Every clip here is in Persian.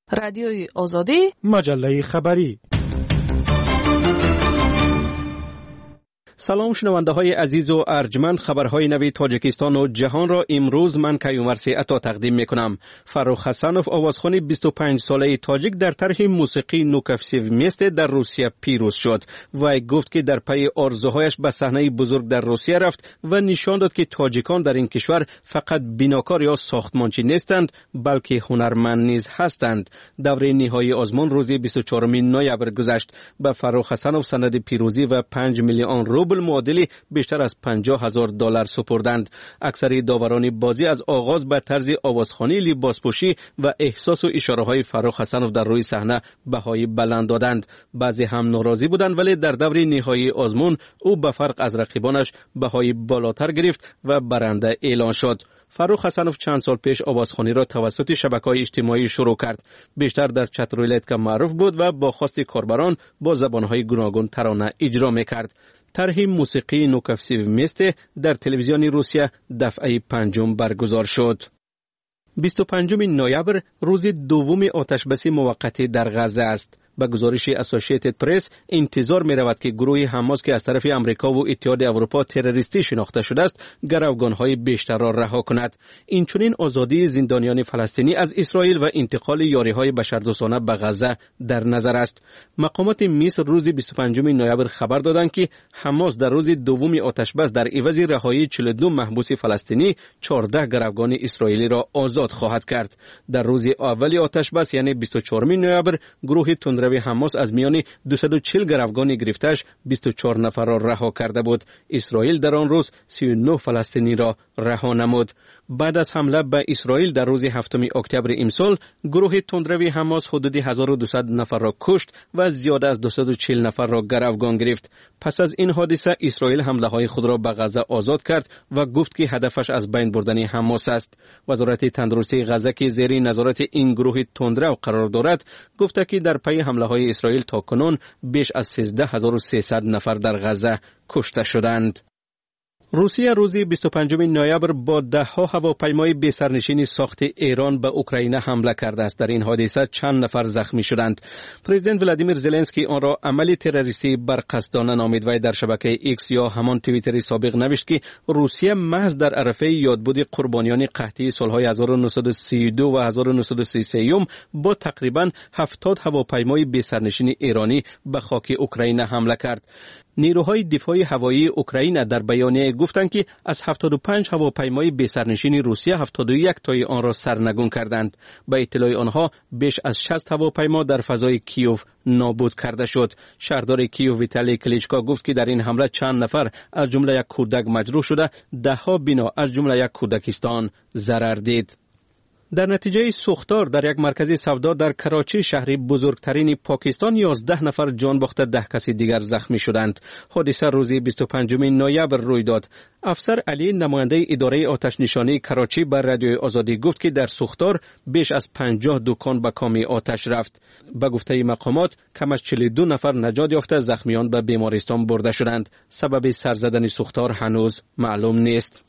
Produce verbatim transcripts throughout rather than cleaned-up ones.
رادیوی آزادی، مجله خبری. سلام شنونده های عزیز و ارجمند، خبرهای نوی تاجیکستان و جهان را امروز من کیومرث عطا تقدیم می کنم. فرخ حسنوف آوازخوان بیست و پنج ساله تاجیک در طرح موسیقی نوکفسیومیست در روسیه پیروز شد. وی گفت که در پی آرزوهایش به صحنه بزرگ در روسیه رفت و نشان داد که تاجیکان در این کشور فقط بناکار یا ساختمانچی نیستند بلکه هنرمند نیز هستند. دوره نهایی آزمون روز بیست و چهارم نوامبر گذشت. به فرخ حسنوف سند پیروزی و پنج میلیون روبل معادل بیشتر از پنجاه هزار دلار سپردند. اکثر داوران بازی از آغاز به طرز آوازخوانی، لباسپوشی و احساس و اشاره‌های فرخ حسنوف در روی صحنه بهای بلند دادند. بعضی هم ناراضی بودند، ولی در دور نهایی آزمون او به فرق از رقیبانش بهای بالاتر گرفت و برنده اعلان شد. فرخ حسنوف چند سال پیش آوازخوانی را توسط شبکه‌های اجتماعی شروع کرد. بیشتر در چترولیت که معروف بود و با خواست کاربران با زبان‌های گوناگون ترانه اجرا می‌کرد. طرح موسیقی نوکفسیومیست در تلویزیون روسیه دفعه پنجم برگزار شد. بیست و پنجم نوامبر روز دوم آتشبسی موقتی در غزه است. به گزارش اسوسییتد پرس انتظار می رود که گروه حماس که از طرف امریکا و اتحاد اروپا تروریستی شناخته شده است گروگان‌های بیشتر را رها کند. اینچنین آزادی زندانیان فلسطینی از اسرائیل و انتقال یاری‌های بشردوستانه به غزه در نظر است. مقامات مصر روز بیست و پنجم نوامبر خبر دادند که حماس در روز دوم آتشبس در عوض رهایی چهل و دو محبوس فلسطینی چهارده گروگان اسرائیلی را آزاد خواهد کرد. در روز اول آتشبس یعنی بیست و چهارم نوامبر گروه تندروی حماس از میان دویست و چهل گروگان گرفته‌اش بیست و چهار نفر را رها کرده بود. اسرائیل در آن روز سی و نه فلسطینی را رها نمود. بعد از حمله به اسرائیل در روز هفتم اکتبر امسال گروه تندروی حماس حدود هزار و دویست نفر را کشت و زیاده از دویست و چهل نفر را گروگان گرفت. پس از این حادثه اسرائیل حمله های خود را به غزه آزاد کرد و گفت که هدفش از بین بردن حماس است. وزارت تندرستی غزه که زیر نظارت این گروه تندرو قرار دارد گفته که در پی حمله های اسرائیل تا کنون بیش از سیزده هزار و سیصد نفر در غزه کشته شدند. روسیه روز بیست و پنجم نوامبر با ده ها هواپیمای بی سرنشین ساخت ایران به اوکراین حمله کرده است. در این حادثه چند نفر زخمی شدند. پرزیدنت ولادیمیر زلنسکی آن را عملی تروریستی برقصدانه نامید و در شبکه ایکس یا همان توییتر سابق نوشت که روسیه محض در عرفه یادبود قربانیان قحطی سالهای هزار و نهصد و سی و دو و هزار و نهصد و سی و سه با تقریبا هفتاد هواپیمای بی سرنشین ایرانی به خاک اوکراین حمله کرد. نیروهای دفاعی هوایی اوکراین در بیانیه گفتند که از هفتاد و پنج هواپیمای بی سرنشین روسیه هفتاد و یک تای آن را سرنگون کردند. به اطلاع آنها بیش از شصت هواپیما در فضای کیوف نابود کرده شد. شهردار کیوف ویتالی کلیچکا گفت که در این حمله چند نفر از جمله یک کودک مجروح شده، ده ها بنا از جمله یک کودکستان ضرر دید. در نتیجه سوختار در یک مرکز سودا در کراچی، شهر بزرگترین پاکستان، یازده نفر جان باخته، ده کسی دیگر زخمی شدند. حادثه روز بیست و پنجم نوامبر روی داد. افسر علی، نماینده اداره آتش نشانی کراچی، بر رادیوی آزادی گفت که در سوختار بیش از پنجاه دکان به کام آتش رفت. به گفته مقامات کم از چهل و دو نفر نجات یافته، زخمیان به بیمارستان برده شدند. سبب سر زدن سوختار هنوز معلوم نیست.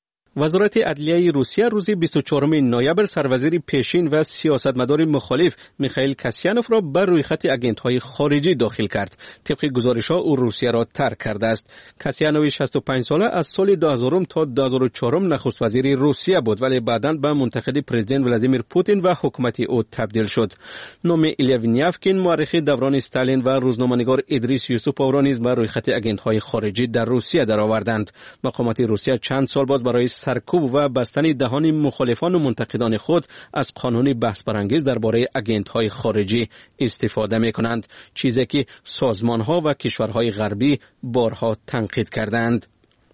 وزارت عدلیه روسیه روز بیست و چهارم نوامبر سروزیر پیشین و سیاستمدار مخالف میخائیل کاسیانوف را بر روی خط آگنت‌های خارجی داخل کرد. طبق گزارش‌ها او روسیه را ترک کرده است. کاسیانوف شصت و پنج ساله از سال دو هزار تا دو هزار و چهار نخست وزیر روسیه بود، ولی بعداً به منتقد پرزیدنت ولادیمیر پوتین و حکومت او تبدیل شد. نام ایلیا وینیافکین، مورخ دوران استالین و روزنامه‌نگار ادریس یوسوپوف را نیز بر روی خط آگنت‌های خارجی در روسیه درآوردند. مقامات روسیه چند سال بعد برای سرکوب و بستن دهان مخالفان و منتقدان خود از قانون بحث برانگیز درباره آگنت‌های خارجی استفاده می‌کنند، چیزی که سازمان‌ها و کشورهای غربی بارها تنقید کردند.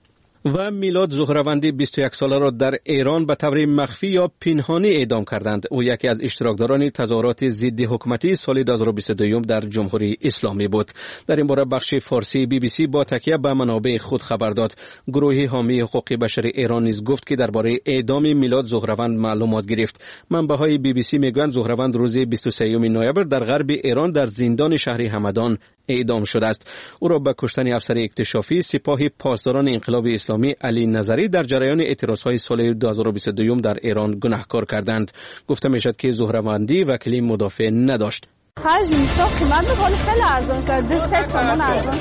و میلاد زهروندی بیست و یک ساله را در ایران به طور مخفی یا پنهانی اعدام کردند. او یکی از اشتراکداران تظاهرات ضد حکومتی سال دو هزار و بیست و دو در جمهوری اسلامی بود. در این باره بخش فارسی بی بی سی با تکیه به منابع خود خبر داد. گروه حامی حقوق بشر ایران نیز گفت که درباره اعدام میلاد زهروند معلومات گرفت. منبع‌های بی بی سی میگویند زهروند روز بیست و سوم نوامبر در غرب ایران در زندان شهر همدان اعدام شده است. او را به کشتن افسر اکتشافی سپاه پاسداران انقلاب اسلامی اسلامی علی نظری در جریان اعتراضهای سال دو هزار و بیست و دو در ایران گناهکار کردند. گفته میشد که زهروندی وکیلی مدافع نداشت. خرج میشه قیمت میکنه خیلی ارزان است. سه تومن ارزان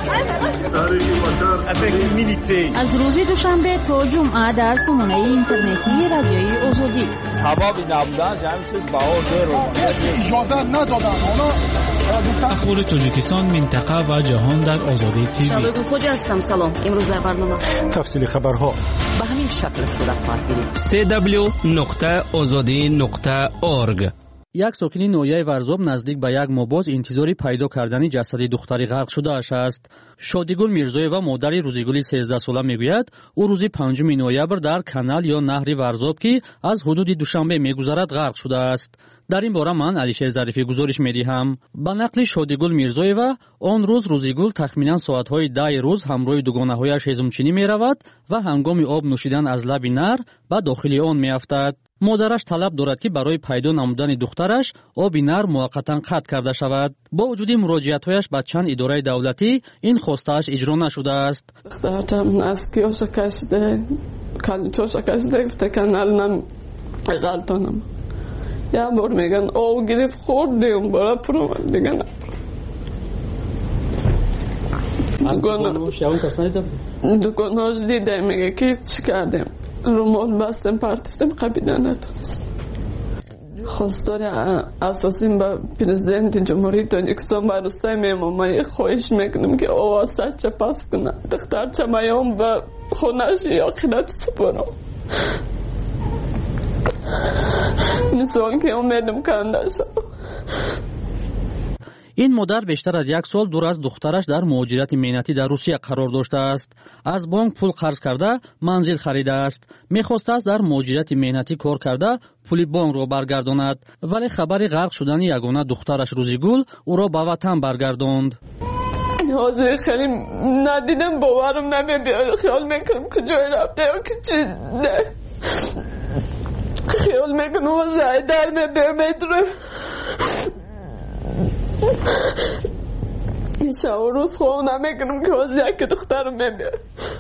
از روز دوشنبه تا جمعه در سامانه اینترنتی رادیوی آزادی. هوا بی نبودن جمعی چیز باور رو اجازه ندادن. اخبار تاجیکستان، منطقه و جهان در آزادی تیوی. شبکه خوج هستم. سلام. امروز در برنامه تفصیل خبرها به همین شکل صورت خواهد گرفت. سی دبلیو نقطه آزادی نقطه اورگ. یک ساکنی نویای ورزوب نزدیک به یک ماه باز انتظاری پیدا کردن جسد دختری غرق شده اش است. شادیگل میرزایوا مادر روزیگل سیزده ساله میگوید او روز پنجم نوامبر در کانال یا نهر ورزوب که از حدود دوشنبه میگذرد غرق شده است. در این باره من علیشیر ظریفی گزارش میدهم. به نقل شادیگل میرزایوا آن روز روزیگل تخمینا ساعت‌های ده روز همراه دوگانه‌هایش هضمچینی میرود و هنگام آب نوشیدن از لب نهر به داخل آن میافتد. مادرش طلب دارد که برای پیدا نمودن دخترش آب نهر موقتا قطع کرده شود. با وجود مراجعت‌هایش به چند اداره دولتی این خواسته‌اش اجرا نشده است. دخترم از کیوش کشیده کالچوش کشیده فکرنالم غلطانم. یا بار میگن او گرفت خوردیم برای پرو دیگه نه. دکانو شاون کس ندیدم. دکاناش دیده میگه که چی کردیم. رومال بستم پرتفتم قبیده نتونست. خواستار اساسیم با پرزیدنت جمهوری تاجیکستان برسته میمونم. خواهش میکنم که آوازه چه پس کنه. دختر چه میام و خونش یا خیلت سپرم. مثلا که امیدم کنده شد. این مادر بیشتر از یک سال دور از دخترش در مهاجرت مهنتی در روسیه قرار داشته است. از بانک پول قرض کرده منزل خریده است. میخواسته است در مهاجرت مهنتی کار کرده پول بانک را برگرداند، ولی خبر غرق شدن یگانه دخترش روزیگل او را به وطن برگرداند. حاضر خیلی ندیدم باورم نمیاد. خیال میکنم کجای رفته یا که چی نه. خیال میکنم وضعی در میبیمه. شب و روز خواه نمیکنم که وضعی که دخترم میبیاد.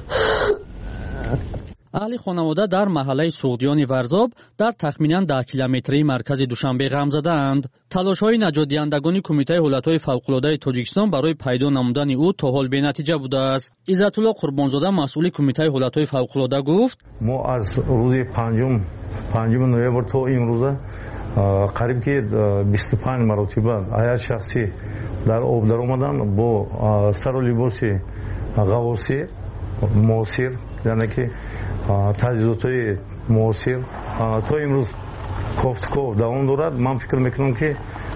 اهل خانواده در محله سعودیان ورزاب در تخمینا ده کیلومتری مرکز دوشنبه غم زدند. تلاش‌های نجات دهندگان کمیته حالت‌های فوق‌العاده تاجیکستان برای پیدا نمودن او تا حال بی‌نتیجه بوده است. عزت الله قربانزاده مسئول کمیته حالت‌های فوق‌العاده گفت: ما از روز پنجم پنجم نوامبر تا امروز قریب که بیست و پنج مرتبه عیاد شخصی در آب در اومدن با سر و لباس غواصی موثر، یعنی که تجهیزات موثر تا امروز کوفت دوام دارد. من فکر میکنم که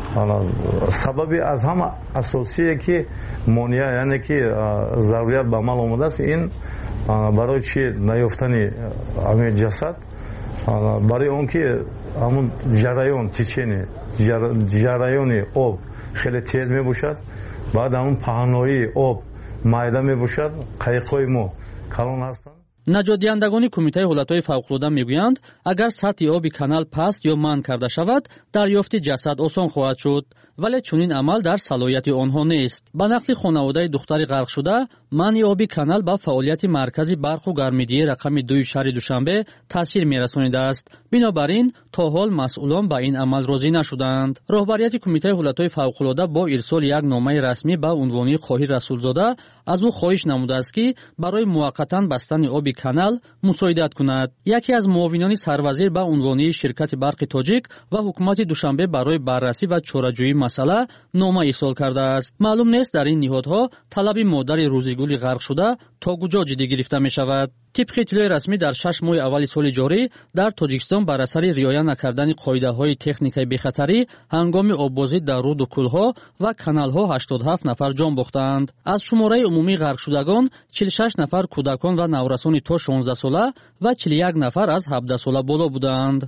سببی از همه اساسیه که مانع، یعنی که ضرورت به عمل آمده است این برای چی نیافتن همین جسد، برای اون که همون جریان تیچینی جریان آب خیلی تیز می باشد، بعد همون پهنایی آب مایده می باشد، قایق‌های ما کلان هستند. نجات دهندگان کمیته حالت‌های فوق‌العاده میگویند اگر سطح آب کانال پست یا منع کرده شود دریافت جسد آسان خواهد شد، ولی چنین عمل در صلاحیت آنها نیست. به نقل خانواده دختری غرق شده منع آب کانال به فعالیت مرکزی برق و گرمیدهی رقم دو شهر دوشنبه تاثیر میرسانیده است. بنابراین تا حال مسئولان به این عمل راضی نشدند. رهبریت کمیته حالت‌های فوق‌العاده با ارسال یک نامه رسمی به عنوان خواهی رسولزاده از او خواهش نموده است که برای موقتا بستن آب کانال مساعدت کند. یکی از معاونان سروزیر به عنوان شرکت برق تاجیک و حکومت دوشنبه برای بررسی و چاره‌جویی مسئله نامه ارسال کرده است. معلوم نیست در این نهادها طلب مادر روزیگل غرق شده تا کجا جدی گرفته می شود. طبق اطلاع رسمی در شش ماه اول سال جاری در تاجیکستان بر اثر رعایت نکردن قاعده‌های تکنیکی بی‌خطری هنگام آببازی در رود و کل‌ها و کانال‌ها هشتاد و هفت نفر جان باختند. از شماره عمومی غرق شدگان چهل و شش نفر کودکان و نورسان تا شانزده ساله و چهل و یک نفر از هفده ساله بالا بودند.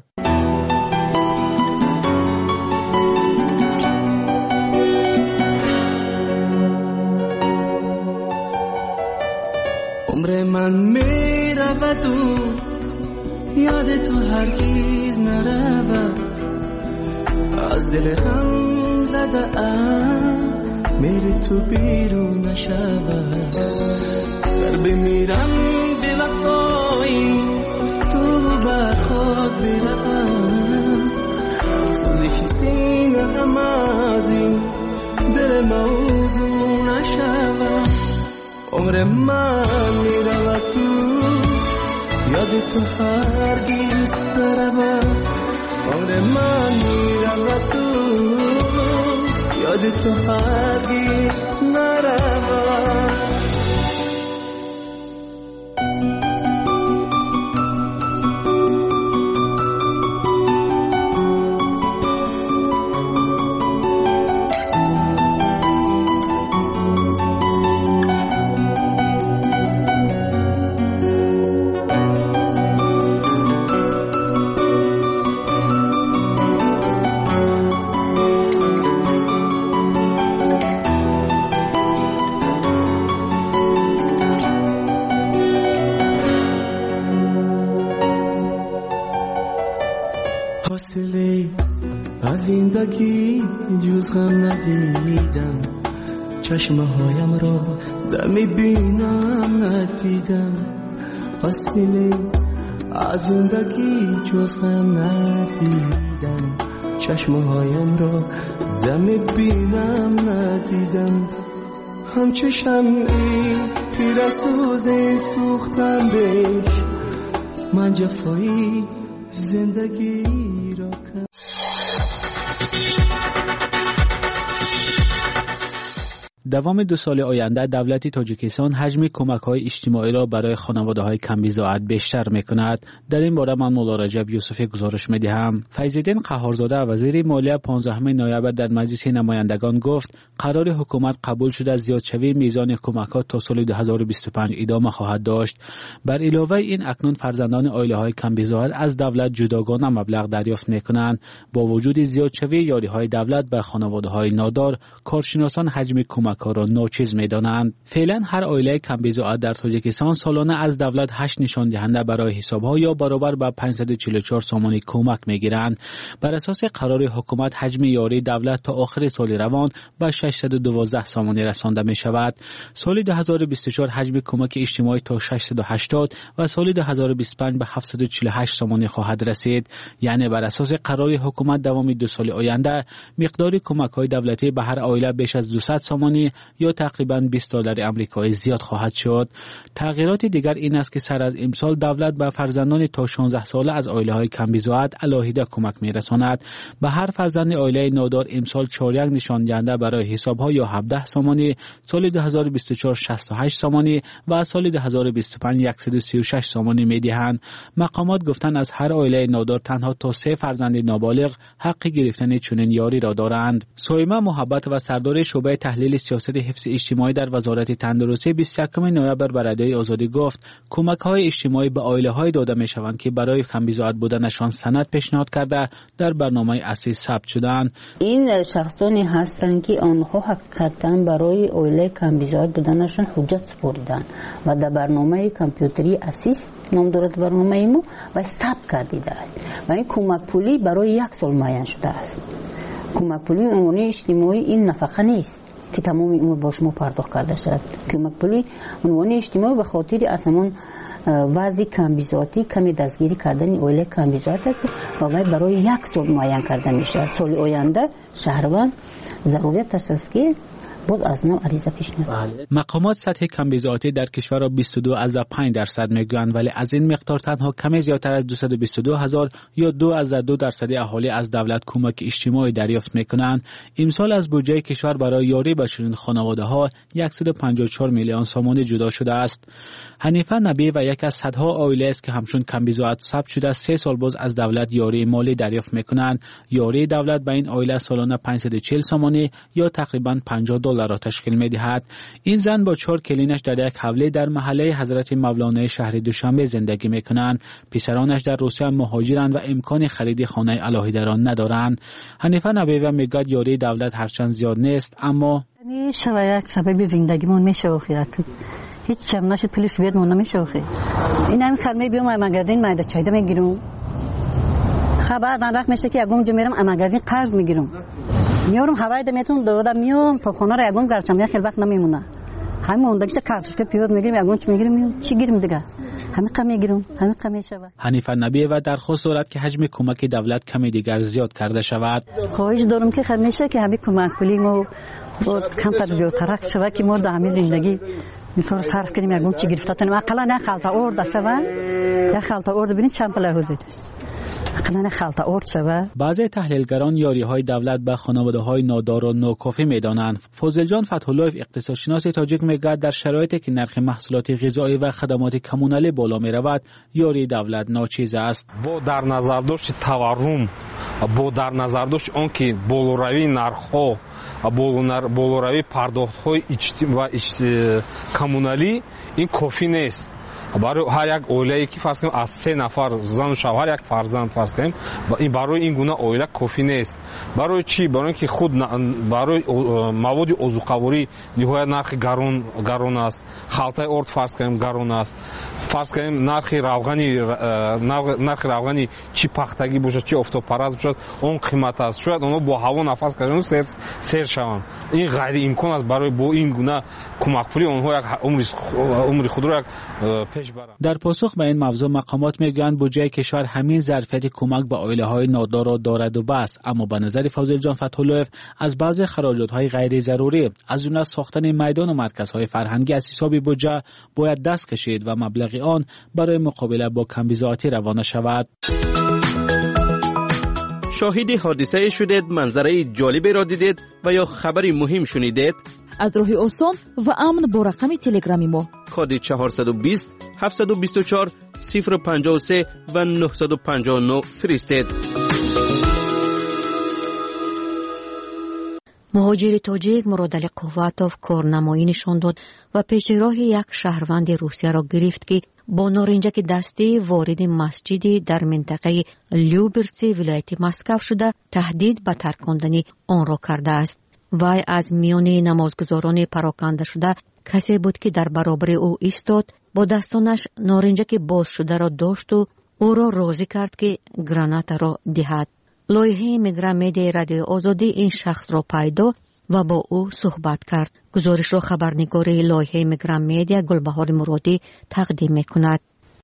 عمر من میره و تو یاد تو هرگیز نرود، از دل غم زده ام میری تو بیرون نشود. در بمیرم به وفایی تو بر خود بیرم سوزش سینه هم از این دل موضوع نشود عمر من میرود تو یاد تو هرگز نرود عمر من میرود تو یاد تو هرگز نرود زندگی جز غم ندیدم چشمه هایم را دمی بینم ندیدم حاصله از زندگی جز غم ندیدم چشمه هایم را دمی بینم ندیدم همچو شمعی پیر سوز سوختم بهش من جفایی زندگی را کردم. دوام دو سال آینده دولت تاجیکستان حجم کمک‌های اجتماعی را برای خانواده‌های کم‌بضاعت بیشتر می‌کند. در این باره من مولا رجب یوسفی گزارش می‌دهم. فیض‌الدین قهارزاده وزیر مالیه پانزدهم نوامبر در مجلس نمایندگان گفت قرار حکومت قبول شده زیادشوی میزان کمک‌ها تا سال دو هزار و بیست و پنج ادامه خواهد داشت. بر علاوه این اکنون فرزندان عائله‌های کم‌بضاعت از دولت جداگانه مبلغ دریافت می‌کنند. با وجود زیادشوی یاری‌های دولت به خانواده‌های نادار، کارشناسان حجم کمک را ناچیز می‌دانند. فعلا هر عائله کم‌بضاعت در تاجیکستان سالانه از دولت هشت نشان دهنده برای حساب‌ها یا برابر به پانصد و چهل و چهار سامانی کمک می‌گیرند. بر اساس قرار حکومت حجم یاری دولت تا آخر سال روان به ششصد و دوازده سامانی رسانده می‌شود. سال دو هزار و بیست و چهار حجم کمک اجتماعی تا ششصد و هشتاد و سال دو هزار و بیست و پنج به هفتصد و چهل و هشت سامانی خواهد رسید. یعنی بر اساس قرار حکومت دوام دو سال آینده مقدار کمک‌های دولتی به هر عائله بیش از دویست سامانی یا تقریباً بیست دلار آمریکایی زیاد خواهد شد. تغییرات دیگر این است که سر از امسال دولت به فرزندان تا شانزده ساله از عائله‌های کم‌بضاعت علاهیده کمک می‌رساند. به هر فرزند عائله نادار امسال چهار یک نشان دهنده برای حساب‌ها یا هفده سامانی، سال دو هزار و بیست و چهار شصت و هشت سامانی و سال دو هزار و بیست و پنج صد و سی و شش سامانی می‌دهند. مقامات گفتند از هر عائله نادار تنها تا سه فرزند نابالغ حق گرفتن چنین یاری را دارند. سویمه محبت و سردار شعبه تحلیل سیاست حفظ اجتماعی در وزارت تندرستی بیست و یکم نوامبر بر رادیوی آزادی گفت کمک‌های اجتماعی به عائله‌های داده می‌شوند که برای کم‌بضاعت بودنشان سند پیشنهاد کرده در برنامه اصلی ثبت شدند. این شخصانی هستند که آنها حقیقتاً برای عائله کم‌بضاعت بودنشان حجت سپردند و در برنامه کامپیوتری اسیست نام دارد برنامه ما و ثبت کردیده است و این کمک پولی برای یک سال معین شده است. کمک پولی عمومی اجتماعی این نفقه نیست که تمام عمر با شما پرداخت کرده شد. کمک پولی عنوان اجتماعی به خاطر اصلا وضع کم‌بضاعتی کمی دستگیری کردن عائله کم‌بضاعت است و برای یک سال معین کرده میشه. سال آینده شهروند ضرورت است که باز از نو عریضه پیش نرود. مقامات سطح کم‌بضاعتی در کشور را بیست و دو ممیز پنج درصد میگویند ولی از این مقدار تنها کمی زیادتر از دویست و بیست و دو هزار یا دو ممیز دو درصد اهالی از دولت کمک اجتماعی دریافت میکنند. امسال از بودجه کشور برای یاری به چنین خانواده‌ها صد و پنجاه و چهار میلیون سوم جدا شده است. حنیفه نبی و یک از صدها عائله است که همچون کم‌بضاعت ثبت شده سه سال باز از دولت یاری مالی دریافت میکنند. یاری دولت به این عائله سالانه پانصد و چهل سامانی یا تقریباً پنجاه دلار را تشکیل می‌دهد. این زن با چهار کلینش در یک حوله در محله حضرت مولانا شهر دوشنبه زندگی می‌کنند. پسرانش در روسیه مهاجرند و امکان خرید خانه الهیده را ندارند. حنیفه نبی‌وی میگوید یاری دولت هرچند زیاد نیست اما میشه یک سبب زندگیمون میشه اخیرت هیچ چم نشد پلیس بیاد مون نمیشه اخیر این همین خرمه بیام امگردین مایده چایده میگیرم خبر دان رخ میشه که یگم جو میرم امگردین قرض میگیرم میارم هوای دمیتون دوردا میام تا خونه را یگم گرچم یک خیلی وقت نمیمونه همین موندگی تا کارتوشک پیاز میگیریم یگونچ میگیریم چی گیریم دیگه همین قم میگیریم همین قم میشود. حنیفه نبیه و در خصوص صورت که حجم کمک دولت کمی دیگر زیاد کرده شود خواهش دارم که همیشه که همین کمک کنیم و کم تر ترک شود که ما در همین زندگی میتونیم صرف کنیم یگون چی گرفته تنیم اقلا نه خالتا ارد شود یا خالتا ارد ببینید چند پله حدود است اقلا خالتا ارد شود. بعضی تحلیلگران یاری‌های دولت به خانواده‌های نادار و ناکافی می‌دانند. فضل جان فتح‌الله اقتصادشناس تاجیک میگوید در شرایطی که نرخ محصولات غذایی و خدمات کمونالی بالا می‌رود یاری دولت ناچیز است. با در نظر داشت تورم با در نظر داشت آن که بالوروی نرخ‌ها بالوروی پرداخت‌های و کمونالی این کافی نیست. برای هر یک اویله‌ای که فرض کنیم از سه نفر زن و شوهر یک فرزند فرض کنیم این برای این گونه اویله کافی نیست. برای چی؟ برای اینکه خود برای مواد عضوقواری نهایت نرخ گران گران است. خالتای ارد فرض کنیم گران است. فرض کنیم نرخ روغنی نرخ روغنی چی پختگی باشد چی آفتابپرست باشد اون قیمت است. شاید اونها با هوا نفس کشیدن سر سر شوند. این غیر امکان است برای با این گونه کمک پولی اونها یک عمر عمر خود را یک در پاسخ به این موضوع مقامات میگویند بودجه کشور همین ظرفیت کمک به عائله‌های نادار را دارد و بس، اما به نظر فضل جان فتح‌الله از بعضی خراجات‌های غیر ضروری از جمله ساختن میدان و مرکزهای فرهنگی از حساب بودجه باید دست کشید و مبلغ آن برای مقابله با کمبیزاتی روانه شود. شاهد حادثه شدید، منظره جالبی را دیدید و یا خبری مهم شنیدید؟ از راه آسان و امن با رقم تلگرامی ما کد چهارصد و بیست هفتصد و بیست و چهار صفر پنجاه و سه و نهصد و پنجاه و نه فرستید. مهاجر تاجیک مرادعلی قواتوف کارنمایی نشان داد و پیش راه یک شهروند روسیه را گرفت که با نارنجک دستی وارد مسجدی در منطقه لیوبرسی ولایت مسکو شده تهدید به ترک کردن آن را کرده است. وی از میان نمازگزاران پراکنده شده کسی بود که در برابر او ایستاد، با دستانش نارنجک باز شده را داشت و او را راضی کرد که گرانات را دهد. لایحه میگرام مدیا رادیو آزادی این شخص را پیدا و با او صحبت کرد. گزارش را خبرنگار لایحه میگرام مدیا گلبهار مرادی تقدیم میکند.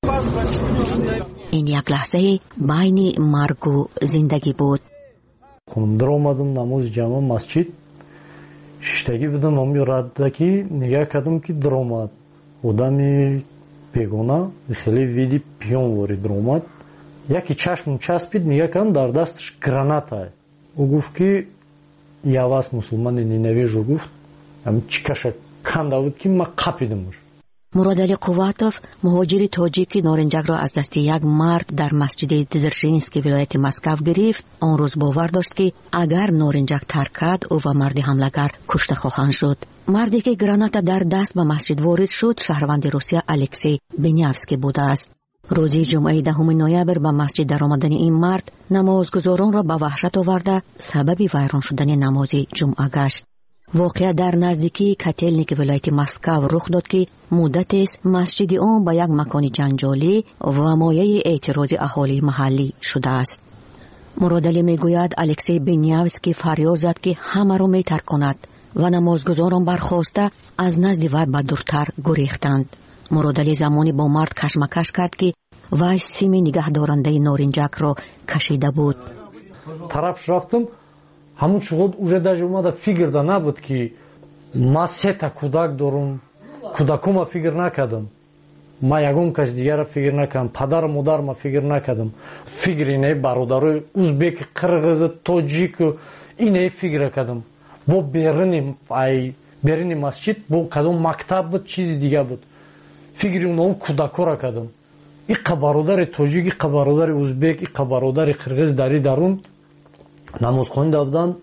این یک لحظه بین مرگ و زندگی بود. در آمدم نماز جمع مسجد شیشتگی بدن امی ردکی نگاه کردم که در آمد آدمی بیگانه خیلی ویدی پیان وارد در آمد یکی چشم چسبید نگاه کردم در دستش گرانات های او گفت که یواز مسلمان نینوی جو گفت هم چیکشه کنده بود که ما قپیدمش. مرادعلی قواتوف مهاجر تاجیک نارنجک را از دست یک مرد در مسجد دزرژینسکی ولایت مسکو گرفت. آن روز باور داشت که اگر نارنجک ترک کرد او و مرد حمله‌گر کشته خواهند شد. مردی که گرانات در دست به مسجد وارد شد شهروند روسیه الکسی بنیافسکی بوده است. روز جمعه دهم نوامبر به مسجد در آمدن این مرد نمازگزاران را به وحشت آورده سبب ویران شدن نماز جمعه گشت. واقعه در نزدیکی کاتلنیک ولایت مسکو رخ داد که مدت است مسجد آن به یک مکان جنجالی و مایه اعتراض اهالی محلی شده است. مرادعلی میگوید الکسی بنیافسکی فریاد زد که همه را میترک کند و نمازگزاران برخاسته از نزد وی به دورتر گریختند. مرادعلی زمانی با مرد کشمکش کرد که وی سیم نگهدارنده نارنجک را کشیده بود. طرفش رفتم همون شغل уже даже اومده فکر دا نبود که ما سه تا کودک دارم کودکوم فکر نکردم ما یگون کس دیگر را فکر نکردم پدر مادر ما فکر نکردم فکر اینه برادرای ازبک قرغیز تاجیک اینه فکر کردم با بیرون ای بیرون مسجد با کدوم مکتب بود چیز دیگه بود فکر اون کودکا را کردم این برادر تاجیک این برادر ازبک این برادر قرغیز داری درون نماز خونده بودن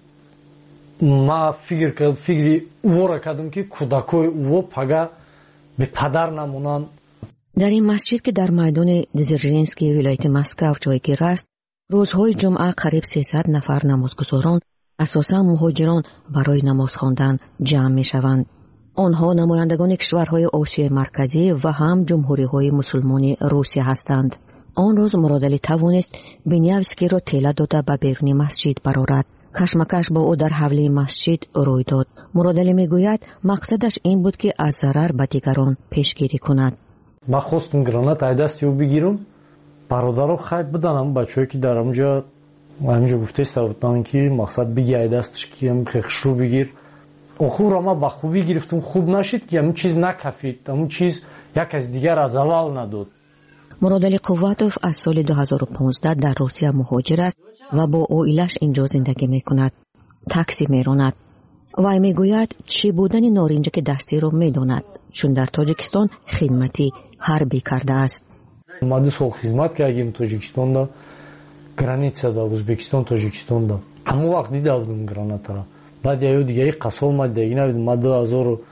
ما فکر کردم فکری او را کردم که کودکای او پگه به پدر نمونن. در این مسجد که در میدان دزرژینسکی ولایت مسکو جایگیر است روزهای جمعه قریب سیصد نفر نمازگزاران اساسا مهاجران برای نماز خواندن جمع می شوند. آنها نمایندگان کشورهای آسیای مرکزی و هم جمهوری‌های مسلمان روسیه هستند. آن روز مرادعلی توانست بنیافسکی را تله داده به بیرون مسجد برآورد. کشمکش با او در حوله مسجد روی داد. مرادلی میگوید مقصدش این بود که از ضرر به دیگران پیشگیری کند. من خواستم گرانات ای دستیو بگیرم، برادرها خیلی بدنم بچه‌ای که در اونجا همینجا گفته استودن که مقصد بگی ای دستش که هم خیخش رو بگیر. اخور ما با خوبی گرفتم، خوب نشید که همون چیز نکفید، همون چیز یک از دیگر از حلال نداد. مرادلی قواتوف از سال دو هزار و پانزده در روسیه مهاجر است و با عائله‌اش اینجا زندگی میکند. تاکسی میراند. وی میگوید چی بودن نارنجک دستی رو میداند چون در تاجیکستان خدمتی حربی کرده است. ما دو سال خدمت کردیم تاجیکستان دا، گرانیتسا دا، ازبکستان تاجیکستان دا. همون وقت دیده بودم گرانات را. بعد یه دیگه قصول ما دیگه نبودم. ما دو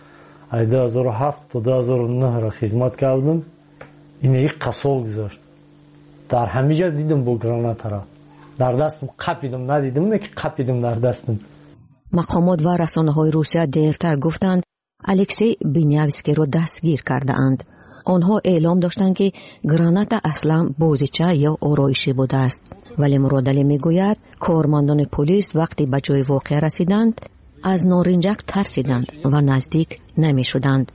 هزار و هفت تا دو هزار و نه را خدمت کردم. این یک قصول گذاشت. در همیشه دیدم با گرانات را. در دستم قپیدم، ندیدم که قپیدم در دستم. مقامات و رسانه‌های روسیه دیرتر گفتند الکسی بینیاوسکی را دستگیر کرده اند. آنها اعلام داشتند که گرانات اصلا بازیچه یا آرایشی بوده است. ولی مرادلی میگوید کارمندان پلیس وقتی به جای واقعه رسیدند از نارنجک ترسیدند و نزدیک نمی شدند.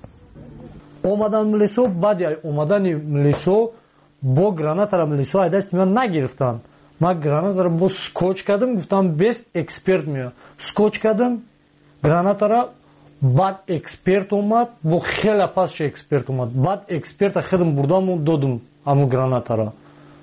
اومدن ملیسو، بعد اومدن ملیسو با گرانات را ملیسو ای دست من نگرفتن. من گرانات را با سکوچ کردم، گفتم بیست اکسپرت میاد. سکوچ کردم گرانات را، بعد اکسپرت اومد، با خیلی پاسش اکسپرت اومد. بعد اکسپرت خودم بردم و دادم همون گرانات را.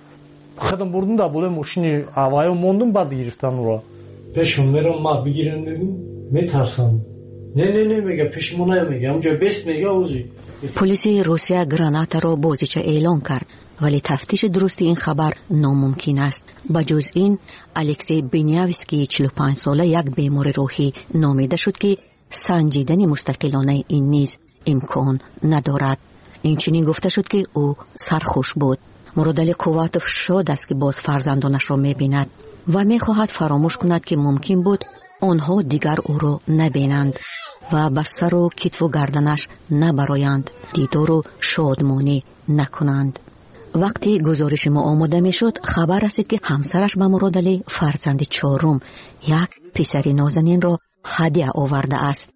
خودم بردم در بالای ماشین هوایی موندم، بعد گرفتن او را. پیشم میرم ما بگیرن بگم میترسم. نه نه نه میگه پیشمون نمیگه، اونجا بیست میگه اوزی. پلیس روسیه گرانات را بازیچه اعلام کرد ولی تفتیش درستی این خبر ناممکن است. بجز این الکسی بینیاوسکی چهل و پنج ساله یک بیمار روحی نامیده شد که سنجیدن مستقلانه این نیز امکان ندارد. این چنین گفته شد که او سرخوش بود. مرادلی قواتوف شاد است که باز فرزندانش را میبیند و میخواهد فراموش کند که ممکن بود آنها دیگر او را نبینند و به سر و کتف و گردنش نبرایند، دیدار و شادمانی نکنند. وقتی گزارش ما آماده می شد خبر رسید که همسرش به مرادلی فرزند چهارم یک پسر نازنین را هدیه آورده است.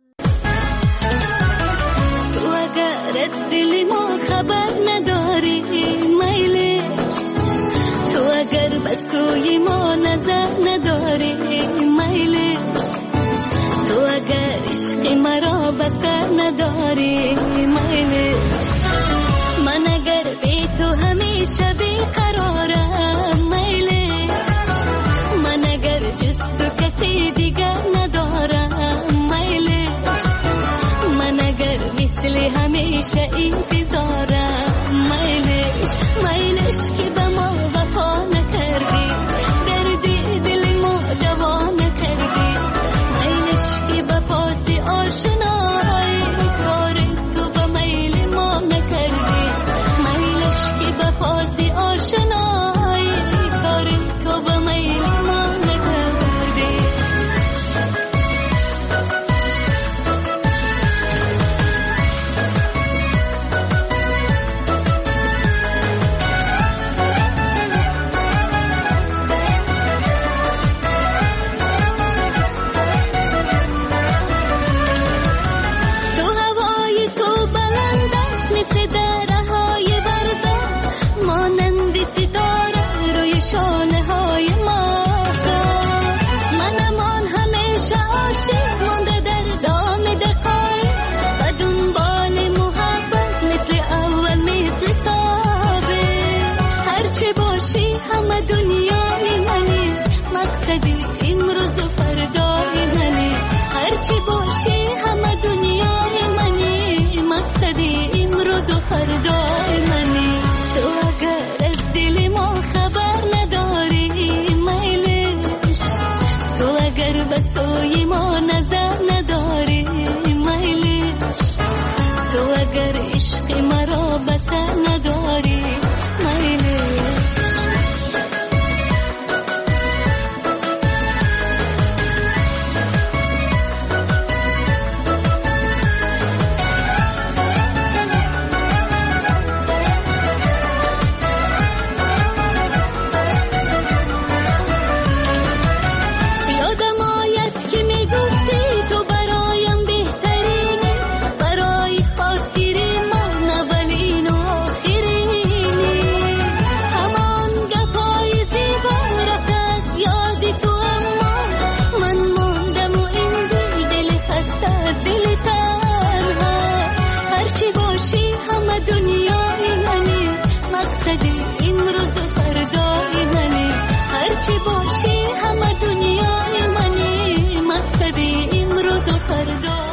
تو اگر از دل ما خبر نداری میلش، تو اگر به سوی ما نظر نداری میلش، تو اگر عشق مرا بسر نداری میلش، من اگر بی تو همیشه بیقرارم میلش، من اگر جز تو کسی دیگر ندارم میلش، من اگر مثل همیشه انتظارم میلش، میلش که به ما وفا نکردی، دردی دل ما دوا نکردی، میلش که به پاس آشنایی کار تو به میل ما نکردی، میلش که به پاس آشنایی کار تو به میل ما نکردی. تو هوای تو بلند است مثل دره های برده، مانند ستاره روی شانه های ماهتاب، منم آن همیشه عاشق مانده در دام دقایق و دنبال محبت مثل اول مثل ثابت، هرچه باشی همه دنیای منی، مقصدی امروز و فردای منی، هرچی باشی همه دنیای منی، مقصدی امروز و فردای منی. تو اگر از دل ما خبر نداری میلش، تو اگر به سوی ما نظر نداری میلش، تو اگر عشق مرا بسر نداری میلش. بودی امروز و فردا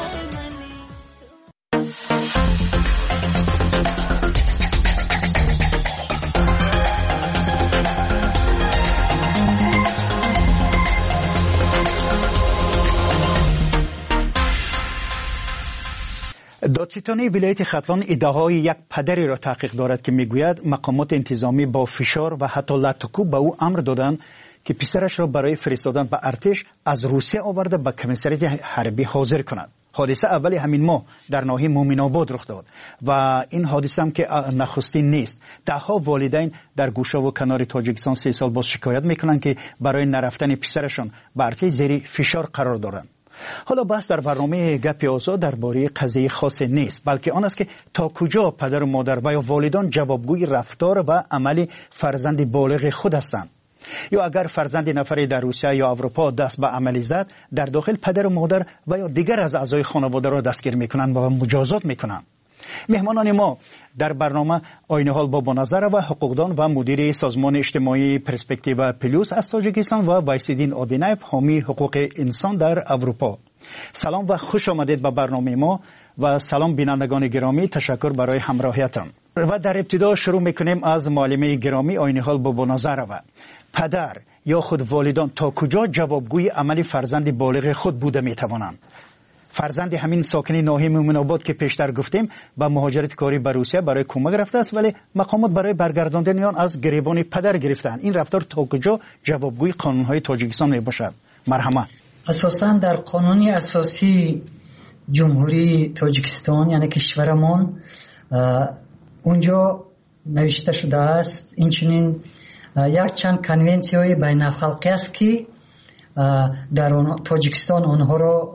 دادستانی ولایت ختلان ادعای یک پدری را تحقیق دارد که میگوید مقامات انتظامی با فشار و حتی لطکوب به او امر دادند که پسرش را برای فرستادن به ارتش از روسیه آورده به کمیسریت حربی حاضر کند. حادثه اولی همین ماه در ناحیه مومن‌آباد رخ داد و این حادثه هم که نخستین نیست. دهها والدین در گوشه و کنار تاجیکستان سه سال باز شکایت میکنند که برای نرفتن پسرشان به ارتش زیر فشار قرار دارند. حالا بحث در برنامه گپ آزاد درباره قضیه خاص نیست، بلکه آن است که تا کجا پدر و مادر و یا والدان جوابگوی رفتار و عمل فرزند بالغ خود هستند. یا اگر فرزند نفری در روسیه یا اروپا دست به عملی زد، در داخل پدر و مادر و یا دیگر از اعضای خانواده را دستگیر میکنند و مجازات میکنند. مهمانان ما در برنامه آینه حال بابا نظر و حقوقدان و مدیر سازمان اجتماعی پرسپکتیو پلوس از تاجیکستان و وایسیدین آدینایف حامی حقوق انسان در اروپا. سلام و خوش آمدید به برنامه ما و سلام بینندگان گرامی، تشکر برای همراهیتان. و در ابتدا شروع میکنیم از معلمه گرامی آینه حال بابا نظر و پدر یا خود والدان تا کجا جوابگوی عمل فرزند بالغ خود بوده میتوانند. فرزند همین ساکنی ناحیه مومن‌آباد که پیشتر گفتیم با مهاجرت کاری به روسیه برای کمک رفته است، ولی مقامات برای برگرداندن آن از گریبان پدر گرفتند. این رفتار تا کجا جوابگوی قانون‌های تاجیکستان میباشد؟ مرحمت. اساساً در قانون اساسی جمهوری تاجیکستان یعنی کشورمان اونجا نوشته شده است، اینچنین یک چند کنونسی‌های بین‌الخلقی است که در تاجیکستان آنها را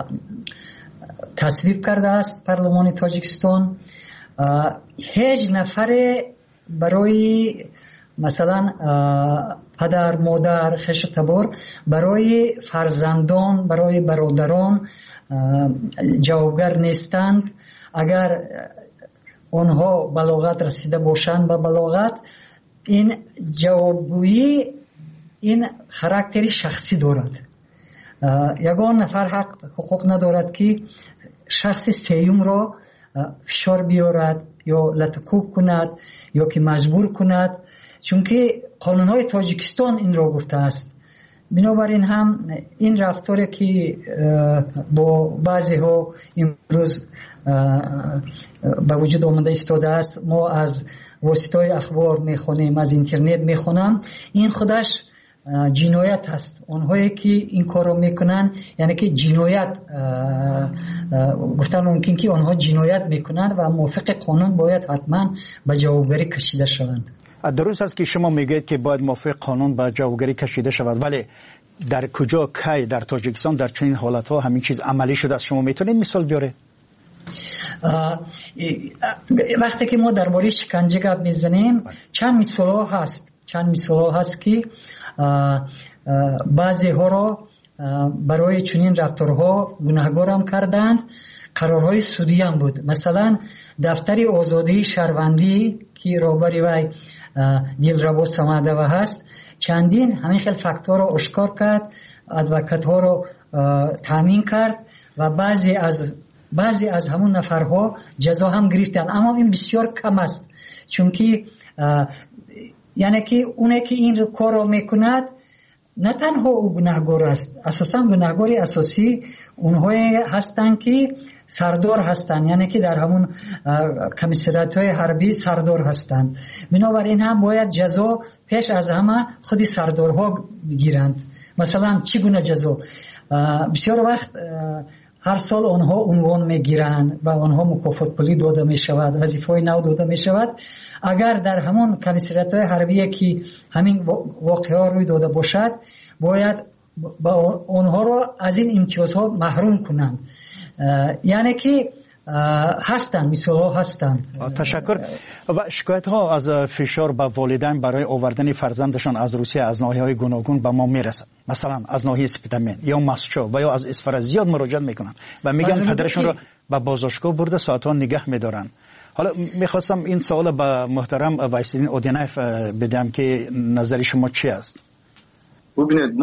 تصویب کرده است پارلمان تاجیکستان. هیچ نفر برای مثلا پدر مادر خش تبار برای فرزندان برای برادران جوابگر نیستند. اگر آنها بلاغت رسیده باشند به بلاغت، این جوابگویی این خاراکتری شخصی دارد. یگان نفر حق حقوق ندارد که شخص سیوم را فشار بیارد یا لطکوب کند یا که مجبور کند، چون که قانون‌های تاجیکستان این را گفته است. بنابراین هم این رفتاری که با بعضی ها امروز به وجود آمده ایستاده است، ما از واسطه اخبار میخونیم، از اینترنت میخونم، این خودش جنایت است. اونهایی که این کار رو میکنن یعنی که جنایت گفتن ممکن که آنها جنایت میکنند و موافق قانون باید حتما به جوابگری کشیده شوند. درست است که شما میگید که باید موافق قانون به جوابگری کشیده شود، ولی در کجا کی در تاجیکستان در چنین حالتها همین چیز عملی شده است؟ شما میتونید مثال بیاره؟ وقتی که ما درباره شکنجه گپ میزنیم چند مثال هست چند مثال هست که بعضی ها را برای چنین رفتارها گناهکار هم کردند. قرارهای سودی هم بود. مثلا دفتر آزادی شهروندی که رهبری وی دلربا سمدوه هست چندین همین خیلی فاکتور را آشکار کرد، ادوکات ها را تامین کرد و بعضی از بعضی از همون نفرها جزا هم گرفتن، اما این بسیار کم است، چون که یعنی که اونه که این کار را میکند نه تنها او گناهکار است، اساسا گناهکاری اساسی اونهایی هستند که سردار هستند، یعنی که در همون کمیسریت های حربی سردار هستند. بنابراین هم باید جزا پیش از همه خودی سردارها بگیرند. مثلا چگونه جزا؟ بسیار وقت هر سال آنها عنوان میگیرند و آنها مکافات پولی داده می شود، وظیفه‌های نو داده می شود. اگر در همون کمیسریت های حربی که همین واقعا روی داده باشد، باید با آنها را از این امتیازها محروم کنند. یعنی که هستند، مثال ها هستند. تشکر. و شکایت ها از فشار به والدین برای آوردن فرزندشان از روسیه از ناحیه های گوناگون به ما میرسد. مثلا از ناحیه سپیدامین یا مسچو و یا از اصفر زیاد مراجعه میکنن و میگن پدرشون را به بازداشتگاه برده ساعتها نگه میدارن. حالا میخواستم این سوال به محترم وایسیدین آدینایف بدم که نظر شما چی است؟ ببینید، ما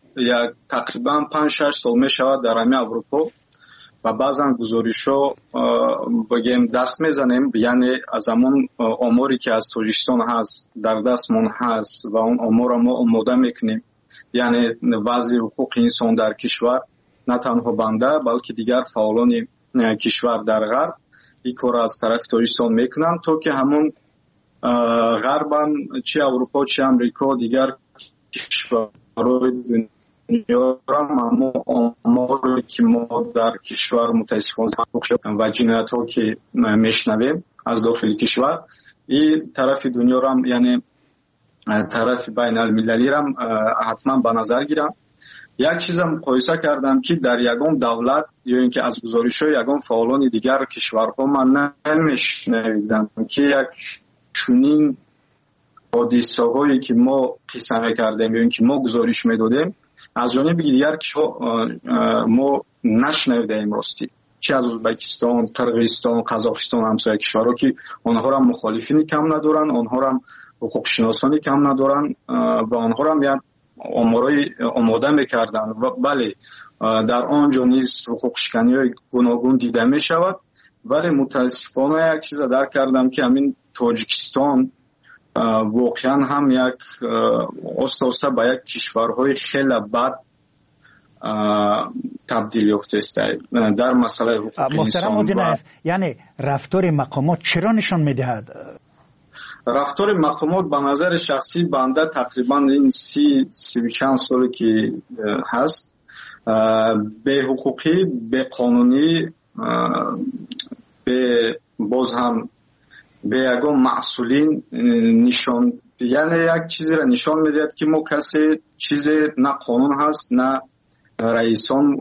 یک تقریبا پنج شش سال می شود در همه اروپا و بعضا گزارش‌ها بگیم دست میزنیم، یعنی از همون آماری که از تاجیکستان هست در دستمون هست و اون آمار ما آماده میکنیم، یعنی وضع حقوق انسان در کشور نه تنها بنده بلکه دیگر فعالان کشور در غرب این کار از طرف تاجیکستان میکنن تا که همون غربن چه اروپا چه امریکا دیگر کشورهای دنیا را اما آماری که ما در کشور متاسفانه و جنایت ها که میشنویم از داخل کشور این طرف دنیا را یعنی طرف بین المللی را حتما به نظر گیرم. یک چیز مقایسه کردم که در یگان دولت یا اینکه از گزارش های یگان فعالان دیگر کشورها من نمیشنیدم که یک چنین حادثه هایی که ما قصه میکردیم یا اینکه ما گزارش میدادیم از جانب دیگر ما نشنیدیم راستی، چه از ازبکستان، قرقیزستان، قزاقستان همسایه کشورها که آنها را مخالفین کم ندارن، آنها را حقوق شناسانی کم ندارن و آنها را میان آمارای آماده میکردن و بله در آنجا نیز حقوق شکنی های گوناگون دیده می شود. ولی متاسفانه یک چیز درک کردم که همین تاجیکستان واقعا هم یک آسته آسته به یک کشورهای خیلی بد تبدیل یافته است در مسئله حقوق انسان. محترم یعنی رفتار مقامات چرا نشان میدهد؟ رفتار مقامات به نظر شخصی بنده تقریبا این سی سی و چند سالی که هست به حقوقی به قانونی به باز هم به یگان مسئولین نشان یعنی یک چیزی را نشان میدهد که ما کسی چیز نه قانون هست نه رئیسان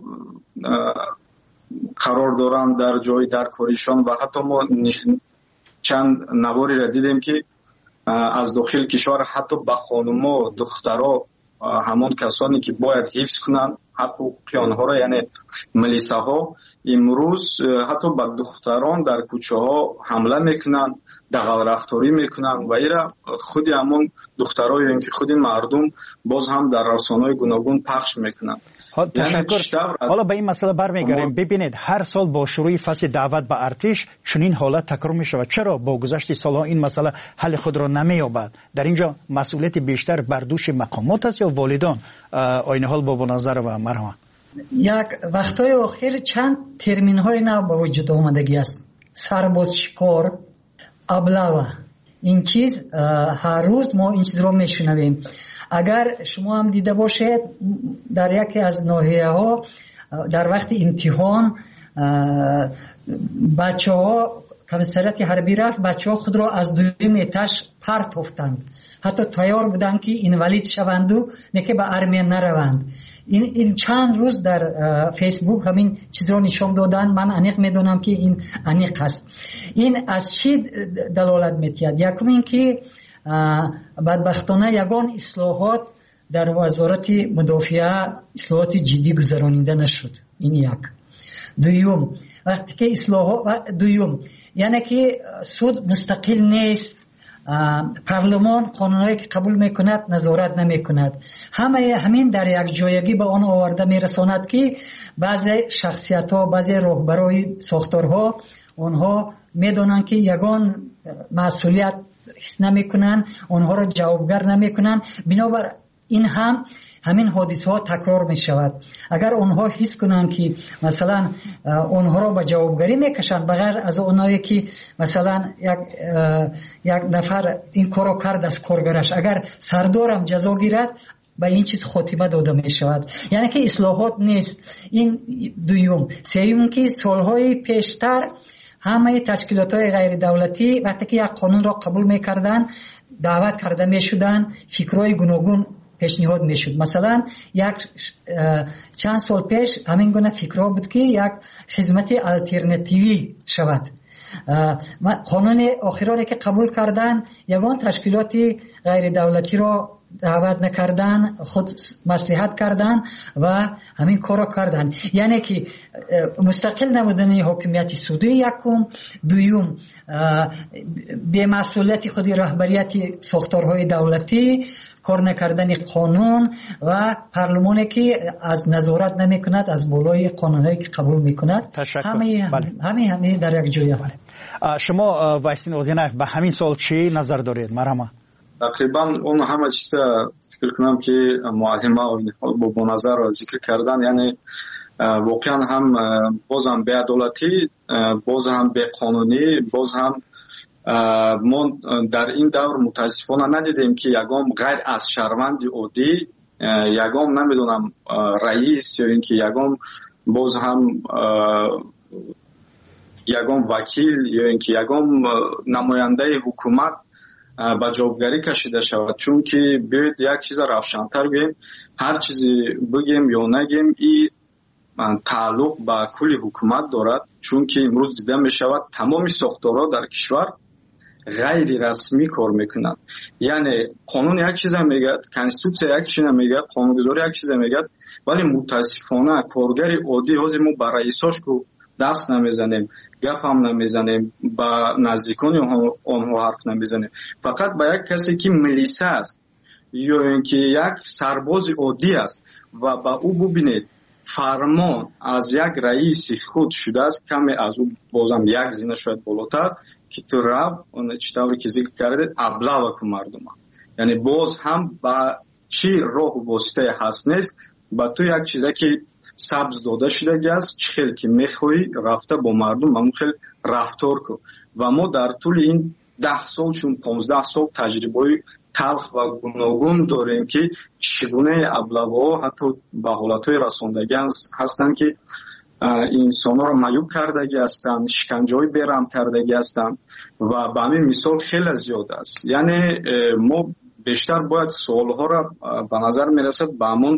قرار دارند در جای در کاریشان و حتی ما چند نواری را دیدیم که از داخل کشور حتی به خانوما دخترها همون کسانی که باید حفظ کنند حقوق آنها را یعنی ملیسه ها امروز حتی به دختران در کوچه ها حمله میکنن، دغل رفتاری میکنن و ایرا خود همون دخترها یا اینکه خود مردم باز هم در رسانه‌های گوناگون پخش میکنن. تشکر. حالا به این مسئله برمیگردیم. ببینید هر سال با شروع فصل دعوت به ارتش چنین حالت تکرار می شود. چرا با گذشت سالها این مسئله حل خود را نمییابد؟ در اینجا مسئولیت بیشتر بر دوش مقامات است یا والدان؟ آینه حال بابا نظر و مرحمت. یک وقتای آخر چند ترمین های نو به وجود آمدگی است. سرباز شکار، ابلاوه، این چیز هر روز ما این چیز رو میشنویم. اگر شما هم دیده باشید در یکی از ناحیه ها در وقت امتحان بچه ها کمیسریت حربی رفت بچه ها خود را از دویم اتش پرتافتند، حتی تیار بودند که اینوالید شوند و نه که به ارمیه نروند. این, این چند روز در فیسبوک همین چیز را نشان دادن. من انیق میدونم که این انیق هست. این از چی دلالت میتید؟ یکم این که بدبختانه یگان اصلاحات در وزارت مدافعه اصلاحات جدی گذرانیده نشد. این یک. دویم وقتی که اصلاحات دویم یعنی که سود مستقل نیست، پارلمان قانونایی که قبول میکند نظارت نمیکند، همه همین در یک جایگی به آن آورده میرساند که بعضی شخصیت ها بعضی رهبرای ساختارها اونها میدونن که یگان مسئولیت حس نمیکنن، اونها را جوابگر نمیکنن، بنابر این هم همین حادثه ها تکرار می شود. اگر اونها حس کنن که مثلا اونها را به جوابگری میکشن بغیر از اونایی که مثلا یک یک نفر این کارو کرد از کارگرش اگر سردارم جزا گیرد به این چیز خاتمه داده می شود. یعنی که اصلاحات نیست. این دوم. سوم که سالهای پیشتر همه تشکیلات های غیر دولتی وقتی که یک قانون را قبول می کردن دعوت کرده می شدن، فکرهای گوناگون پیشنهاد می شد. مثلا یک چند سال پیش همین گونه فکرها بود که یک خدمت الټرناتیوی شود. قانون آخرانی که قبول کردن یگان تشکیلات غیر دولتی را دعوت نکردن، خود مصلحت کردن و همین کارو کردن. یعنی که مستقل نبودن حکومت سعودی یکم، دوم به مسئولیت خود رهبریت ساختارهای دولتی، کار نکردن قانون و پارلمانی که از نظارت نمی کند از بالای قانونهایی که قبول می کند. همه همه همه در یک جای. شما وایسین اودیناف به همین سوال چی نظر دارید؟ مرحبا. تقریبا اون همه چیز فکر کنم که معلم با نظر را ذکر کردن، یعنی واقعا هم باز هم به عدالتی، باز هم به قانونی، باز هم ما در این دور متاسفانه ندیدیم که یگام غیر از شهروند عادی، یگام نمیدونم رئیس یا اینکه یگام باز هم یگام وکیل یا اینکه یگام نماینده حکومت به جوابگری کشیده شود. چون که بیاید یک چیز روشن‌تر بگیم، هر چیزی بگیم یا نگیم این تعلق به کل حکومت دارد. چون که امروز دیده می شود تمام ساختارها در کشور غیر رسمی کار میکنند. یعنی قانون یک چیز میگه، کنستیتوسیا یک چیز میگه، قانونگذاری یک چیز میگه، ولی متاسفانه کارگر عادی هازی ما با رئیساش کو دست نمیزنیم، گپ هم نمیزنیم، با نزدیکان آنها حرف نمیزنیم. فقط با یک کسی که ملیسه است یا اینکه یک سرباز عادی است و با او ببینید فرمان از یک رئیس خود شده است، کمی از او بازم یک زینه شاید بالاتر که تو رب اون چطوری که ذکر کرده ابلاغ کو مردم، یعنی باز هم با چی راه و واسطه هست نیست، با تو یک چیزی که سبز داده شده است، چه خیلی که میخوایی رفته با مردم همون خیلی رفتار کو. و ما در طول این ده سال چون پانزده سال تجربه تلخ و گوناگون داریم که چگونه ابلاغ‌ها حتی به حالتهای رساندگی هستند که انسان ها را معیوب کردگی هستند، شکنجه های بیرحم کردگی هستند و به همین مثال خیلی زیاد است. یعنی ما بیشتر باید سوال ها را به نظر می رسد به همون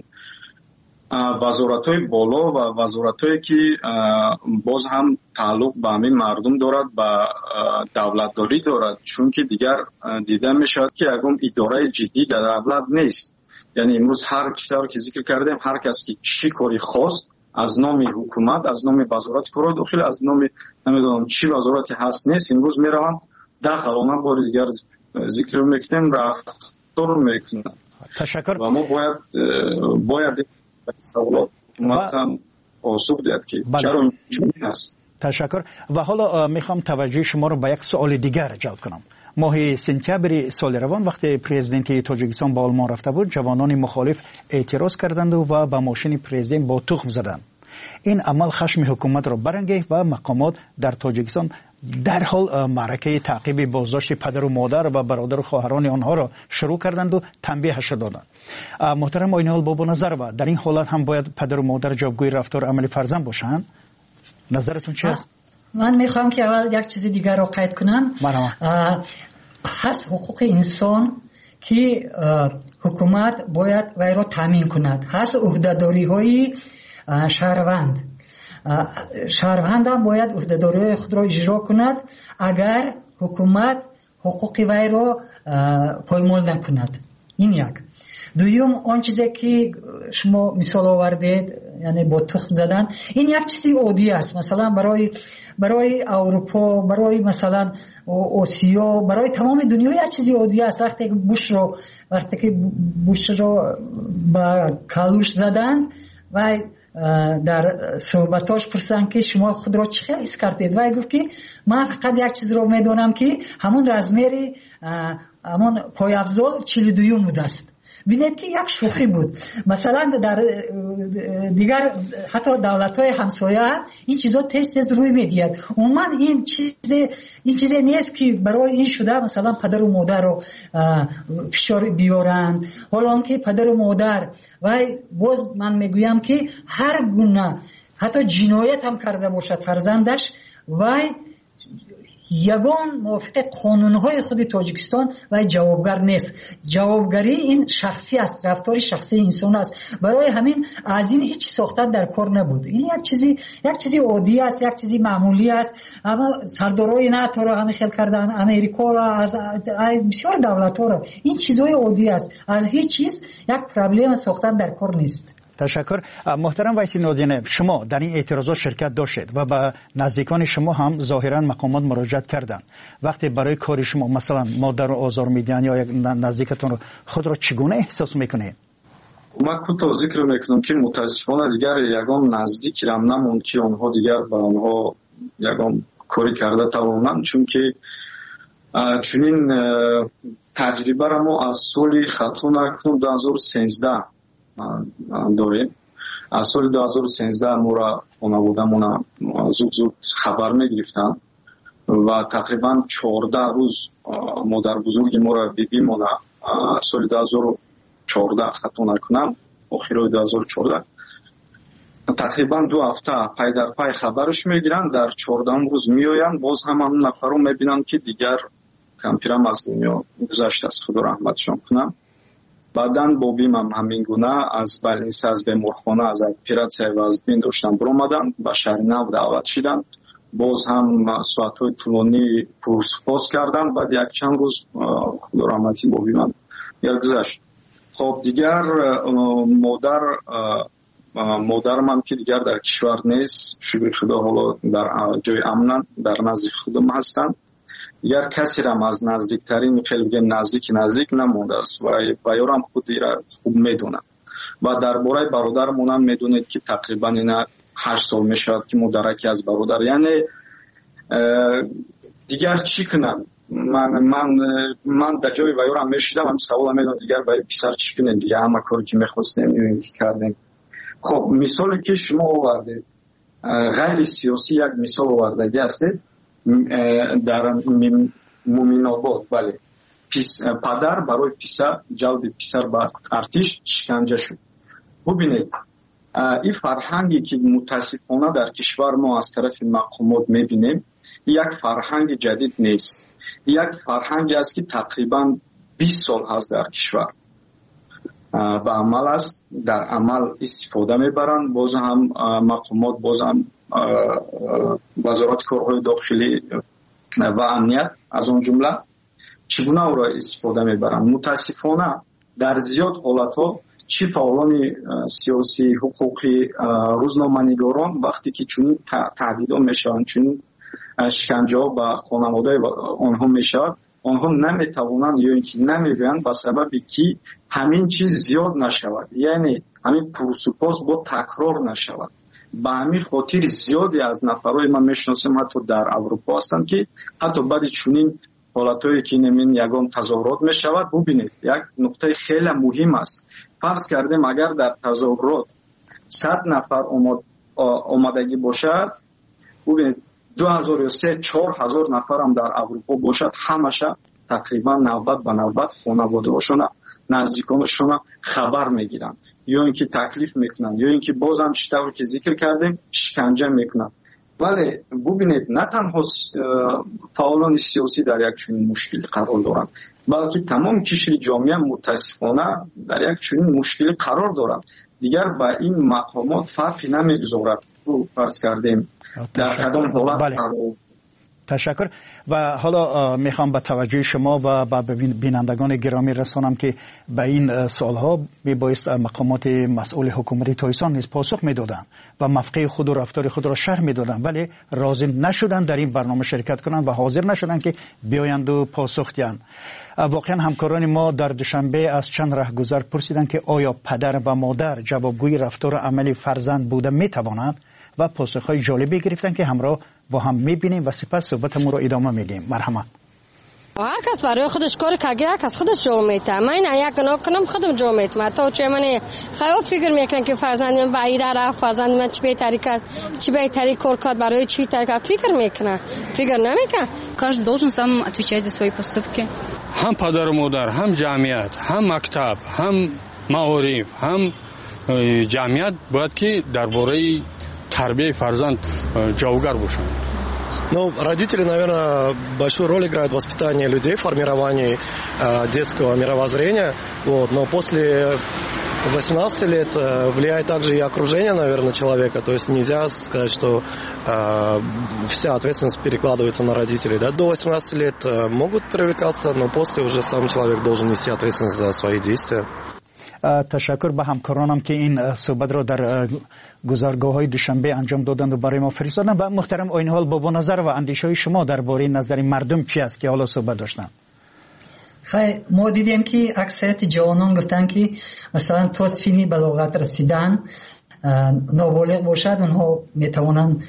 وزارت های بالا و وزارت هایی که باز هم تعلق به همین مردم دارد، به دولت داری دارد. چون که دیگر دیده می شود که اگم اداره جدی در دولت نیست. یعنی امروز هر کشور که ذکر کردیم، هر کس که چی کاری خواست از نام حکومت، از نام وزارت کار داخل، از نام نمیدونم چی وزارتی هست نیست، امروز میروند داخل بار دیگر ذکر میکنیم، رفتار میکنن. تشکر. و ما باید باید سوالات حکومت هم پاسخ دهد که چرا چون هست. تشکر. و حالا میخوام توجه شما رو به یک سوال دیگر جلب کنم. ماه سپتامبر سال روان وقتی پرزیدنت تاجیکستان به آلمان رفته بود، جوانان مخالف اعتراض کردند و به ماشین پرزیدنت با تخم زدند. این عمل خشم حکومت را برانگیخت و مقامات در تاجیکستان در حال معرکه تعقیب بازداشت پدر و مادر و برادر و خواهران آنها را شروع کردند و تنبیهش دادند. محترم آینال بابا نظر و در این حالت هم باید پدر و مادر جوابگوی رفتار عمل فرزند باشند؟ نظرتون چی است؟ من میخوام که اول یک چیز دیگر رو قید کنم. هست حقوق انسان که حکومت باید وی را تامین کند. هست عهده‌داری های شهروند. شهروند هم باید عهده‌داری خود را اجرا کند اگر حکومت حقوق وی را پایمال نکند. این یک. دوم آن چیزی که شما مثال آوردید، یعنی با تخم زدن، این یک چیزی عادی است. مثلا برای برای اروپا، برای مثلا آسیا، برای تمام دنیا یک چیزی عادی است. وقتی که بوش رو وقتی که بوش رو با کالوش زدند و در صحبتاش پرسیدند که شما خود را چه حس کردید، و گفت که من فقط یک چیز رو میدونم که همون رزمری همون پایافزال چهل و دو بوده است. ببینید که یک شوخی بود. مثلا در دیگر حتی دولت‌های همسایه این چیزا تست تست روی میدید. عموما این چیز این چیز نیست که برای این شده مثلا پدر و مادر رو فشار بیارن. حالا که پدر و مادر و باز من میگویم که هر گونه حتی جنایت هم کرده باشد فرزندش و یگان موافق قانونهای خود تاجیکستان و جوابگر نیست. جوابگری این شخصی است، رفتار شخصی انسان است. برای همین از این هیچ ساختن در کار نبود. این یک چیزی یک چیزی عادی است، یک چیزی معمولی است. اما سردارای ناتو را همه خیل کردن، امریکا را، از بسیار دولت‌ها را، این چیزهای عادی است. از هیچ چیز یک پرابلم ساختن در کار نیست. تشکر. محترم ویسی نادینه، شما در این اعتراضات شرکت داشتید و به نزدیکان شما هم ظاهرا مقامات مراجعت کردند. وقتی برای کار شما مثلا مادر رو آزار میدن یا یک نزدیکتون رو، خود را چگونه احساس میکنید؟ من کوتاه ذکر میکنم که متاسفانه دیگر یگان نزدیکی هم نموند که آنها دیگر به آنها یگان کاری کرده توانند، چون که چنین تجربه را ما از سال خطا نکنم دو هزار و سیزده داریم. از سال دو هزار و سیزده ما را خانواده‌مون زود زود خبر میگرفتن و تقریبا چهارده روز مادر بزرگ ما را بیبی مونه سال دو هزار و چهارده خطا نکنم آخرای دو هزار و چهارده تقریبا دو هفته پای در پای خبرش میگیرن. در چهارده روز میآیند، باز هم همون نفرو میبینن که دیگر کمپیرم از دنیا گذشته است، خدا رحمتشان کنم. بعدن بابیم هم همین گونه از بلنیس از بیمارخانه از اپراتسیای وزبین داشتن برآمدن و شهر نو دعوت شدن. باز هم ساعت‌های طولانی پرسپاس کردن. بعد یک چند روز خدا رحمتی بابیم هم گذشت. خب دیگر مادر مادرم هم که دیگر در کشور نیست، شکر خدا حالا در جای امنن، در نزدیک خودم هستن. دیگر کسی را از نزدیکترین خیلی بگیم نزدیک نزدیک نمونده است و بایورم خودی را خوب میدونم. و درباره برادرمون هم میدونید که تقریبا اینا هشت سال میشود که مدرکی از برادر، یعنی دیگر چی کنم؟ من من من در جای بایورم میشیدم هم سوال میدونم دیگر برای پسر چی کنیم دیگه، همه کاری که میخواستیم این که کردیم. خب مثالی که شما آوردید غیر سیاسی یک مثال آوردگی هستید در مومین آباد. بله، پدر برای پسر جلب پسر به ارتش شکنجه شد. ببینید این فرهنگی که متاسفانه در کشور ما از طرف مقامات میبینیم یک فرهنگ جدید نیست. یک فرهنگی است که تقریبا بیست سال هست در کشور به عمل است، در عمل استفاده میبرند. باز هم مقامات، باز هم وزارت کارهای داخلی و امنیت از اون جمله چگونه او را استفاده میبرند. متاسفانه در زیاد حالتها چی فعالان سیاسی، حقوقی، روزنامه‌نگاران وقتی که چون تهدیدها میشوند، چون شکنجه ها به خانواده آنها میشود، آنها نمیتوانند یا اینکه نمیگویند به سببی که همین چیز زیاد نشود، یعنی همین پرسپاس با تکرار نشود. به همین خاطر زیادی از نفرهای من میشناسم حتی در اروپا هستند که حتی بعد چنین حالتایی که نمین یگان تظاهرات میشود. ببینید یک نکته خیلی مهم است. فرض کردیم اگر در تظاهرات صد نفر آمدگی باشد، ببینید دو هزار و سه چهار هزار نفر هم در اروپا باشد، همشه تقریبا نوبت به نوبت خانواده هاشون نزدیکانشون خبر میگیرن یا اینکه تکلیف میکنن یا اینکه باز هم شتاوری که ذکر کردیم شکنجه میکنن. ولی ببینید نه تنها فعالان سیاسی در یک چنین مشکل قرار دارند، بلکه تمام کشور جامعه متاسفانه در یک چنین مشکل قرار دارند. دیگر با این مقامات فرقی نمیگذارد. فرض کردیم در کدام حالت بله. تشکر. و حالا میخوام به توجه شما و به بینندگان گرامی رسانم که به این سوالها میبایست مقامات مسئول حکومتی تاجیکستان نیز پاسخ میدادند و موقع خود و رفتار خود را شرح میدادند، ولی راضی نشدند در این برنامه شرکت کنند و حاضر نشدند که بیایند و پاسخ دهند. واقعا همکاران ما در دوشنبه از چند رهگذر پرسیدند که آیا پدر و مادر جوابگوی رفتار عملی فرزند بوده میتوانند و پاسخهای جالبی گرفتن که همراه با هم میبینیم و سپس صحبتمون رو ادامه میدیم. مرحمت. هر کس برای خودش کار که هر کس خودش جا میته. من یک گناه کنم خودم جا میتم. تا چه من خیلی فکر میکنم که فرزند من بعید رفت، فرزند من چی بهتری کرد، چی بهتری کار کرد، برای چی تری فکر میکنه. فکر نمیکنه. Каждый должен сам отвечать за свои поступки. هم پدر و مادر، هم جمعیت، هم مکتب، هم معارف، هم جمعیت باید که درباره تربیت فرزند جوگر باشند. Ну, родители, наверное, большую роль играют в воспитании людей, в формировании э, детского мировоззрения. Вот. Но после восемнадцати лет э, влияет также и окружение, наверное, человека. То есть нельзя сказать, что э, вся ответственность перекладывается на родителей. Да? До восемнадцати лет э, могут привлекаться, но после уже сам человек должен нести ответственность за свои действия. تشکر به همکارانم که این صحبت را در گزارگاه‌های دوشنبه انجام دادند و برای ما فرستادند. و محترم آیین حال با نظر و اندیشه‌های شما درباره نظر مردم چی است که حالا صحبت داشتن؟ خیلی ما دیدیم که اکثریت جوانان گفتن که مثلا تا سنی بلاغت رسیدن نابالغ باشد اونها میتوانند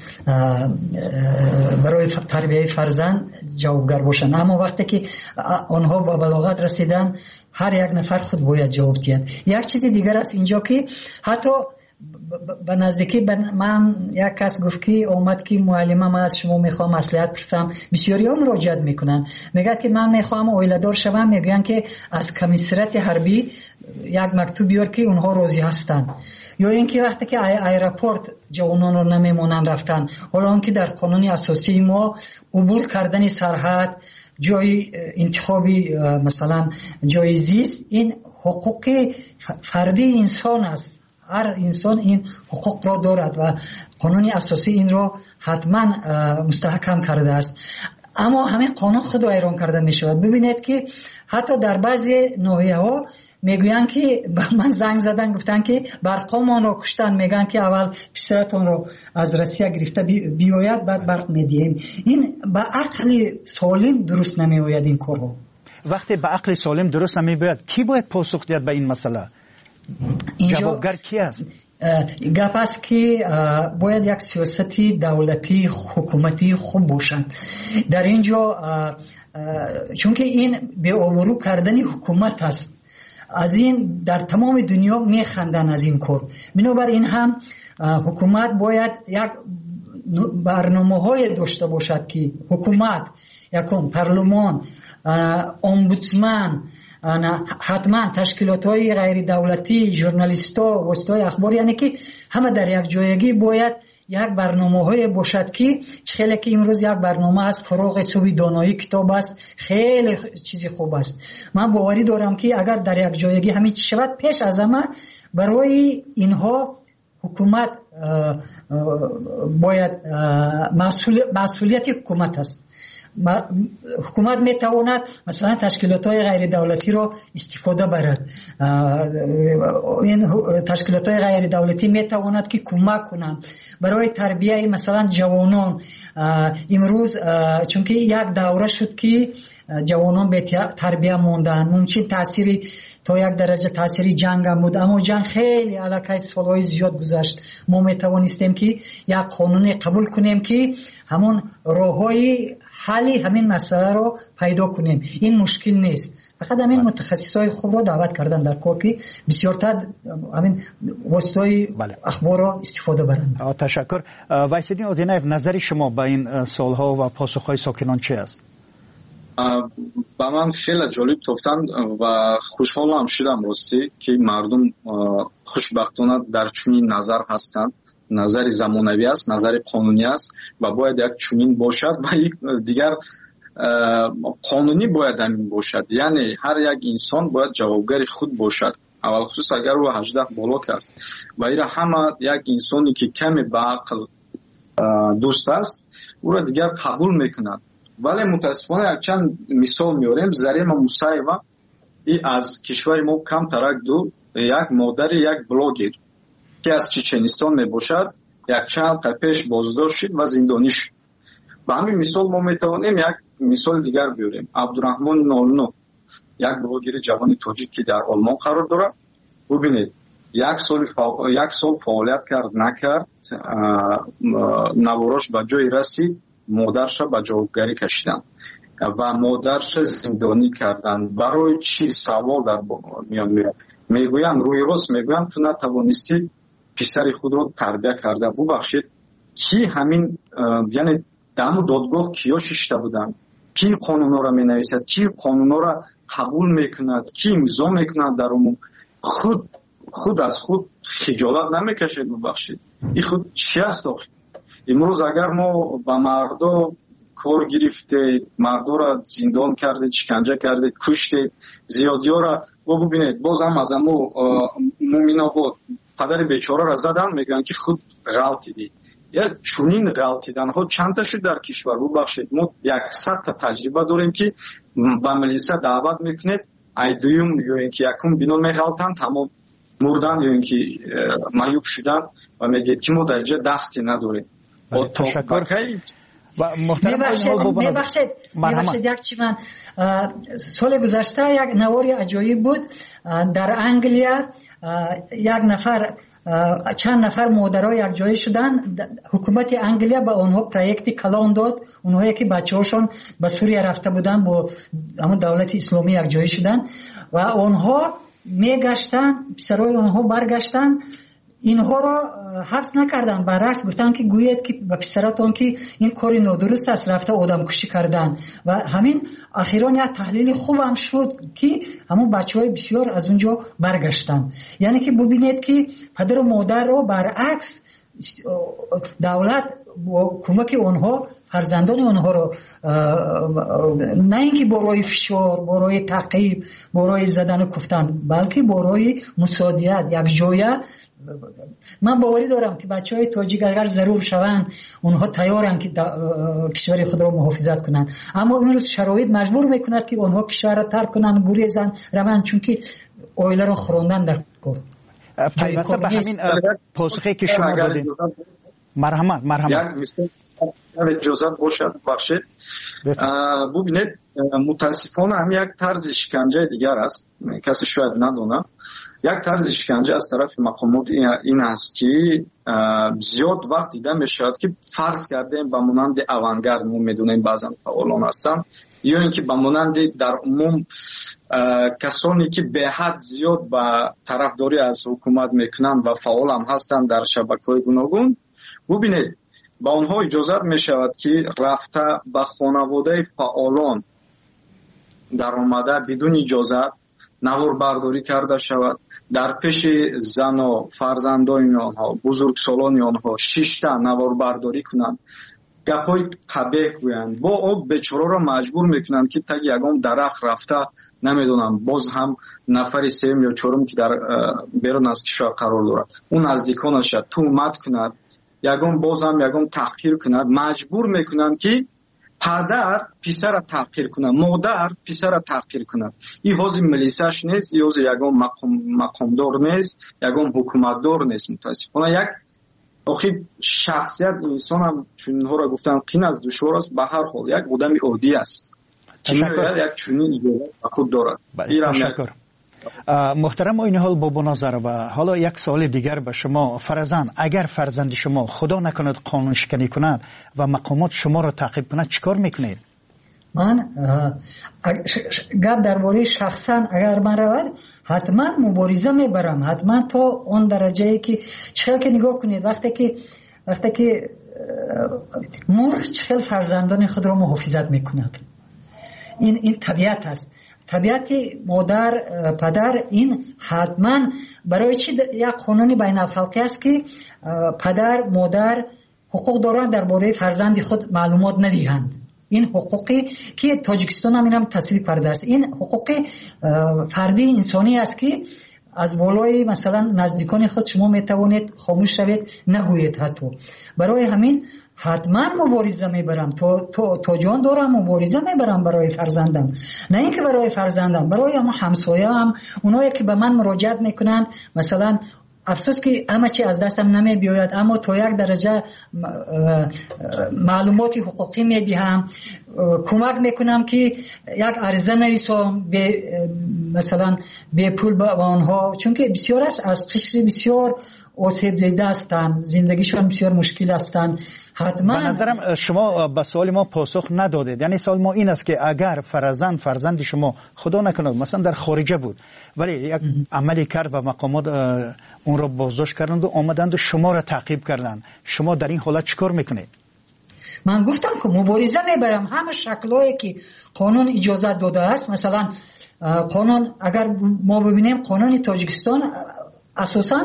برای تربیت فرزند جوابگر باشند، اما وقتی که آنها با بلاغت رسیدن هر یک نفر خود باید جواب دهد. یک چیز دیگر است اینجا که حتی به نزدیکی من یک کس گفت که اومد که معلمم من از شما میخوام مصلحت پرسم، بسیاری ها مراجعت میکنن میگه که من میخوام اویله دار شوم، میگن که از کمیسریت حربی یک مکتوب بیار که اونها راضی هستن، یا اینکه وقتی که ایرپورت جوانان رو نمیمونن رفتن، حالا اون که در قانون اساسی ما عبور کردن سرحد، جای انتخابی مثلا جای زیست، این حقوق فردی انسان است. هر انسان این حقوق را دارد و قانون اساسی این را حتما مستحکم کرده است. اما همین قانون خود را ایران کرده می شود. ببینید که حتی در بعضی ناحیه ها میگویند که من زنگ زدن گفتن که برقمان را کشتن، میگن که اول پسرتون رو از روسیه گرفته بیاید بعد برق میدیم. این به عقل سالم درست نمیآید این کارو. وقتی به عقل سالم درست نمیآید کی باید پاسخ دهد به این مسئله؟ جوابگر کی است؟ گپ است که باید یک سیاستی دولتی حکومتی خوب باشند در اینجا، چون که این به آبرو کردن حکومت است. از این در تمام دنیا میخندن از این کار. بنابراین هم حکومت باید یک برنامه های داشته باشد که حکومت، یکم پارلمان، امبودسمن، حتما تشکیلات های غیر دولتی، ژورنالیست ها، واسطه اخبار، یعنی که همه در یک جایگی باید یک برنامه های باشد که خیلی که امروز یک برنامه است فراغ صوبی دانایی کتاب است، خیلی چیزی خوب است. من باوری دارم که اگر در یک جایگی همین چی شود، پیش از همه برای اینها حکومت باید مسئولیت حکومت است. حکومت میتواند مثلا تشکیلات های غیر دولتی را استفاده برد. این تشکیلات های غیر دولتی میتواند که کمک کنند برای تربیه مثلا جوانان. امروز چون که یک دوره شد که جوانان به تربیه موندن، ممکن تأثیری تا یک درجه تأثیری جنگ هم بود، اما جنگ خیلی علاقه سالهای زیاد گذشت. ما میتوانستیم که یک قانون قبول کنیم که همون راههای حلی همین مسئله رو پیدا کنیم. این مشکل نیست، فقط همین متخصصای خوب رو دعوت کردن در کار که بسیارتر همین واسطای اخبار رو استفاده برند. تشکر. وایسیدین اودینایف، نظر شما با این سالها و پاسخهای ساکنان چه است؟ با من خیلی جالب گفتن و خوشحالم شدم راستی که مردم خوشبختانه در چنین نظر هستند. نظر زمانوی است، نظر قانونی است و باید یک چنین باشد و یک دیگر قانونی باید همین باشد. یعنی هر یک انسان باید جوابگر خود باشد. اول خصوص اگر او هجده بالا کرد و ایره همه یک انسانی که کمی به عقل دوست است او را دیگر قبول میکنند. ولی متاسفانه یک چند مثال میاریم. زریم موسیوا ای از کشور ما کم ترک دو یک مادر یک بلاگر که از چچنستان میباشد یک چند پیش بازداشت شد و زندانی شد. به همین مثال ما میتوانیم یک مثال دیگر بیاریم. عبدالرحمن نالنو یک بلاگر جوان تاجیک که در آلمان قرار دارد. ببینید یک سال فا... یک سال فعالیت کرد نکرد، نواراش به جای رسید، مادرش به جوابگری کشیدن و مادرش زندانی کردن. برای چی؟ سوال در میان میاد. میگویند روی راست میگویند تو نتوانستی پسر خود رو تربیه کرده. ببخشید کی همین یعنی دم و دادگاه کیا ششته بودن؟ کی قانونا را مینویسد؟ کی قانونا را قبول میکند؟ کی امضا میکند در اون؟ خود خود از خود خجالت نمیکشید؟ ببخشید این خود چی است آخه؟ имрӯз агар мо ба мардо кор гирифтед, мардора зиндон кардед, шиканҷа кардед, куштед, зиёдиёра бо бубинед боз ҳам аз аму муъминобод падари бечораро задан, мегӯянд ки худ ғалтидед. як чунин ғалтиданҳо чандта шуд дар кишвар. бубахшед, мо яксадта таҷриба дорем ки ба милиса даъват мекунед, ай дуюм мегӯем ки якум бино меғалтанд, тамом мурдан ё ин ки маъюб шудан ва мегӯед ки мо дар ҷо дасте надорем. мебахшед як чи ман соли гузашта як навори аҷоиб буд. дар Англия як нафар чанд нафар модарҳо якҷоя шуданд. ҳукумати Англия ба онҳо проекти калон дод. онҳое ки бачаҳошон ба Сурия рафта буданд, бо ҳамон давлати исломӣ якҷоя шуданд ва онҳо мегаштанд, писарои онҳо баргаштанд, инҳоро ҳабс накарданд, баръакс гуфтанд ки гӯед ки ба писаратон ки ин кори нодуруст аст, рафта одамкушӣ кардан. ва ҳамин ахирон як таҳлили хубам шуд ки ҳамон бачаҳои бисёр аз он ҷо баргаштанд. яъне ки бубинед ки падару модарро баръакс давлат бо кӯмаки онҳо фарзандони онҳоро на ин ки бо роҳи фишор, бо роҳи таъқиб, бо роҳи задану куфтан, балки бо роҳи мусоидат якҷоя. ман боварӣ дорам ки бачаҳои тоҷик агар зарур шаванд, онҳо тайёранд ки кишвари худро муҳофизат кунанд. аммо имрӯз шароит маҷбур мекунад ки онҳо кишварро тарк кунанд, гурезанд, раванд, чунки оиларо хӯрондан дар кор. пайваста ба ҳамин посухе ки шумо додед. марҳамат марҳамат اجازه باشد بخشید. ببینید متاسفانه هم یک طرز شکنجه دیگر است، کسی شاید ندونه. یک طرز شکنجه از طرف مقامات این است که زیاد وقت دیده می شود که فرض کردیم به مانند اوانگارد ما میدونیم بعضا فعالان هستند، یا اینکه به مانند در عموم کسانی که به حد زیاد به طرفداری از حکومت میکنند و فعال هم هستند در شبکه‌های گوناگون. ببینید با آنها اجازت می شود که رفته به خانواده فعالان در آمده بدون اجازت نوار برداری کرده شود، در پیش زن و فرزندان آنها، بزرگسالان آنها شش تا نوار برداری کنند، گپای قبیح گویند، با آب بیچاره را مجبور میکنند که تا یگام درخت رفته نمیدونم باز هم نفر سوم یا چهارم که در بیرون از کشور قرار دارد اون نزدیکانش تهمت کند، یگام باز هم یگام تحقیر کند، مجبور میکنند که پدر پسر تحقیر کند، مادر پسر تحقیر کند. این حوزه ملیساش نیست، این حوزه یگام مقام مقامدار نیست، یگام حکومتدار نیست. متاسفانه یک آخی شخصیت انسان هم چون اینها را گفتن قین از دشوار است، به هر حال یک آدم عادی است که می‌آید یک چنین ایده خود دارد. تشکر. محترم این حال بابا ناظر و حالا یک سوال دیگر به شما. فرزند اگر فرزند شما خدا نکند قانون شکنی کند و مقامات شما را تعقیب کند چیکار میکنید؟ من گپ درباره شخصا اگر من رود حتما مبارزه میبرم، حتما تا اون درجه که چخیل که نگاه کنید وقتی که وقتی که مرغ چخیل فرزندان خود را محافظت میکند، این این طبیعت است. طبیعت مادر پدر این حتما برای چی یک قانون بین الخلقی است که پدر مادر حقوق دارند درباره فرزند خود معلومات ندهند. این حقوقی که تاجیکستان هم اینم تصویب کرده است، این حقوق فردی انسانی است که از بالای مثلا نزدیکان خود شما میتوانید خاموش شوید نگویید. حتی برای همین حتما مبارزه میبرم، تا تا تا جان دارم مبارزه میبرم برای فرزندم، نه اینکه برای فرزندم، برای هم همسایه هم اونایی که به من مراجعت میکنند. مثلا افسوس که همه چی از دستم نمی بیاید، اما تا یک درجه معلوماتی حقوقی میدهم، کمک میکنم که یک عرضه نویسم به مثلا به پول به آنها، چون که بسیار است از قشر بسیار آسیب دیده هستند، زندگیشون بسیار مشکل هستند. حتما به نظرم شما به سوال ما پاسخ ندادید. یعنی سوال ما این است که اگر فرزند فرزند شما خدا نکند مثلا در خارجه بود ولی یک عملی کرد و مقامات اون را بازداشت کردند و آمدند و شما را تعقیب کردند، شما در این حالت چیکار میکنید؟ من گفتم که مبارزه میبرم، همه شکلایی که قانون اجازه داده است. مثلا قانون اگر ما ببینیم قانون تاجیکستان اساساً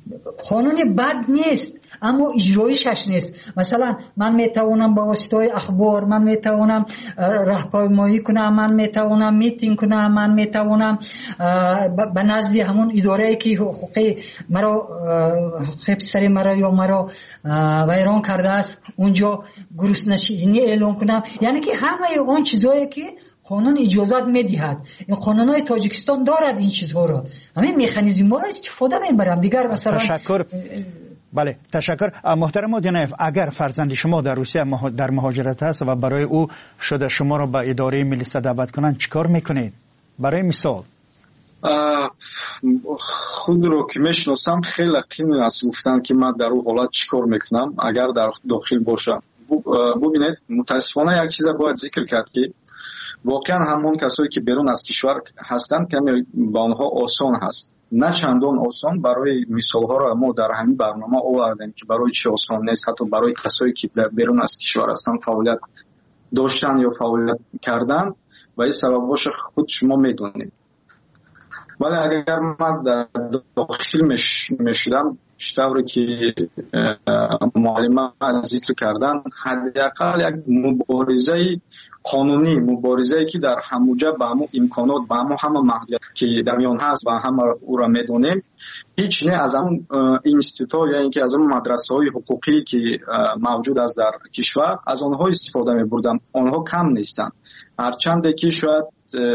قانون بد نیست اما اجرایشش نیست. مثلا من میتوانم با واسطه اخبار، من میتوانم راهپیمایی کنم، من میتوانم میتینگ کنم، من میتوانم به نزد همون اداره که حقوقی مرا حقوق پسر مرا یا مرا ویران کرده است اونجا گروسنشینی اعلام کنم. یعنی که همه اون چیزایی که قانون اجازت میدهد، این قانونهای تاجیکستان دارد این چیزها را، همین مکانیزم را استفاده میبرم. دیگر مثلا تشکر. بله تشکر. محترم مدینف، اگر فرزند شما در روسیه در مهاجرت است و برای او شده شما را به اداره ملی دعوت کنند چیکار میکنید؟ برای مثال خود رو که میشناسم خیلی قیمت است گفتن که من در اون حالت چیکار میکنم اگر در داخل باشم. ببینید متاسفانه یک چیز باید ذکر کرد که واقعا همون کسایی که بیرون از کشور هستند که با آنها آسان هست، نه چندان آسان. برای مثال ها را ما در همین برنامه آوردیم که برای چه آسان نیست، حتی برای کسایی که در بیرون از کشور هستند فعالیت داشتن یا فعالیت کردن و این سبب باشه خود شما میدونید. ولی اگر من در داخل میشدم شطوری که معلمه ذکر کردن، حداقل یک مبارزه قانونی، مبارزه که در هموجه به همون امکانات به همون همه محدودیت که در میان هست و همه او را میدونیم، هیچ نه از همون اینستیتوت یا اینکه از همون مدرسه های حقوقی که موجود است در کشور از آنها استفاده میبردم. آنها کم نیستن، هرچند که شاید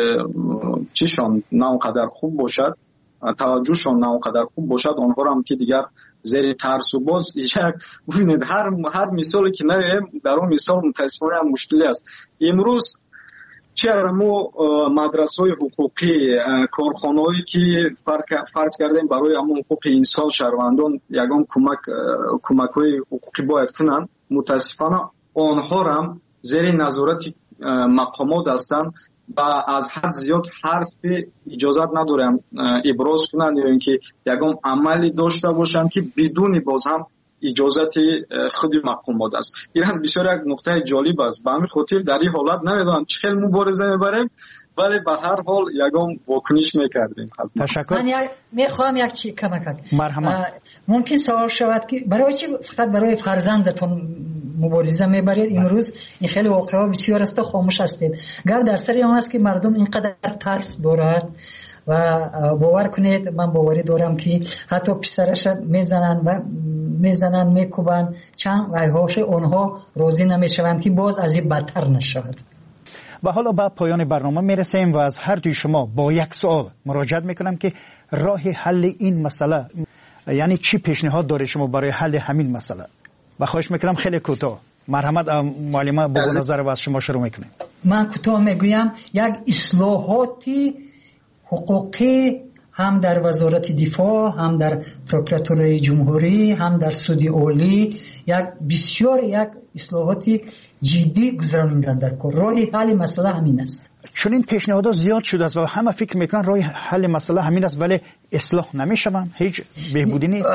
چیشان نه اونقدر خوب باشد، توجهشان نه اونقدر خوب باشد، آنها را هم که دیگر زیر ترس و باز یک ببینید هر هر مثالی که نگیم در اون مثال متاسفانه هم مشکلی است. امروز چرا ما مدرسه‌های حقوقی، کارخانه‌ای که فرض کردیم برای همون حقوق انسان شهروندان یگان کمک کمک‌های حقوقی باید کنن، متاسفانه آنها هم زیر نظارت مقامات هستند و از حد زیاد حرف اجازت ندارم ابراز کنند یا اینکه یگان عملی داشته باشند که بدون باز هم اجازت خود مقامات است. این بسیار یک نقطه جالب است. به همین خاطر در این حالت نمیدونم چه خیلی مبارزه میبریم ولی به هر حال یگان واکنش میکردیم. تشکر. من میخوام یک چی کمک کنم. مرحمت. ممکن سوال شود که برای چی فقط برای فرزندتون مبارزه میبرید؟ امروز این خیلی واقعا بسیار است، خاموش هستید. گپ در سر اون است که مردم اینقدر ترس دارند و باور کنید من باوری دارم که حتی پسرش میزنن و میزنن میکوبن چند وایهاش اونها راضی نمیشوند که باز از این بدتر نشود. و حالا به پایان برنامه میرسیم و از هر دوی شما با یک سوال مراجعه میکنم که راه حل این مسئله، یعنی چی پیشنهاد داره شما برای حل همین مسئله؟ و خواهش میکنم خیلی کوتاه. مرحمت معلمه با نظر و از شما شروع میکنیم. من کوتاه میگویم یک اصلاحاتی حقوقی هم در وزارت دفاع، هم در پروکراتوری جمهوری، هم در سود عالی یک بسیار یک اصلاحاتی جدی گذراندن در کار. راه حل مسئله همین است. چون این پیشنهادات زیاد شده است و همه فکر میکنن راه حل مسئله همین است ولی اصلاح نمیشوند، هیچ بهبودی نیست.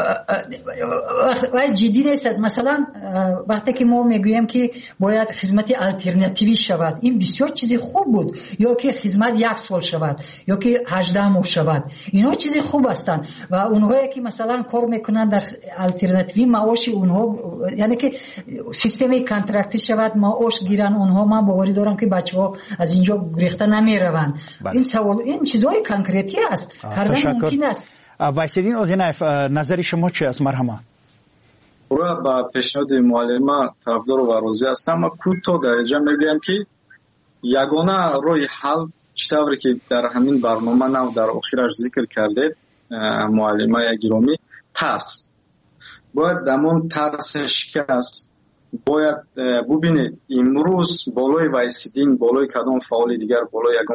ولی جدی نیست. مثلا وقتی که ما میگوییم که باید خدمت الटरनेटिव्ی شود، این بسیار چیزی خوب بود، یا که خدمت یک سال شود یا که هجده ماه شود، اینا چیزی خوب هستند و اونهایی که مثلا کار میکنن در الटरनेटिव्ی معاش اونها، یعنی که سیستمی کانترکتی شود معاش گیرن اونها، من باوری دارم که بچه‌ها از اینجا گریخته نمیروند. این سوال این چیزای کانکریتی است، کردن ممکن است. وایسیدین اودینایف نظر شما چی است؟ مرحمت. برای با پیشنهاد معلمه طرفدار و راضی هستم. ما کوتاه درجه میگم که یگانه راه حل چطوری که در همین برنامه نو در آخرش ذکر کردید معلمه گرامی، ترس. باید دمون ترس شکست. باید ببینید امروز بالای وایسیدین، بالای کدام فعال دیگر، بالای یگان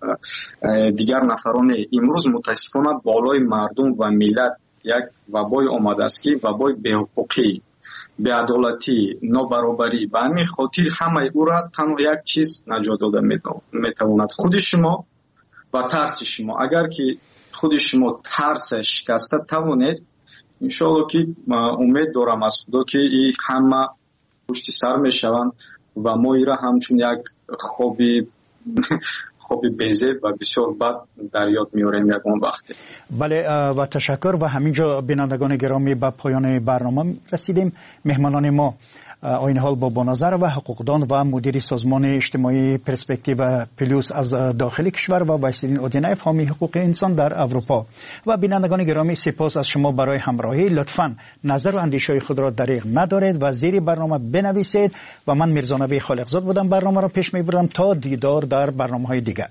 دیگر نفرانه، امروز متاسفانه بالای مردم و ملت یک وبای آمده است که وبای بی‌حقوقی، بی‌عدالتی، نابرابری. به همین خاطر همه او را تنها یک چیز نجات داده میتواند، خود شما و ترس شما. اگر که خود شما ترس شکسته توانید، انشاءالله که امید دارم از خدا که این همه پشت سر میشوند و ما ایرا همچون یک خوابی انتخاب بی‌ضد و بسیار بد در یاد میاریم یکون وقتی. بله و تشکر. و همینجا بینندگان گرامی به پایان برنامه رسیدیم. مهمانان ما آیین حال با بانظر و حقوقدان و مدیر سازمان اجتماعی پرسپکتیو پلوس از داخل کشور و وایسرین اودینایف حامی حقوق انسان در اروپا. و بینندگان گرامی سپاس از شما برای همراهی. لطفاً نظر و اندیشه خود را دریغ ندارید و زیر برنامه بنویسید. و من میرزا نبی خالقزاد بودم، برنامه را پیش میبرم. تا دیدار در برنامه‌های دیگر.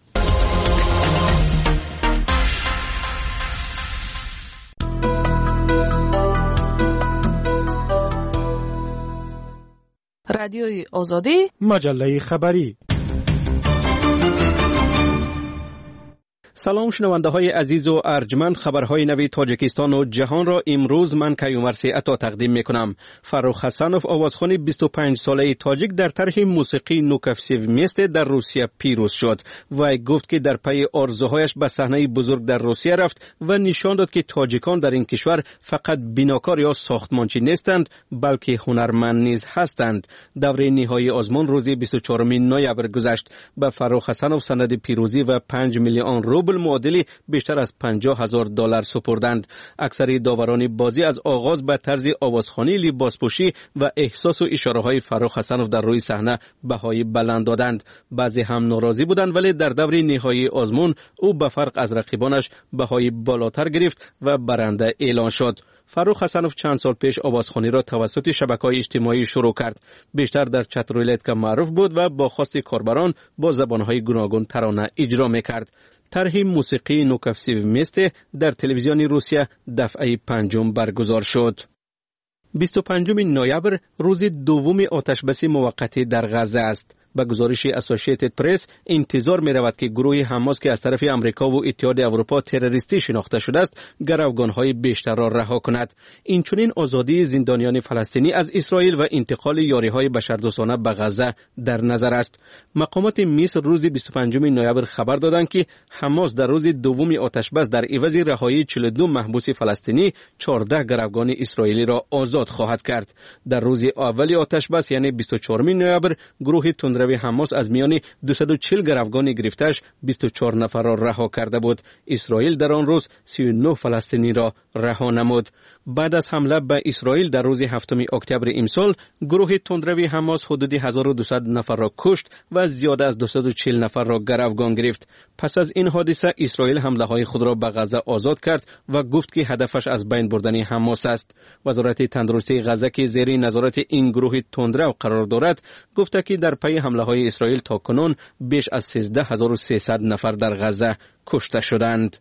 رادیوی آزادی، مجله خبری. سلام شنونده های عزیز و ارجمند، خبرهای نوی تاجیکستان و جهان را امروز من کیومرثی عطا تقدیم می کنم. فروخ حسنوف آوازخوان بیست و پنج ساله تاجیک در طرح موسیقی نوکفسیو میست در روسیه پیروز شد. وی گفت که در پی آرزوهایش به صحنه بزرگ در روسیه رفت و نشان داد که تاجیکان در این کشور فقط بیناکار یا ساختمانچی نیستند بلکه هنرمند نیز هستند. دوره نهایی آزمون روز بیست و چهارم نوامبر گذشت. به فروخ حسنوف سند پیروزی و پنج میلیون روبل معادلی بیشتر از پنجاه هزار دلار سپردند. اکثر داوران بازی از آغاز به طرز آوازخوانی، لباسپوشی و احساس و اشاره های فروخ حسنوف در روی صحنه بهای بلند دادند. بعضی هم ناراضی بودند، ولی در دور نهایی آزمون او به فرق از رقیبانش بهای بالاتر گرفت و برنده اعلان شد. فروخ حسنوف چند سال پیش آوازخوانی را توسط شبکه‌های اجتماعی شروع کرد. بیشتر در چترولیت که معروف بود و با خواست کاربران با زبان‌های گوناگون ترانه اجرا می‌کرد. طرح موسیقی نوکفسیو میست در تلویزیون روسیه دفعه پنجم برگزار شد. بیست و پنجم نوامبر روز دوم آتشبس موقتی در غزه است. به گزارش اسوسییتد پرس انتظار می رود که گروه حماس که از طرف امریکا و اتحاد اروپا تروریستی شناخته شده است گروگان‌های بیشتر را رها کند. این چنین آزادی زندانیان فلسطینی از اسرائیل و انتقال یاری‌های بشردوستانه به غزه در نظر است. مقامات مصر روز بیست و پنجم نوامبر خبر دادند که حماس در روز دوم آتشبس در عوض رهایی چهل و دو محبوس فلسطینی چهارده گروگان اسرائیلی را آزاد خواهد کرد. در روز اول آتشبس یعنی بیست و چهارم نوامبر گروه روی حماس از میان دویست و چهل گروگان گرفته‌اش بیست و چهار نفر را رها کرده بود. اسرائیل در آن روز سی و نه فلسطینی را رها نمود. بعد از حمله به اسرائیل در روز هفتم اکتبر امسال گروه تندروی حماس حدود هزار و دویست نفر را کشت و زیاده از دویست و چهل نفر را گروگان گرفت. پس از این حادثه اسرائیل حمله های خود را به غزه آزاد کرد و گفت که هدفش از بین بردن حماس است. وزارت تندرستی غزه که زیر نظارت این گروه تندرو قرار دارد گفته که در پی حمله های اسرائیل تا کنون بیش از سیزده هزار و سیصد نفر در غزه کشته شدند.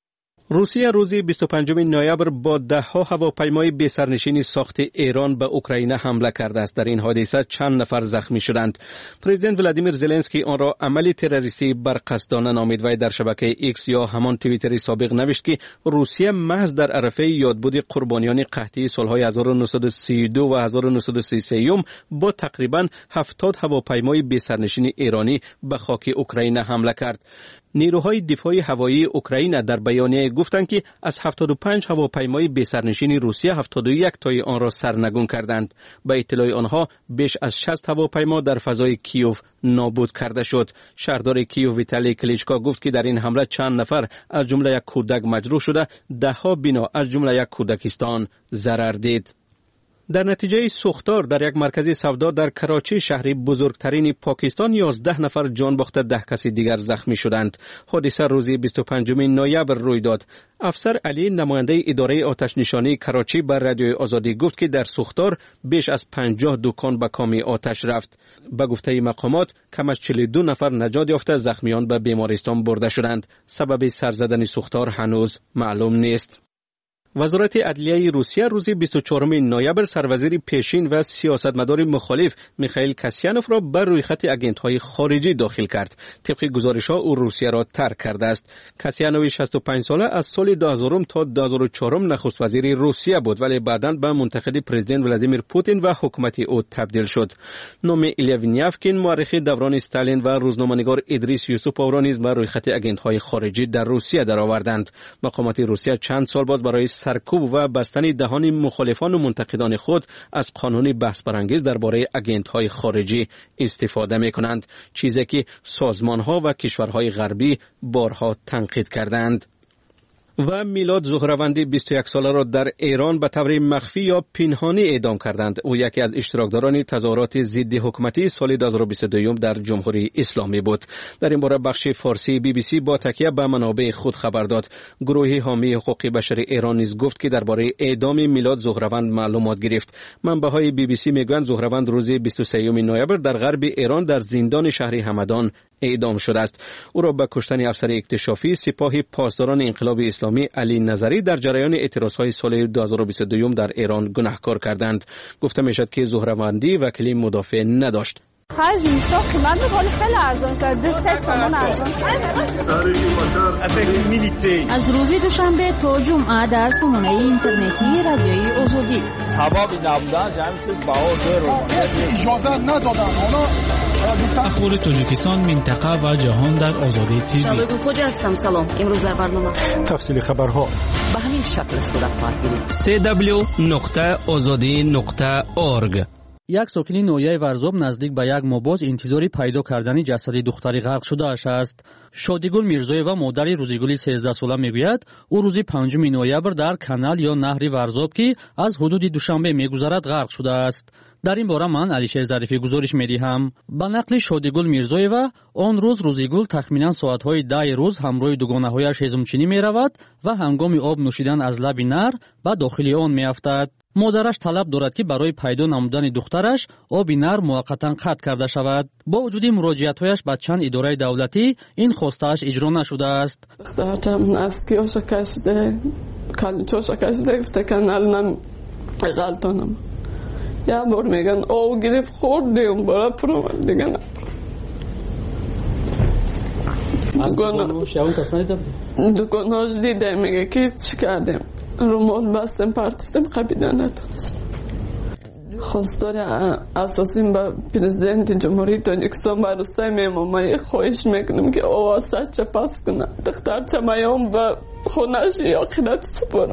روسیه روز بیست و پنجم نوامبر با ده ها هواپیمای بی سرنشین ساخت ایران به اوکراین حمله کرده است. در این حادثه چند نفر زخمی شدند. پرزیدنت ولادیمیر زلنسکی آن را عملی تروریستی برقصدانه نامید و در شبکه ایکس یا همان توییتر سابق نوشت که روسیه محض در عرفه یادبود قربانیان قحطی سالهای هزار و نهصد و سی و دو و هزار و نهصد و سی و سه با تقریباً هفتاد هواپیمای بی سرنشین ایرانی به خاک اوکراین حمله کرد. نیروهای دفاع هوایی اوکراین در بیانیه گفتند که از هفتاد و پنج هواپیمای بی سرنشین روسیه هفتاد و یک تای آن را سرنگون کردند. به اطلاع آنها بیش از شصت هواپیما در فضای کیوف نابود کرده شد. شهردار کیوف ویتالی کلیچکا گفت که در این حمله چند نفر از جمله یک کودک مجروح شده، ده ها بنا از جمله یک کودکستان ضرر دید. در نتیجه سوختار در یک مرکز سودا در کراچی شهر بزرگترین پاکستان یازده نفر جان باخته، ده کسی دیگر زخمی شدند. حادثه روز بیست و پنجم نوامبر روی داد. افسر علی نماینده اداره آتش نشانی کراچی بر رادیوی آزادی گفت که در سوختار بیش از پنجاه دکان به کام آتش رفت. به گفته مقامات کم از چهل و دو نفر نجات یافته، زخمیان به بیمارستان برده شدند. سبب سر زدن سوختار هنوز معلوم نیست. وزارت عدلیه روسیه روز بیست و چهارم نوامبر سروزیر پیشین و سیاستمدار مخالف میخائیل کاسیانوف را بر روی خط آگنت‌های خارجی داخل کرد. طبق گزارش‌ها او روسیه را ترک کرده است. کاسیانوف شصت و پنج ساله از سال دو هزار تا دو هزار و چهار نخست وزیر روسیه بود، ولی بعداً به منتقد پرزیدنت ولادیمیر پوتین و حکومت او تبدیل شد. نام ایلیا وینیافکین مورخ دوران استالین و روزنامه‌نگار ادریس یوسوپوف را نیز بر روی خط آگنت‌های خارجی در روسیه درآوردند. مقامات روسیه چند سال بعد برای سرکوب و بستن دهان مخالفان و منتقدان خود از قانون بحث برانگیز درباره آگنت‌های خارجی استفاده می‌کنند، چیزی که سازمان‌ها و کشورهای غربی بارها تنقید کردند. و میلاد زهروندی بیست و یک ساله را در ایران به طور مخفی یا پنهانی اعدام کردند. او یکی از اشتراکداران تظاهرات ضد حکومتی سال دو هزار و بیست و دو در جمهوری اسلامی بود. در این باره بخش فارسی بی بی سی با تکیه به منابع خود خبر داد. گروه حامی حقوق بشر ایران نیز گفت که درباره اعدام میلاد زهروند معلومات گرفت. منبع‌های بی بی سی میگویند زهروند روز بیست و سوم نوامبر در غرب ایران در زندان شهر همدان اعدام شده است. او را به کشتن افسر اکتشافی سپاه پاسداران انقلاب اسلامی علی نظری در جریان اعتراضهای سال دو هزار و بیست و دو در ایران گناهکار کردند. گفته میشد که زهروندی وکیل مدافع نداشت. هر جنسا قیمت می‌کنه خیلی ارزان شد. دست سامان ارزان شد. از روز دوشنبه تا جمعه در سامانه اینترنتی رادیوی آزادی. سبب نبودن جمعیت باور رو اجازه ندادن. اخبار تاجیکستان، منطقه و جهان در آزادی تیوی. شباب فوجی هستم. سلام. امروز در برنامه تفصیل خبرها به همین شکل صورت خواهد گرفت. سی دبلیو نقطه آزادی نقطه اورگ. یک ساکنی نویای ورزوب نزدیک به یک ماباز انتظاری پیدا کردن جسد دختری غرق شده‌اش است. شادیگل میرزایова مادر روزیگلی سیزده ساله میگوید او روز پنجم نوامبر در کانال یا نهر ورزوب که از حدود دوشنبه میگذرد غرق شده است. در این باره من علیشیر ظریفی گزارش میدهم. به نقل شادیگل میرزایова آن روز روزیگل تخمینا ساعت‌های ده روز همراه دوگانه‌هایش هضمچینی میرود و هنگام آب نوشیدن از لب نهر به داخل آن میافتد. مادرش طلب دارد که برای پیدا نمودن دخترش آب نهر موقتا قطع کرده شود. با وجود مراجعت‌هایش به چند اداره دولتی این خواسته‌اش اجرا نشده است. دخترم نسکیاش کشیده، کلچوش کشیده، فکر الان غلطانم. یا بار میگن آب گرفت خوردیم برای پرومال دیگه نه. دکاناش دیده میگه که چی کردیم. رومال بستم پرتفتم قبیده نتونست. خواستار اساسی با پرزیدنت جمهوری تاجیکستان برای میمون خواهش میکنم که آوازه چه پس کنه. دختر چه میام و خونش یا خیلت سپرم.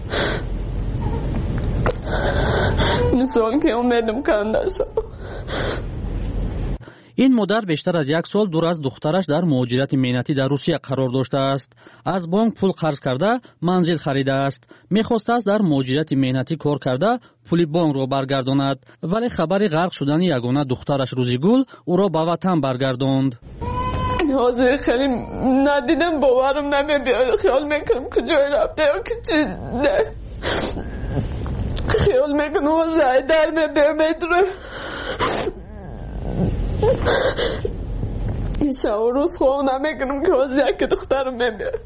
مثلا که امیدم کنده شد. این مادر بیشتر از یک سال دور از دخترش در مهاجرت مهنتی در روسیه قرار داشته است. از بانک پول قرض کرده منزل خریده است. میخواست است در مهاجرت مهنتی کار کرده پول بانک را برگرداند، ولی خبر غرق شدن یگانه دخترش روزیگل او را به وطن برگرداند. حاضر خیلی ندیدم باورم نمیاد. خیال میکنم کجای رفته یا که چی نه. خیال میکنم وضعی در میبیمید رو. این شب و روز خواه نمیکنم که وضعی که دخترم میبید.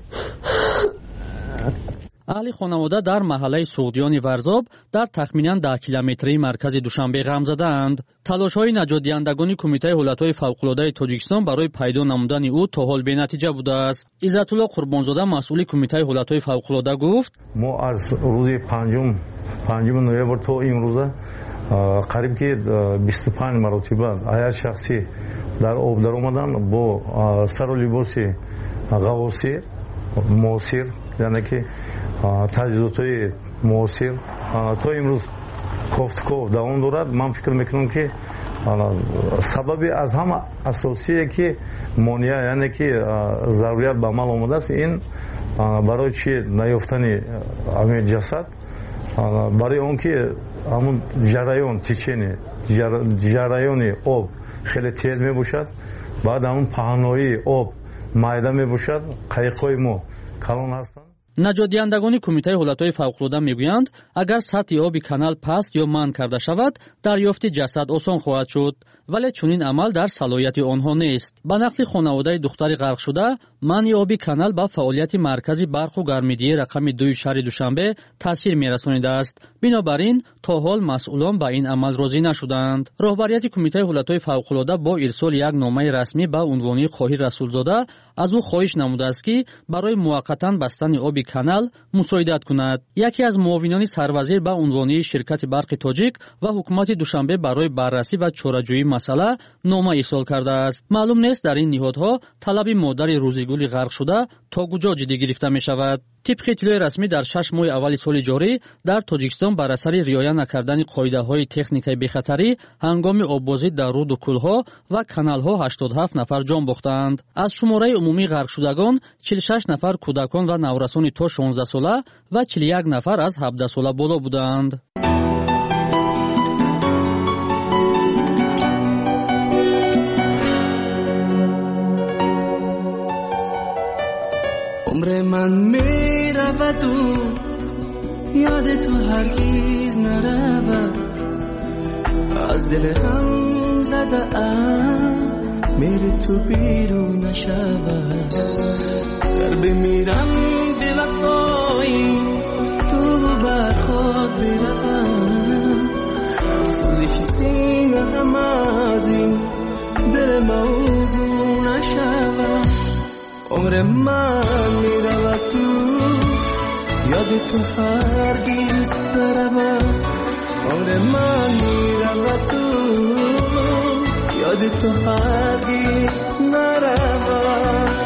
اهل خانواده در محله سوغدیان ورزاب در تخمینا ده کیلومتری مرکز دوشنبه غم زدند. تلاش‌های نجات دهندگان کمیته حالت‌های فوق‌العاده تاجیکستان برای پیدا نمودن او تا حال بی‌نتیجه بوده است. عزت الله قربانزاده مسئول کمیته حالت‌های فوق‌العاده گفت: ما از روز پنجم پنجم نوامبر تا امروز قریب که بیست و پنج مرتبه عیار شخصی در آب در اومدن با سر و لباس غواصی معاصر، یعنی که تجهیزات‌های معاصر تا امروز کوفتکوف دوام دارد. من فکر میکنم که سببی از همه اساسیه که مانع، یعنی که ضروریت به عمل آمده است. این برای چی نیافتن همین جسد، برای اون که همون جریان تیچینی جریان آب خیلی تیز می باشد، بعد همون پهنایی آب майда мебошад, қайиқҳои мо калон ҳастанд. نجات دهندگان کمیته حالت‌های فوق‌العاده میگویند اگر سطح آب کانال پست یا منع کرده شود دریافت جسد آسان خواهد شد، ولی چنین عمل در صلاحیت آنها نیست. به نقل خانواده دختر غرق شده منع آب کانال به فعالیت مرکز برق و گرمیدهی رقم دو شهر دوشنبه تاثیر می‌رسانیده است. بنابراین تا حال مسئولان به این عمل راضی نشدند. رهبریت کمیته حالت‌های فوق‌العاده با ارسال یک نامه رسمی به عنوان خواهی رسولزاده از او خواهش نموده است که برای موقتا بستن آب канал мусоидат кунад. Яке аз муовинони сарвазир ба унвони ширкати барқи тоҷик ва ҳукумати Душанбе барои баррасӣ ва чораҷӯии масъала нома ирсол кардааст. маълум нест дар ин ниҳодҳо талаби модари рӯзигули ғарқ шуда то куҷо ҷиддӣ гирифта мешавад. طبق اطلاع رسمی در شش ماه اول سال جاری در تاجیکستان بر اثر رعایت نکردن قاعده‌های تکنیکی بی‌خطری هنگام آببازی در رود و کل‌ها و کانال‌ها هشتاد و هفت نفر جان باختند. از شماره عمومی غرق شدگان چهل و شش نفر کودکان و نورسان تا شانزده ساله و چهل و یک نفر از هفده ساله بالا بودند. عمر من می رود و یاد تو هرگیز نرود از دل هم زده ام میری تو بیرون نشود گر بمیرم بی وفایی تو بر خود بروم سوزش سینه هم از این دل موضوع نشود عمر من میرود تو یاد تو هرگیز نرود عمر من میرود تو یاد تو هرگیز نرود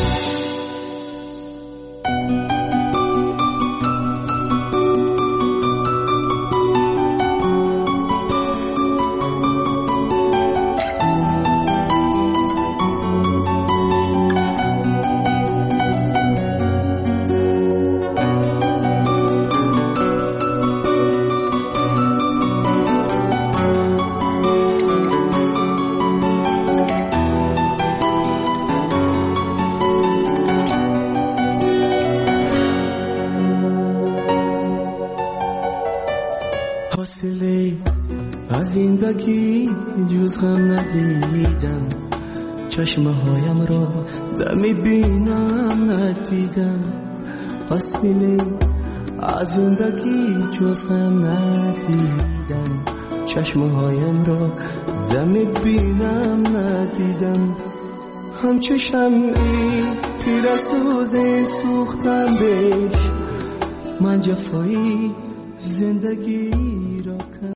از زندگی جز غم ندیدم چشمه هایم را دمی بینم ندیدم فاصله از زندگی جز غم ندیدم چشمه هایم را دمی بینم ندیدم همچو شمعی تیر سوز سوختم بهش من جفایی زندگی را کردم.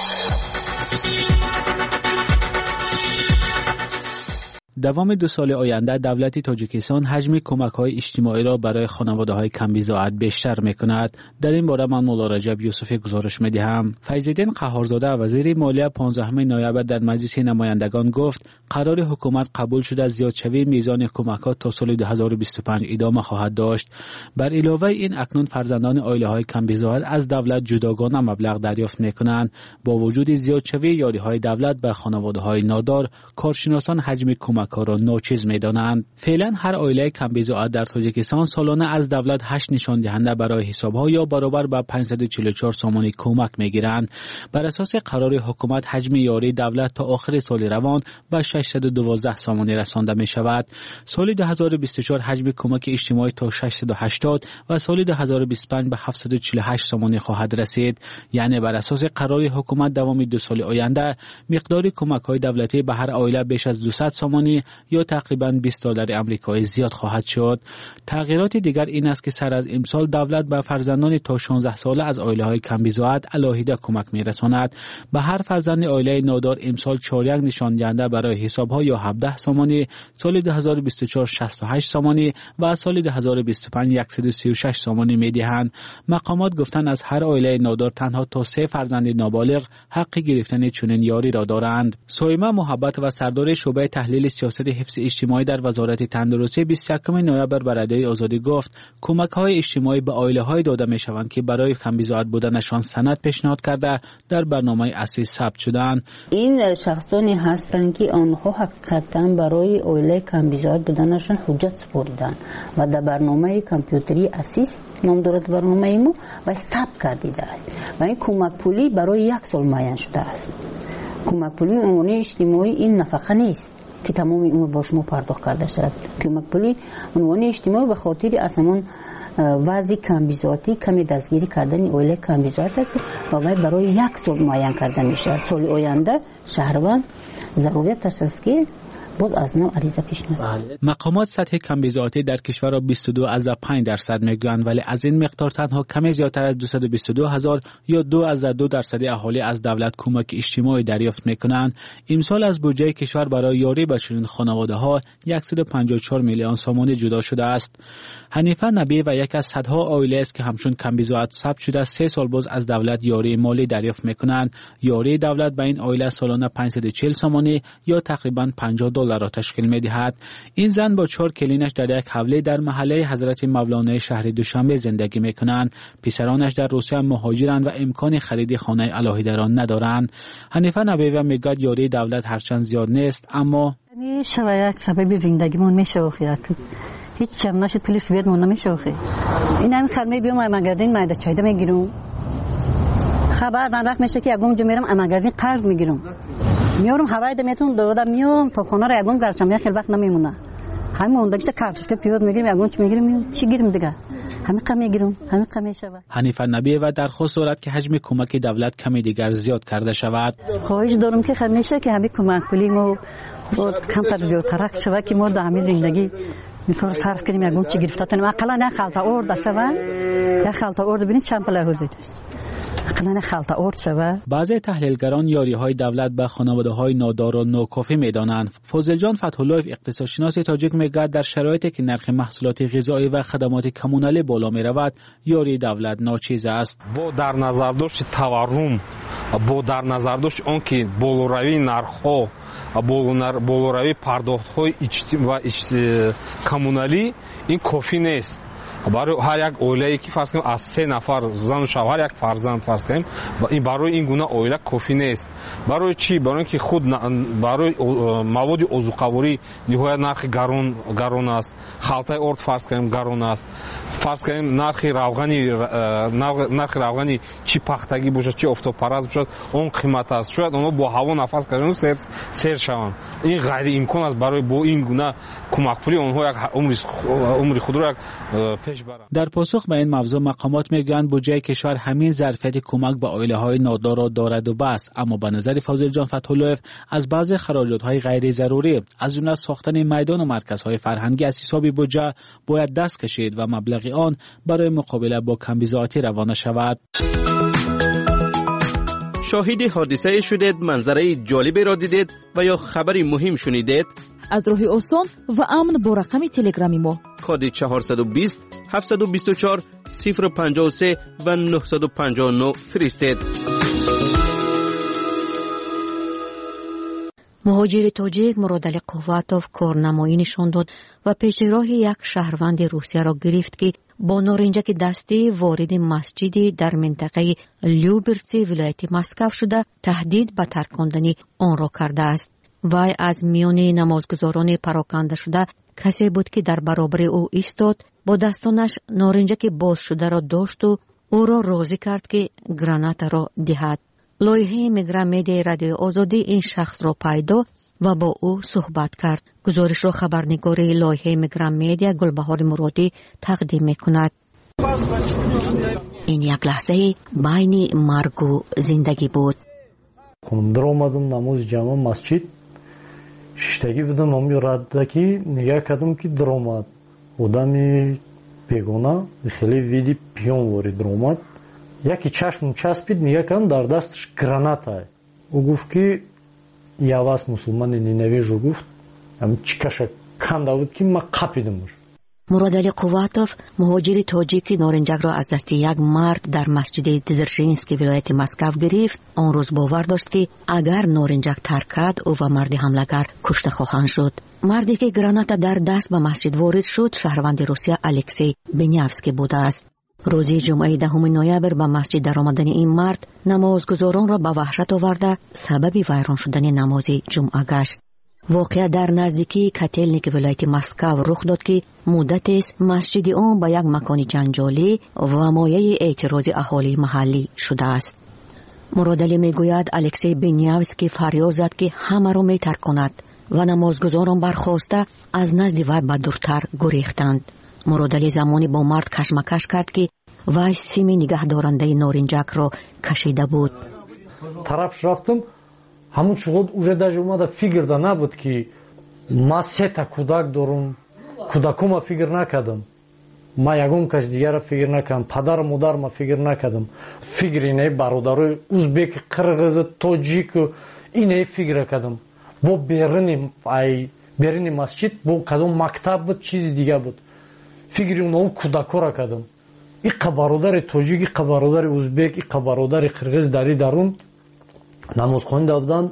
دوام دو سال آینده دولت تاجیکستان حجم کمک‌های اجتماعی را برای خانواده‌های کم‌بضاعت بیشتر می‌کند. در این باره من مولا رجب یوسفی گزارش می‌دهم. فیض‌الدین قهارزاده وزیر مالیه پانزدهم نوامبر در مجلس نمایندگان گفت قرار حکومت قبول شده زیادشوی میزان کمک‌ها تا سال دو هزار و بیست و پنج ادامه خواهد داشت. بر علاوه این اکنون فرزندان عائله‌های کم‌بضاعت از دولت جداگانه مبلغ دریافت می‌کنند. با وجود زیادشوی یاری‌های دولت به خانواده‌های نادار، کارشناسان حجم کمک را ناچیز می‌دانند. فعلا هر عائله کم‌بضاعت در تاجیکستان سالانه از دولت هشت نشان دهنده برای حساب‌ها یا برابر به پانصد و چهل و چهار سامانی کمک می‌گیرند. بر اساس قرار حکومت حجم یاری دولت تا آخر سال روان به ششصد و دوازده سامانی رسانده می‌شود. سال دو هزار و بیست و چهار حجم کمک اجتماعی تا ششصد و هشتاد و سال دو هزار و بیست و پنج به هفتصد و چهل و هشت سامانی خواهد رسید. یعنی بر اساس قرار حکومت دوام دو سال آینده مقدار کمک‌های دولتی به هر عائله بیش از دویست سامانی یا تقریباً بیست دلار آمریکایی زیاد خواهد شد. تغییرات دیگر این است که سر از امسال دولت به فرزندان تا شانزده ساله از عائله‌های کم‌بضاعت علاهیده کمک می‌رساند. به هر فرزند عائله نادار امسال چهار یک نشان دهنده برای حساب‌ها یا هفده سامانی، سال دو هزار و بیست و چهار شصت و هشت سامانی و سال دو هزار و بیست و پنج صد و سی و شش سامانی می‌دهند. مقامات گفتند از هر عائله نادار تنها تا سه فرزند نابالغ حق گرفتن چنین یاری را دارند. سویمه محبت و سردار شعبه تحلیل سیاست حفظ اجتماعی در وزارت تندرستی بیست و یکم نوامبر به رادیوی آزادی گفت کمک‌های اجتماعی به عائله‌های داده می‌شوند که برای کم‌بضاعت بودنشان سند پیشنهاد کرده در برنامه اصلی ثبت شدند. این شخصانی هستند که آنها حقیقتاً برای عائله کم‌بضاعت بودنشان حجت سپردند و در برنامه کامپیوتری اسیست نام دارد برنامه ما و ثبت کردیده است و این کمک پولی برای یک سال معین شده است. کمک پولی عنوان اجتماعی این نفقه نیست که تمام عمر با شما پرداخت کرده شود. کمک پولی عنوان اجتماعی به خاطر اصلا وضع کم‌بضاعتی کمی دستگیری کردن عائله کم‌بضاعت است و برای یک سال معین کرده میشه. سال آینده شهروند ضرورت است که باز از نو عریضه پیش نرفت. مقامات سطح کمبیزاتی در کشور را بیست و دو اضافه پنج درصد میگویند، ولی از این مقدار تنها کمی زیادتر از دویست و بیست و دو هزار یا دو از دو درصد اهالی از دولت کمک اجتماعی دریافت میکنند. امسال از بودجه کشور برای یاری به چنین خانواده‌ها صد و پنجاه و چهار میلیون سومانی جدا شده است. حنیفه نبی و یک از صدها عائله است که همچون کمبیزات ثبت شده سه سال باز از دولت یاری مالی دریافت میکنند. یاری دولت به این عائله سالانه پانصد و چهل سومانی یا تقریبا پنجاه دلار را تشکیل می‌دهد. این زن با چهار کلینش در یک حوله در محله حضرت مولانا شهر دوشنبه زندگی می‌کنند. پسرانش در روسیه مهاجرند و امکان خرید خانه علاهیده را ندارند. حنیفه نبیوه میگوید یاری دولت هرچند زیاد نیست، اما میشه و یک سبب زندگیمون میشه اخیات هیچ چم نشد پلیس بیاد مون نمیشه اخی این همین خرمه بیام امگردین مایده چایده میگیرم خبر دادک میشه که یگون جو میرم امگردین قرض میگیرم میارم هوای دمیتون دودا میام تا خونه رو یگون گرچم یا خیلی وقت نمیمونه همین موندگی تا کارتش پیاده میگیریم یگون چی میگیریم چی گیریم دیگه همین قم میگیرم همین قم میشه. حنیفه نبی و درخواست دارد که حجم کمک دولت کمی دیگر زیاد کرده شود. خواهش دارم که همیشه که همین کمک پولیمو کم تر بیشتر شود که ما در همین زندگی میتونیم صرف کنیم یگون چی گرفته تنیم اقلا نه خالتا اورد شود یا خالتا اورد ببینید چند پله هوزید اقلا نه خالتا اورد شود. بعضی تحلیلگران یاری های دولت به خانواده های نادار و ناکافی میدانند. فضل جان فتح‌الله اقتصادشناس تاجیک میگوید در شرایطی که نرخ محصولات غذایی و خدمات کمونالی بالا می رود یاری دولت ناچیز است. با در نظر داشت تورم با در نظر داشت آن که بالوروی نرخ‌ها بالوروی پرداخت‌های اجتماعی و کمونالی این کافی نیست. برای هر یک عائله که فرض کنیم از سه نفر زن و شوهر یک فرزند فرض کنیم این برای این گونه عائله کافی نیست. برای چی؟ برای اینکه خود برای مواد عضوقواری نهایت نرخ گران گران است. خالتای ارد فرض کنیم گران است. فرض کنیم نرخ روغنی نرخ روغنی چی پختگی باشه چی آفتاب پرست باشه اون قیمت است. شاید اونها با هوا نفس کردن سر سر شوند. این غیر امکان است برای با این گونه کمک پولی اونها یک عمر عمر خود را در پاسخ به این موضوع مقامات میگویند بودجه کشور همین ظرفیت کمک به عائله‌های نادار را دارد و بس، اما به نظر فضل جان فتح‌الله از بعضی خراجات‌های غیر ضروری از جمله ساختن میدان و مرکزهای فرهنگی از حساب بودجه باید دست کشید و مبلغ آن برای مقابله با کمبیزاتی روانه شود. شاهد حادثه شدید، منظره جالبی را دیدید و یا خبری مهم شنیدید؟ از راه آسان و امن با رقم تلگرامی ما کد چهارصد و بیست هفتصد و بیست و چهار صفر پنجاه و سه و نهصد و پنجاه و نه فرستید. مهاجر تاجیک مرادعلی قواتوف کارنمایی نشان داد و پیشراه یک شهروند روسیه را گرفت که با نارنجک دستی وارد مسجدی در منطقه لیوبرسی ولایت مسکو شده تهدید به ترکاندن آن را کرده است. وی از میان نمازگزاران پراکنده شده کسی بود که در برابر او ایستاد، با دستانش نارنجک باز شده را داشت و او را راضی کرد که گرانات را دهد. لایحه میگرام مدیا رادیو آزادی این شخص را پیدا و با او صحبت کرد. گزارش را خبرنگار لایحه میگرام مدیا گلبهار مرادی تقدیم میکند. این یک لحظه بین مرگ و زندگی بود. در اومدم نماز جمع مسجد شیشتگی بدم امی رد که نگاه کردم که در اومد آدمی بیگانه خیلی ویدی پیون وارد در اومد یکی چشم چسبید نگاه کردم در دستش گرانات های او گفت که یواز مسلمان نینویجو گفت هم چیکشه کنده بود که ما قپیدمش. مرادعلی قواتوف مهاجر تاجیکی نارنجک را از دست یک مرد در مسجد دزرژینسکی ولایت مسکو گرفت. آن روز باور داشت که اگر نارنجک ترک کرد او و مرد حمله‌گر کشته خواهند شد. مردی که گرانات در دست به مسجد وارد شد شهروند روسیه الکسی بنیافسکی بوده است. روز جمعه دهم نوامبر به مسجد درآمدن این مرد نمازگزاران را به وحشت آورده سبب ویران شدن نماز جمعه گشت. واقعه در نزدیکی کاتلنیک ولایت مسکو رخ داد که مدت است مسجد آن به یک مکان جنجالی و مایه اعتراض اهالی محلی شده است. مرادعلی میگوید الکسی بنیافسکی فریاد زد که همه را میترکاند و نمازگزاران برخاسته از نزد وی به دورتر گریختند. مرادعلی زمانی با مرد کشمکش کرد که وی سیم نگه دارنده نارنجک را کشیده بود. طرفش رفتم همون چقدر уже даже اومده فکر دا نبود که ما سه تا کودک دارم. کودکم فکر نکردم. ما یگم کس دیگر فکر نکردم. پدر و مادر ما فکر نکردم. فکری نه برادرای ازبک، قرغیز، تاجیک اینه فکر کردم. با بیرونی ای بیرونی مسجد با کدام مکتب بود چیز دیگه بود. فکری اونو کودکا را کردم. این برادر تاجیک، این برادر ازبک، این برادر قرغیز داری درون نماز خوانده بودن.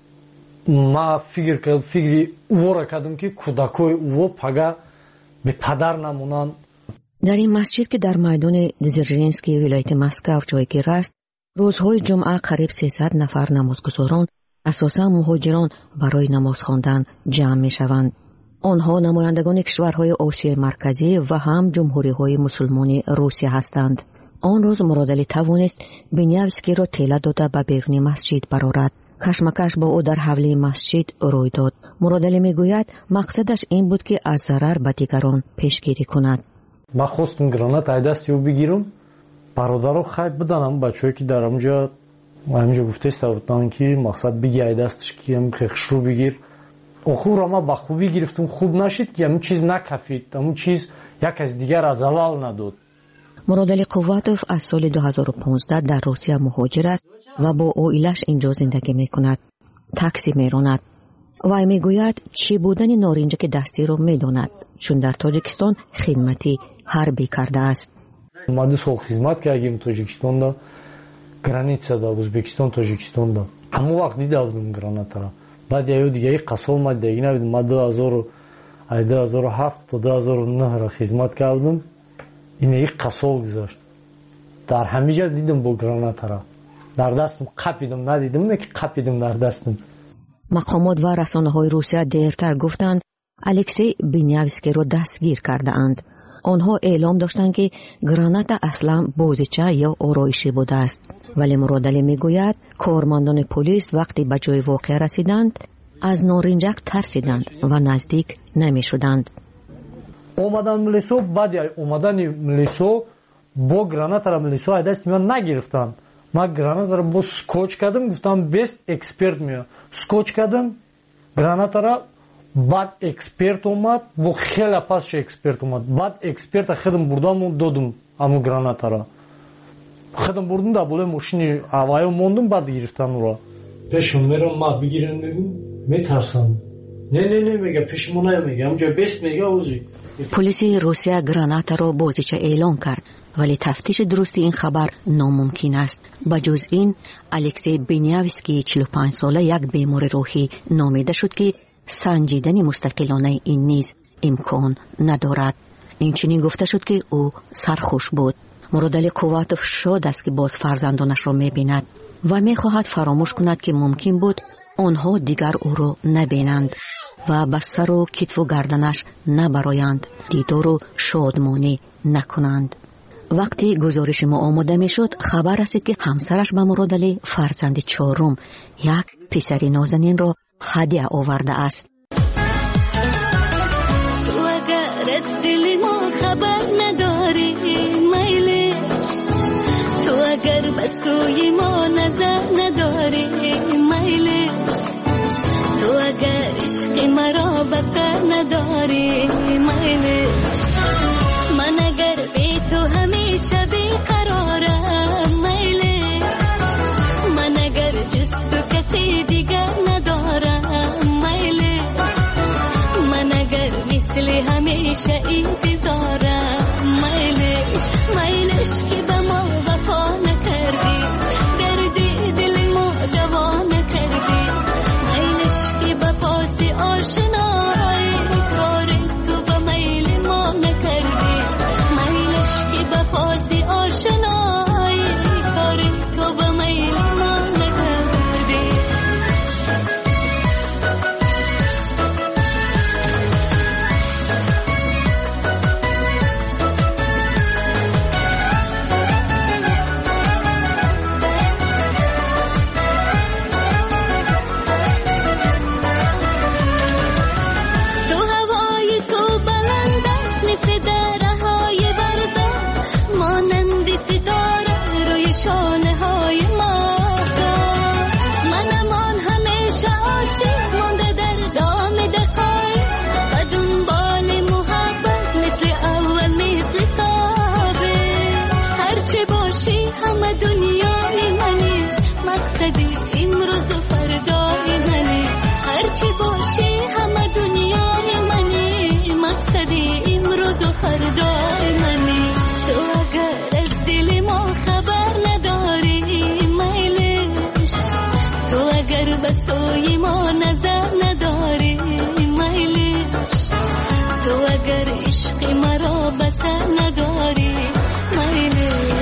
ما فکر کردم فکری او را کردم که کودکای او پگه به پدر نمونن. در این مسجد که در میدان دزرژینسکی ولایت مسکو جایگیر است، روزهای جمعه قریب سیصد نفر نمازگزاران اساساً مهاجران برای نماز خواندن جمع می شوند. آنها نمایندگان کشورهای آسیای مرکزی و هم جمهوری‌های مسلمان روسیه هستند. آن روز مرادعلی توانست بینیوسکی را تیله داده به بیرون مسجد برآورد. کشمکش با او در حوله مسجد روی داد. مرادعلی میگوید مقصدش این بود که از ضرر به دیگران پیشگیری کند. ما خواستم گرانت ای دستی او بگیرم، برادرها خیلی بدنم، بچه‌ای که در اونجا همینجا گفته استودن که مقصد بگی ای دستش که هم خیخش رو بگیر. اخو را ما با خوبی گرفتم، خوب نشید که همون چیز نکفید، همون چیز یک از دیگر از زلال نداد. مرادعلی قواتوف از سال دو هزار و پانزده در روسیه مهاجر است و با عائله‌اش اینجا زندگی میکند. تاکسی میراند. وی میگوید چی بودن نارنجک دستی رو میداند چون در تاجیکستان خدمتی حربی کرده است. ما دو سال خدمت کردیم تاجیکستان دا، گرانیتسا دا، ازبکستان تاجیکستان دا. همون وقت دیده بودم گرانت را. بعد یه دیگه قصول ما دیگه نبودم. ما دو هزار و هفت تا دو هزار و نه را خدمت کردم. این یک قصول گذاشت. در همه جا دیدم با گرانت را. در دستم قپیدم، ندیدم نه که قپیدم در دستم. مقامات و رسانه‌های روسیه دیرتر گفتند الکسی بینیوسکی را دستگیر کرده اند. آنها اعلام داشتند که گرانت اصلا بازیچه یا آرایشی بوده است. ولی مرادعلی میگوید کارمندان پلیس وقتی به جای واقعه رسیدند از نارنجک ترسیدند و نزدیک نمی شدند. اومدن ملیسو، بعد اومدن ملیسو با گرانت را ملیسو ای دست من نگرفتن. ما گرانت را با سکوچ کردم، گفتم بیست اکسپرت میاد. سکوچ کردم گرانت را، بعد اکسپرت اومد، با خیلی پاسش اکسپرت اومد. بعد اکسپرت خودم بردم و دادم امو گرانت را. خودم بردم در بالای ماشین هوایی موندم، بعد گرفتن او را. پیشم میرم ما بگیرن میگم میترسم. نه نه نه میگه پیشمون نمیگه، اونجا بیست میگه اوزی. پلیس روسیه گرانت را بازیچه اعلام کرد. ولی تفتیش درست این خبر ناممکن است. بجز این الکسی بینیوسکی چهل و پنج ساله یک بیمار روحی نامیده شد که سنجیدن مستقلانه این نیز امکان ندارد. این چنین گفته شد که او سرخوش بود. مرادعلی قواتوف شاد است که باز فرزندانش را میبیند و میخواهد فراموش کند که ممکن بود آنها دیگر او را نبینند و به سر و کتف و گردنش نبرایند، دیدار و شادمانی نکنند. وقتی گزارش ما آماده می شد خبر رسید که همسرش به مرادعلی فرزند چهارم یک پسر نازنین را هدیه آورده است. تو اگر از دل ما خبر نداری میلی، تو اگر به سوی ما نظر نداری میلی، تو اگر عشق مرا به سر نداری میلی، من اگر بی تو همیشه بیقرارم میلی، من اگر جز تو کسی دیگر ندارم میلی، من اگر مثل همیشه انتظارم میلیش میلیش که به ما وفا نکردی، دردی دل ما دوا نکردی، میلیش که به پاس آشنایی کار تو به میل ما نکردی، میلیش که به پاس آشنایی کار تو به میل ما نکردی. فردای منی. تو اگر از دل ما خبر نداری میلش، تو اگر به سوی ما نظر نداری میلش، تو اگر عشق مرا بسر نداری میلش.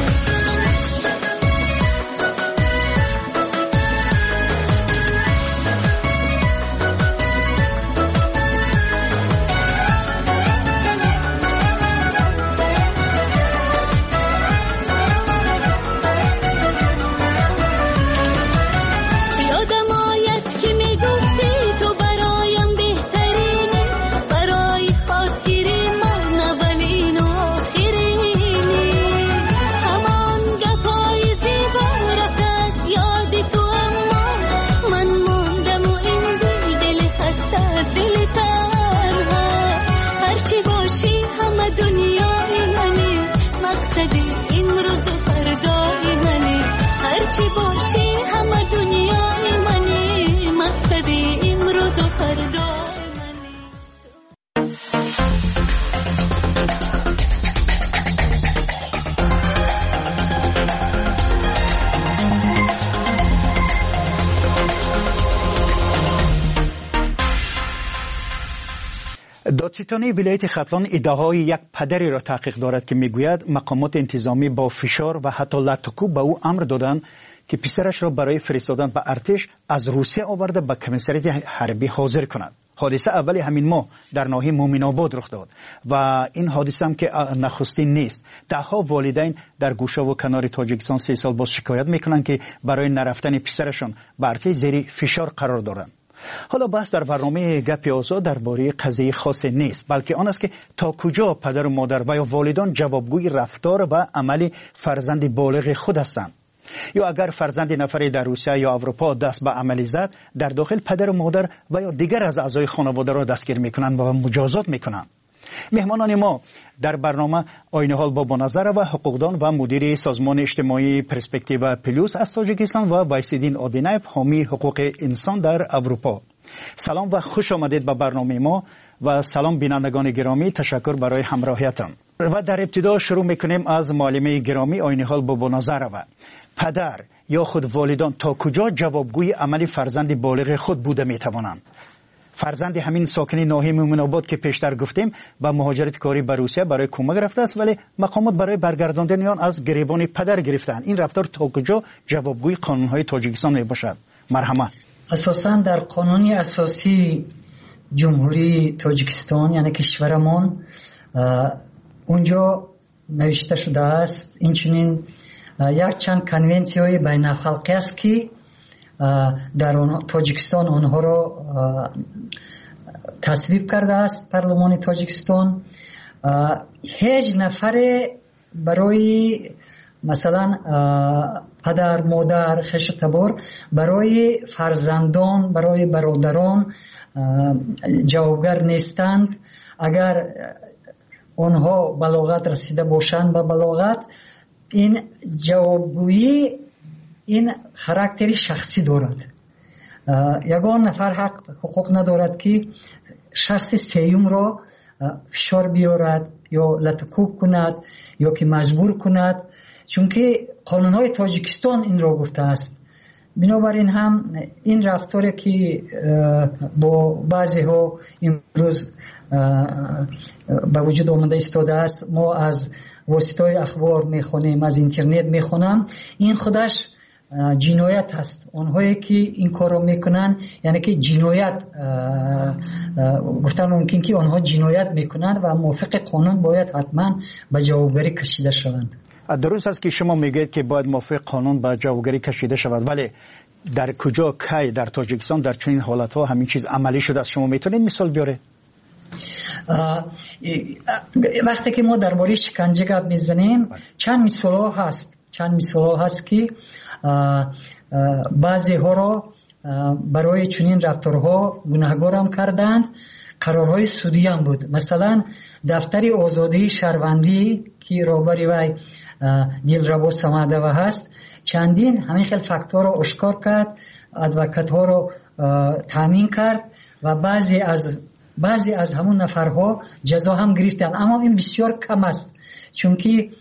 دادستانی ولایت ختلان ادعاهای یک پدری را تحقیق دارد که میگوید مقامات انتظامی با فشار و حتی لطکوب به او امر دادند که پسرش را برای فرستادن به ارتش از روسیه آورده به کمیساریات حربی حاضر کند. حادثه اول همین ماه در ناحیه مومن آباد رخ داد و این حادثه هم که نخستین نیست. دهها والدین در گوشه و کنار تاجیکستان سه سال باز شکایت میکنند که برای نرفتن پسرشان به ارتش زیر فشار قرار دارند. حالا بحث در برنامه گپ آزاد درباره قضیه خاص نیست، بلکه آن است که تا کجا پدر و مادر و یا والدان جوابگوی رفتار و عمل فرزند بالغ خود هستند. یا اگر فرزند نفری در روسیه یا اروپا دست به عملی زد، در داخل پدر و مادر و یا دیگر از اعضای خانواده را دستگیر میکنند و مجازات میکنند. مهمانان ما در برنامه آینه حال بابا نظر و حقوقدان و مدیر سازمان اجتماعی پرسپکتیو پلوس از تاجیکستان و وایسیدین آدینایف حامی حقوق انسان در اروپا. سلام و خوش آمدید به برنامه ما و سلام بینندگان گرامی، تشکر برای همراهیتان. و در ابتدا شروع میکنیم از معلمه گرامی آینه حال بابا نظر و پدر یا خود والدان تا کجا جوابگوی عمل فرزند بالغ خود بوده میتوانند. فرزند همین ساکن ناحیه مومن آباد که پیشتر گفتیم با مهاجرت کاری به روسیه برای کمک رفته است، ولی مقامات برای برگرداندن آن از گریبان پدر گرفتند. این رفتار تا کجا جوابگوی قانون‌های تاجیکستان می باشد؟ مرحمت. اساساً در قانون اساسی جمهوری تاجیکستان یعنی کشورمان اونجا نوشته شده است اینچنین یک چند کنونسی‌های بین‌الخلقی است که در تاجیکستان آنها را تصویب کرده است پارلمان تاجیکستان. هیچ نفر برای مثلا پدر مادر خش تبار برای فرزندان برای برادران جوابگر نیستند. اگر آنها بلاغت رسیده باشند به بلاغت، این جوابگویی این خاراکتری شخصی دارد. یگان نفر حق حقوق ندارد که شخص سیوم را فشار بیارد یا لطکوب کند یا که مجبور کند، چون که قانون‌های تاجیکستان این را گفته است. بنابراین هم این رفتاری که با بعضی ها امروز به وجود آمده ایستاده است، ما از واسطه اخبار میخونیم، از اینترنت میخونم، این خودش جنایت است. اونهایی که این کار رو میکنن یعنی که جنایت گفتن ممکن که آنها جنایت میکنن و موافق قانون باید حتما به جوابگری کشیده شوند. درست است که شما میگید که باید موافق قانون به جوابگری کشیده شود، ولی در کجا کی در تاجیکستان در چنین حالت ها همین چیز عملی شده است؟ شما میتونید مثال بیاره؟ وقتی که ما درباره شکنجه گپ میزنیم چند مثال ها هست چند مثال ها هست که بعضی ها را برای چنین رفتارها گناهکار هم کردند. قرارهای سودی هم بود. مثلا دفتر آزادی شهروندی که رهبری وی دلربا سمدوی هست چندین همین خیلی فاکتور را اشکار کرد، ادوکات ها را تامین کرد و بعضی از بعضی از همون نفرها جزا هم گرفتن، اما این بسیار کم است، چون که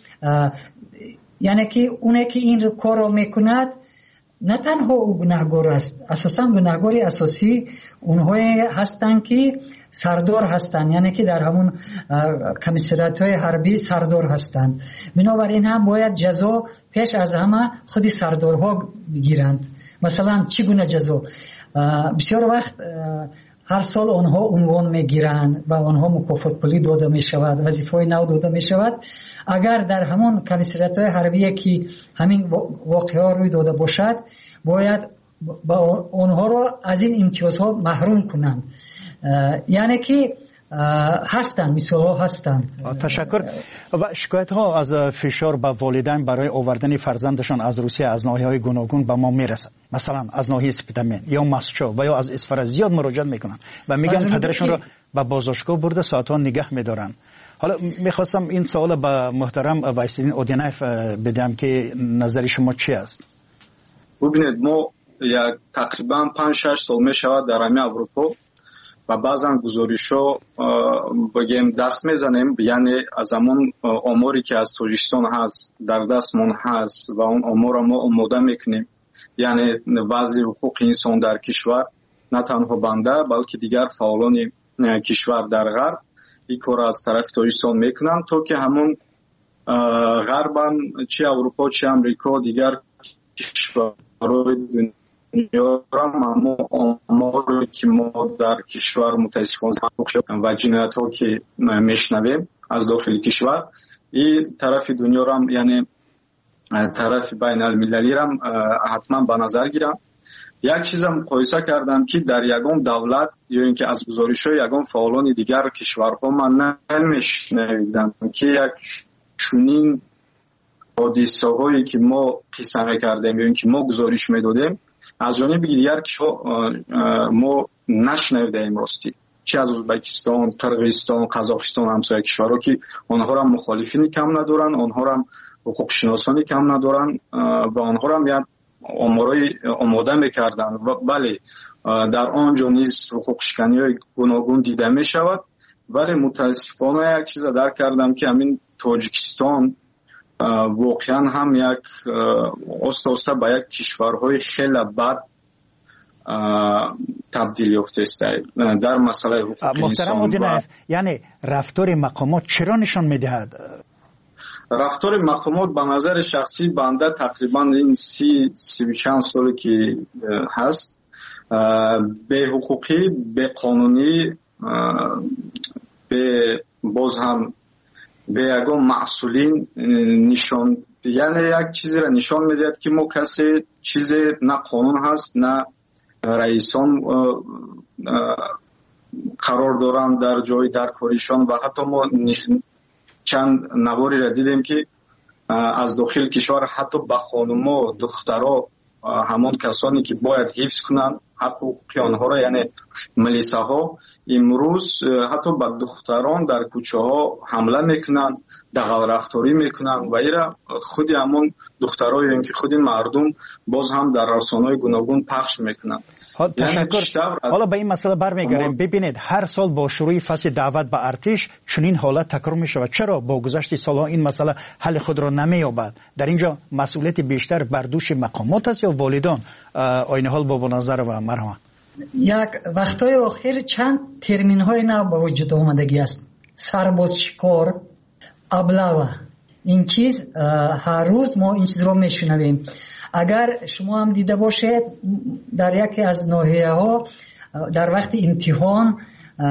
یعنی که اونه که این کار رو میکند نه تنها او گناهگار است، اساسا گناهگار اساسی اونهایی هستند که سردار هستند، یعنی که در همون کمیسریات های حربی سردار هستند. بنابراین هم باید جزا پیش از همه خودی سردارها بگیرند. مثلا چگونه جزا؟ بسیار وقت هر سال آنها عنوان میگیرند و آنها مکافات پولی داده می شود، وظیفه نو داده می شود. اگر در همون کمیسریات های حربی که همین واقعه روی داده باشد، باید با آنها را از این امتیازها محروم کنند. یعنی که هستند، مثال ها هستند. تشکر. و شکایت ها از فشار به والدین برای آوردن فرزندشان از روسیه از ناحیه های گوناگون به ما میرسد. مثلا از ناحیه سپیدامین یا مسچو و یا از اصفهان زیاد مراجعت میکنن و میگن پدرشون را به بازداشتگاه برده ساعتها نگه میدارن. حالا میخواستم این سوال به محترم وایسیدین اودینایف بدم که نظر شما چی است؟ ببینید، ما یک تقریبا پنج شش سال میشود در همه اروپا و بعضا گزارش‌ها بگیم دست میزنیم، یعنی از همون آماری که از تاجیکستان هست در دستمون هست و اون آمار را ما آماده میکنیم، یعنی وضع حقوق انسان در کشور، نه تنها بنده بلکه دیگر فعالان کشور در غرب این کار از طرف تاجیکستان میکنن، تا که همون غربم چه اروپا چه امریکا دیگر کشورهای دنیا را ما آماری که ما در کشور متاسفانه و جنایت ها که میشنویم از داخل کشور، این طرف دنیا را یعنی طرف بین المللی را حتما به نظر گیرم. یک چیزم مقایسه کردم که در یگان دولت یا اینکه از گزارش‌های یگان فعالان دیگر کشورها من نمیشنیدم که یک چنین حادثه‌هایی که ما قصه می‌کردیم یا اینکه ما گزارش می‌دادیم از جانب دیگر کشور ما نشنیدیم راستی، چه از ازبکستان، قرقیزستان، قزاقستان، همسایه کشورها که آنها را مخالفین کم ندارن، آنها را حقوق شناسانی کم ندارن و آنها را میاد آمارای آماده میکردن و بله در آنجا نیز حقوق شکنی های گوناگون دیده میشود. ولی متاسفانه یک چیز درک کردم که همین تاجیکستان واقعا هم یک آسته آسته به یک کشورهای خیلی بد تبدیل یافته است در مسئله حقوق انسان. و یعنی رفتار مقامات چرا نشان میدهد؟ رفتار مقامات به نظر شخصی بنده تقریبا این سی سی و چند سالی که هست به حقوقی، به قانونی، به باز هم به یگان مسئولین نشان، یعنی یک چیزی را نشان میدهد که ما کسی چیز نه قانون هست نه رئیسان قرار دارند در جای در کاریشان و حتی ما چند نواری را دیدیم که از داخل کشور حتی به خانوما دخترها همان کسانی که باید حفظ کنند حقوق آنها را یعنی ملیسه ها امروز حتی به دختران در کوچه ها حمله میکنن، دغل رفتاری میکنن و ایرا خودی همون دخترایی یعنی که خودی مردم باز هم در رسانه‌های گوناگون پخش میکنن. تشکر. حالا به این مسئله برمیگردیم. ببینید هر سال با شروع فصل دعوت به ارتش چنین حالت تکرار می شود. چرا با گذشت سالها این مسئله حل خود را نمییابد؟ در اینجا مسئولیت بیشتر بر دوش مقامات است یا والدان؟ آیین حال بابا نظر و مرحمت. یک وقتای آخر چند ترمین های نو به وجود آمدگی است. سرباز شکار، ابلاوه، این چیز هر روز ما این چیز رو میشنویم. اگر شما هم دیده باشید در یکی از ناحیه ها در وقت امتحان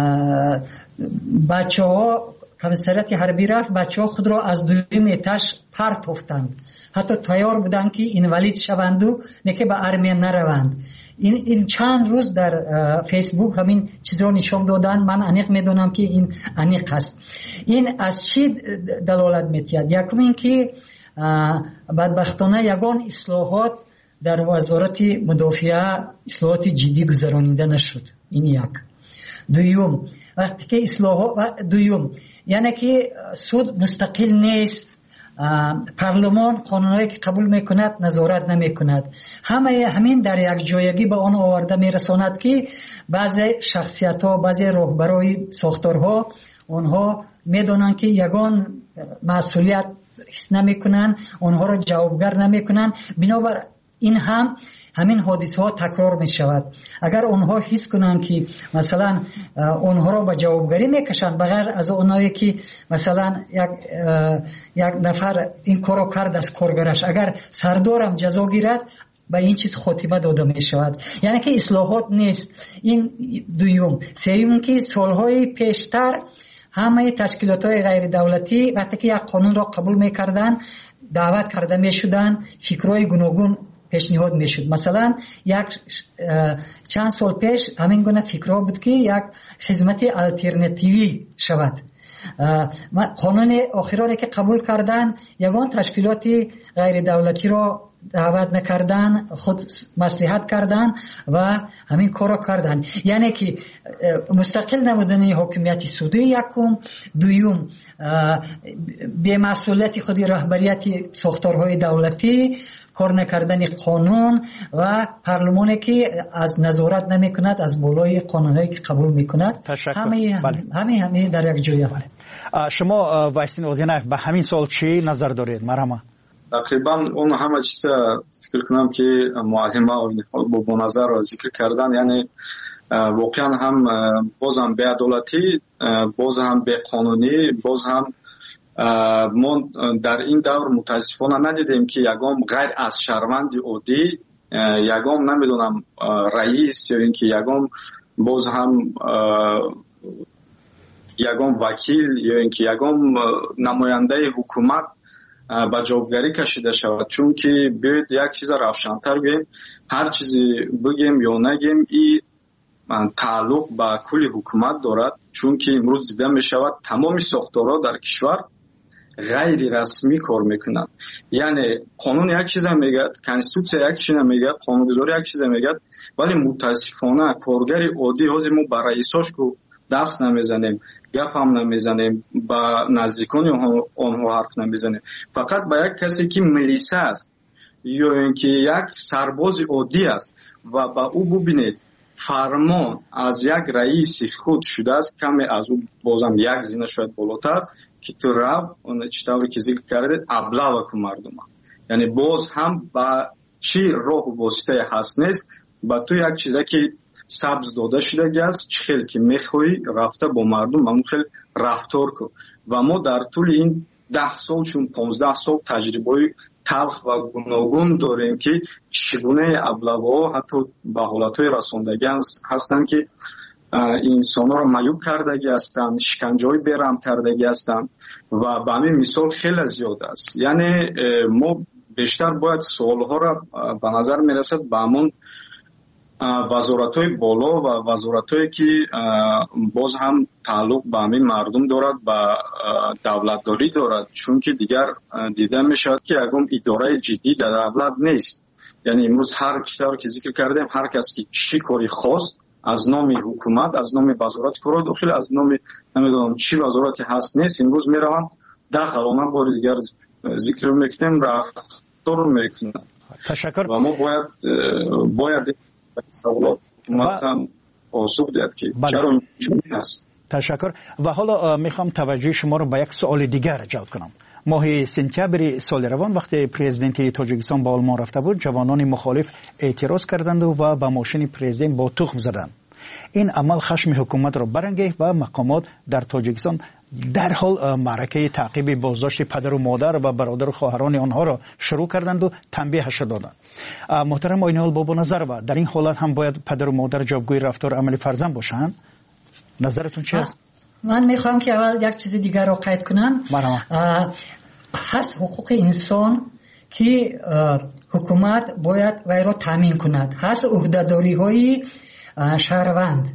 بچه ها کمیسریات حربی رفت، بچه ها خود را از دویم اتش پرت افتند، حتی تیار بودند که اینوالید شوند و نه که به ارمیه نروند. این, این چند روز در فیسبوک همین چیز را نشان دادن. من انیق میدونم که این انیق است. این از چی دلالت میتید؟ یکم این که بدبختانه یگان اصلاحات در وزارت مدافعه اصلاحات جدی گذرانیده نشد. این یک. دویم وقتی که اصلاحات دویم یعنی که سود مستقل نیست، پارلمان قانونایی که قبول میکند نظارت نمیکند. همه همین در یک جایگی به آن آورده میرساند که بعضی شخصیت ها، بعضی راهبرای ساختارها اونها میدونن که یگان مسئولیت حس نمیکنن، اونها را جوابگر نمیکنن. بنابر این هم همین حادثه ها تکرار می شود. اگر اونها حس کنند که مثلا اونها را به جوابگری میکشند، بغیر از اونایی که مثلا یک یک نفر این کارو کرد از کارگرش، اگر سردارم جزا گیرد، به این چیز خاتمه داده می شود. یعنی که اصلاحات نیست. این دوم. سوم که سالهای پیشتر همه تشکیلات های غیر دولتی وقتی که یک قانون را قبول میکردن، دعوت کرده میشدن، فکرهای گوناگون پیشنهاد میشد. مثلا یک چند سال پیش همین گونه فکرها بود که یک خدمت الटरनेटिव्ی شود. قانون آخرانی که قبول کردن یگان تشکیلات غیر دولتی را دعوت نکردن، خود مصلحت کردن و همین کارا کردن. یعنی که مستقل نبودن حکومت سودی یکم، دوم به مسئولیت خودی رهبریت ساختارهای دولتی، کار نکردن قانون و پارلمانی که از نظارت نمی کند از بالای قانونهایی که قبول می کند. همه همه همه در یک جای. شما وایسین اودینایف به همین سوال چی نظر دارید؟ مرحبا. تقریبا اون همه چیز فکر کنم که معلم با با نظر را ذکر کردن. یعنی واقعا هم باز هم بی‌عدالتی، باز هم بی‌قانونی، باز هم ما در این دور متاسفانه ندیدیم که یگام غیر از شهروند عادی، یگام نمیدونم رئیس یا اینکه یگام باز هم یگام وکیل یا اینکه یگام نماینده حکومت با جوابگری کشیده شود. چون که بیاید یک چیز روشن‌تر بگیم، هر چیزی بگیم یا نگیم این تعلق به کل حکومت دارد. چون که امروز دیده می شود تمام ساختارها در کشور غیر رسمی کار میکنند. یعنی قانون یک چیز میگه، کنستیتوسیون یک چیز میگه، قانونگذاری یک چیز میگه، ولی متاسفانه کارگر عادی هازی ما برای رئیساش کو دست نمیزنیم، گپ هم نمیزنیم، با نزدیکان آنها حرف نمیزنیم. فقط با یک کسی که ملیسه است یا اینکه یک سرباز عادی است و با او ببینید فرمان از یک رئیس خود شده است، کمی از او بازم یک زینه شاید بالاتر که تو رب اون چطوری که ذکر کردید ابلا و مردم، یعنی باز هم با چی راه و واسطه هست نیست، با تو یک چیزی که سبز داده شده گست چه خیلی که میخوایی رفته با مردم با اون خیلی رفتار کن. و ما در طول این ده سال چون پانزده سال تجربه تلخ و گوناگون داریم که چگونه ابلاغ‌ها حتی به حالتهای رساندگی هستن که انسان ها را معیوب کردگی هستن، شکنجه های بیرحم کردگی هستن و به همین مثال خیلی زیاد است. یعنی ما بیشتر باید سوالها را به نظر میرسد به همون وزارت های بالا و وزارت هایی که باز هم تعلق به همین مردم دارد و دولتداری دارد. چون که دیگر دیده می شود که اگم اداره جدی در دولت نیست. یعنی امروز هر کشور که ذکر کردیم هر کس که چی کاری خواست از نام حکومت، از نام وزارت کار داخل، از نام نمیدونم چی وزارتی هست نیست، امروز میروند داخل اونها بار دیگر ذکر میکنیم رفتار میکنن. تشکر. و ما باید باید سوالات حکومت هم پاسخ دهد که چرا چون هست. تشکر. و حالا میخوام توجه شما رو به یک سوال دیگر جلب کنم. ماه سپتامبر سال روان وقتی پرزیدنت تاجیکستان به آلمان رفته بود، جوانان مخالف اعتراض کردند و به ماشین پرزیدنت با تخم زدند. این عمل خشم حکومت را برانگیخت و مقامات در تاجیکستان در حال معرکه تعقیب بازداشت پدر و مادر و برادر و خواهران آنها را شروع کردند و تنبیهش دادند. محترم آیین حال بابا نظر و در این حالت هم باید پدر و مادر جوابگوی رفتار عمل فرزند باشند؟ نظرتون چی است؟ من میخوام که اول یک چیز دیگر رو قید کنم. هست حقوق انسان که حکومت باید وی را تامین کند. هست عهده‌داری های شهروند.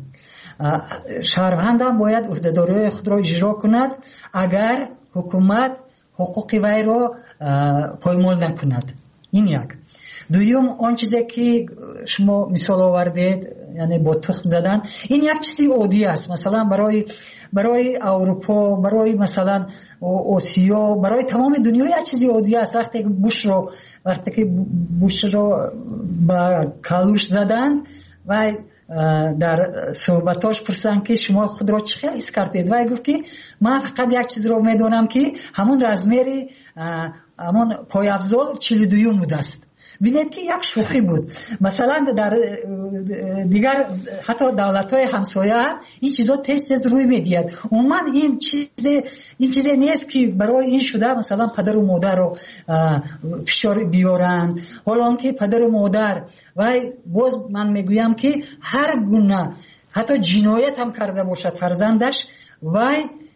شهروند هم باید عهده‌داری خود را اجرا کند اگر حکومت حقوق وی را پایمال نکند. این یک. دوم آن چیزی که شما مثال آوردید یعنی با تخم زدن، این یک چیزی عادی است. مثلا برای برای اروپا، برای مثلا آسیا، برای تمام دنیا یک چیزی عادی است. وقتی بوش رو وقتی که بوش رو با کالوش زدند و در صحبتاش پرسیدن که شما خود را چه حس کردید و گفت که من فقط یک چیز رو میدونم که همون رزمری همون پای افضل چهل و دو بوده است. بینید که یک شوخی بود. مثلا در دیگر حتی دولت‌های همسایه این چیزا تست تست روی میدید. عموما این چیز این چیزی نیست که برای این شده مثلا پدر و مادر رو فشار بیارن، حالا که پدر و مادر و باز من میگویم که هر گونه حتی جنایت هم کرده باشد فرزندش و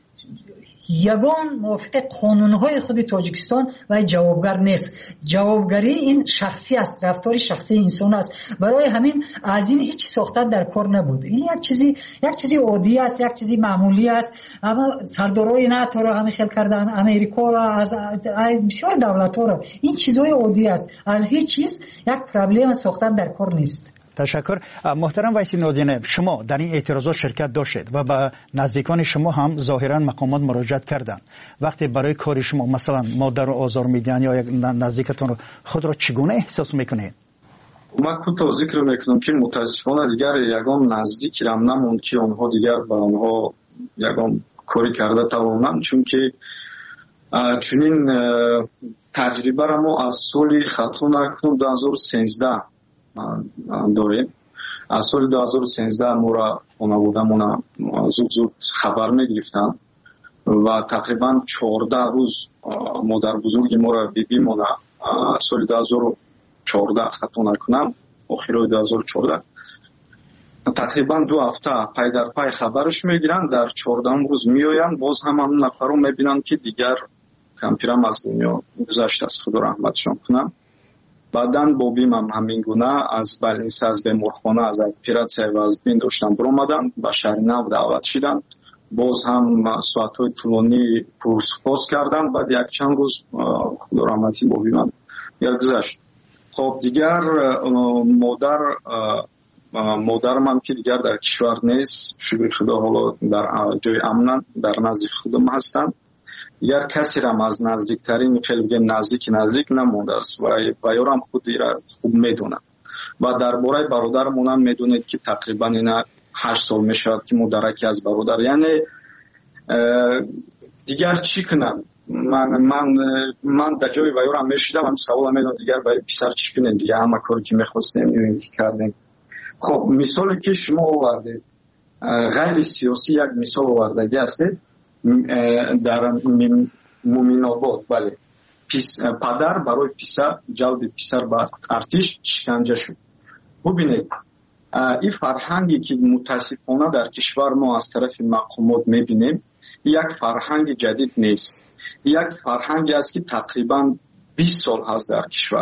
یگان موافق قانونهای خود تاجیکستان و جوابگر نیست. جوابگری این شخصی است، رفتار شخصی انسان است. برای همین از این هیچ ساختن در کار نبود. این یک چیزی یک چیزی عادی است، یک چیزی معمولی است. اما سردارای ناتو را همه خیل کردن، امریکا را، از بسیار دولت‌ها را، این چیزهای عادی است. از هیچ چیز یک پرابلم ساختن در کار نیست. تشکر. محترم ویسی نادینه، شما در این اعتراضات شرکت داشتید و به نزدیکان شما هم ظاهرا مقامات مراجعت کردند. وقتی برای کار شما مثلا مادر رو آزار میدن یا نزدیکتون رو، خود را چگونه احساس میکنید؟ من کوتاه ذکر میکنم که متاسفانه دیگر یگان نزدیکی رم نموند که آنها دیگر به آنها یگان کاری کرده توانند، چون که چنین تجربه را ما از سال خطون اکنون دو هزار و سیزده داریم. از سال دو هزار و سیزده ما را خانواده‌مون زود زود خبر میگرفتن و تقریبا چهارده روز مادر بزرگ ما را بیبی ما را سال دو هزار و چهارده خطا نکنم آخرای دو هزار و چهارده تقریبا دو هفته پای در پای خبرش میگیرن. در چهاردهم روز میآیند، باز هم همون نفر رو میبینن که دیگر کمپیرم از دنیا گذشته است، خدا رحمتشان کنه. بعداً بابیم هم همین گونه از بالینسه از بیمارخانه از اپراتسیا و از بین داشتن برآمدن به شهر نو دعوت شدند. باز هم ساعت‌های طولانی پرسپاس کردند. بعد یک چند روز خدا رحمتی بابیم هم گذشت. خب دیگر مادر مادرم هم که دیگر در کشور نیست، شکر خدا حالا در جای امن در نزدیک خودم هستند. دیگر کسی را از نزدیکترین خیلی بگیم نزدیک نزدیک نمونده است و یارم خودی را خوب میدونم. و درباره برادرمون هم میدونید که تقریبا اینا هشت سال میشود که مدرکی از برادر، یعنی دیگر چی کنم؟ من من من در جای ویارم میشدم هم سوال میدونم دیگر برای پسر چی کنیم، دیگه همه کاری که میخواستیم این کردیم. خب مثالی که شما آوردید غیر سیاسی یک مثال آوردگی هستید در مومین آباد. بله، پدر برای پسر جلب پسر به ارتش شکنجه شد. ببینید این فرهنگی که متاسفانه در کشور ما از طرف مقامات میبینیم یک فرهنگ جدید نیست. یک فرهنگی است که تقریبا بیست سال هست در کشور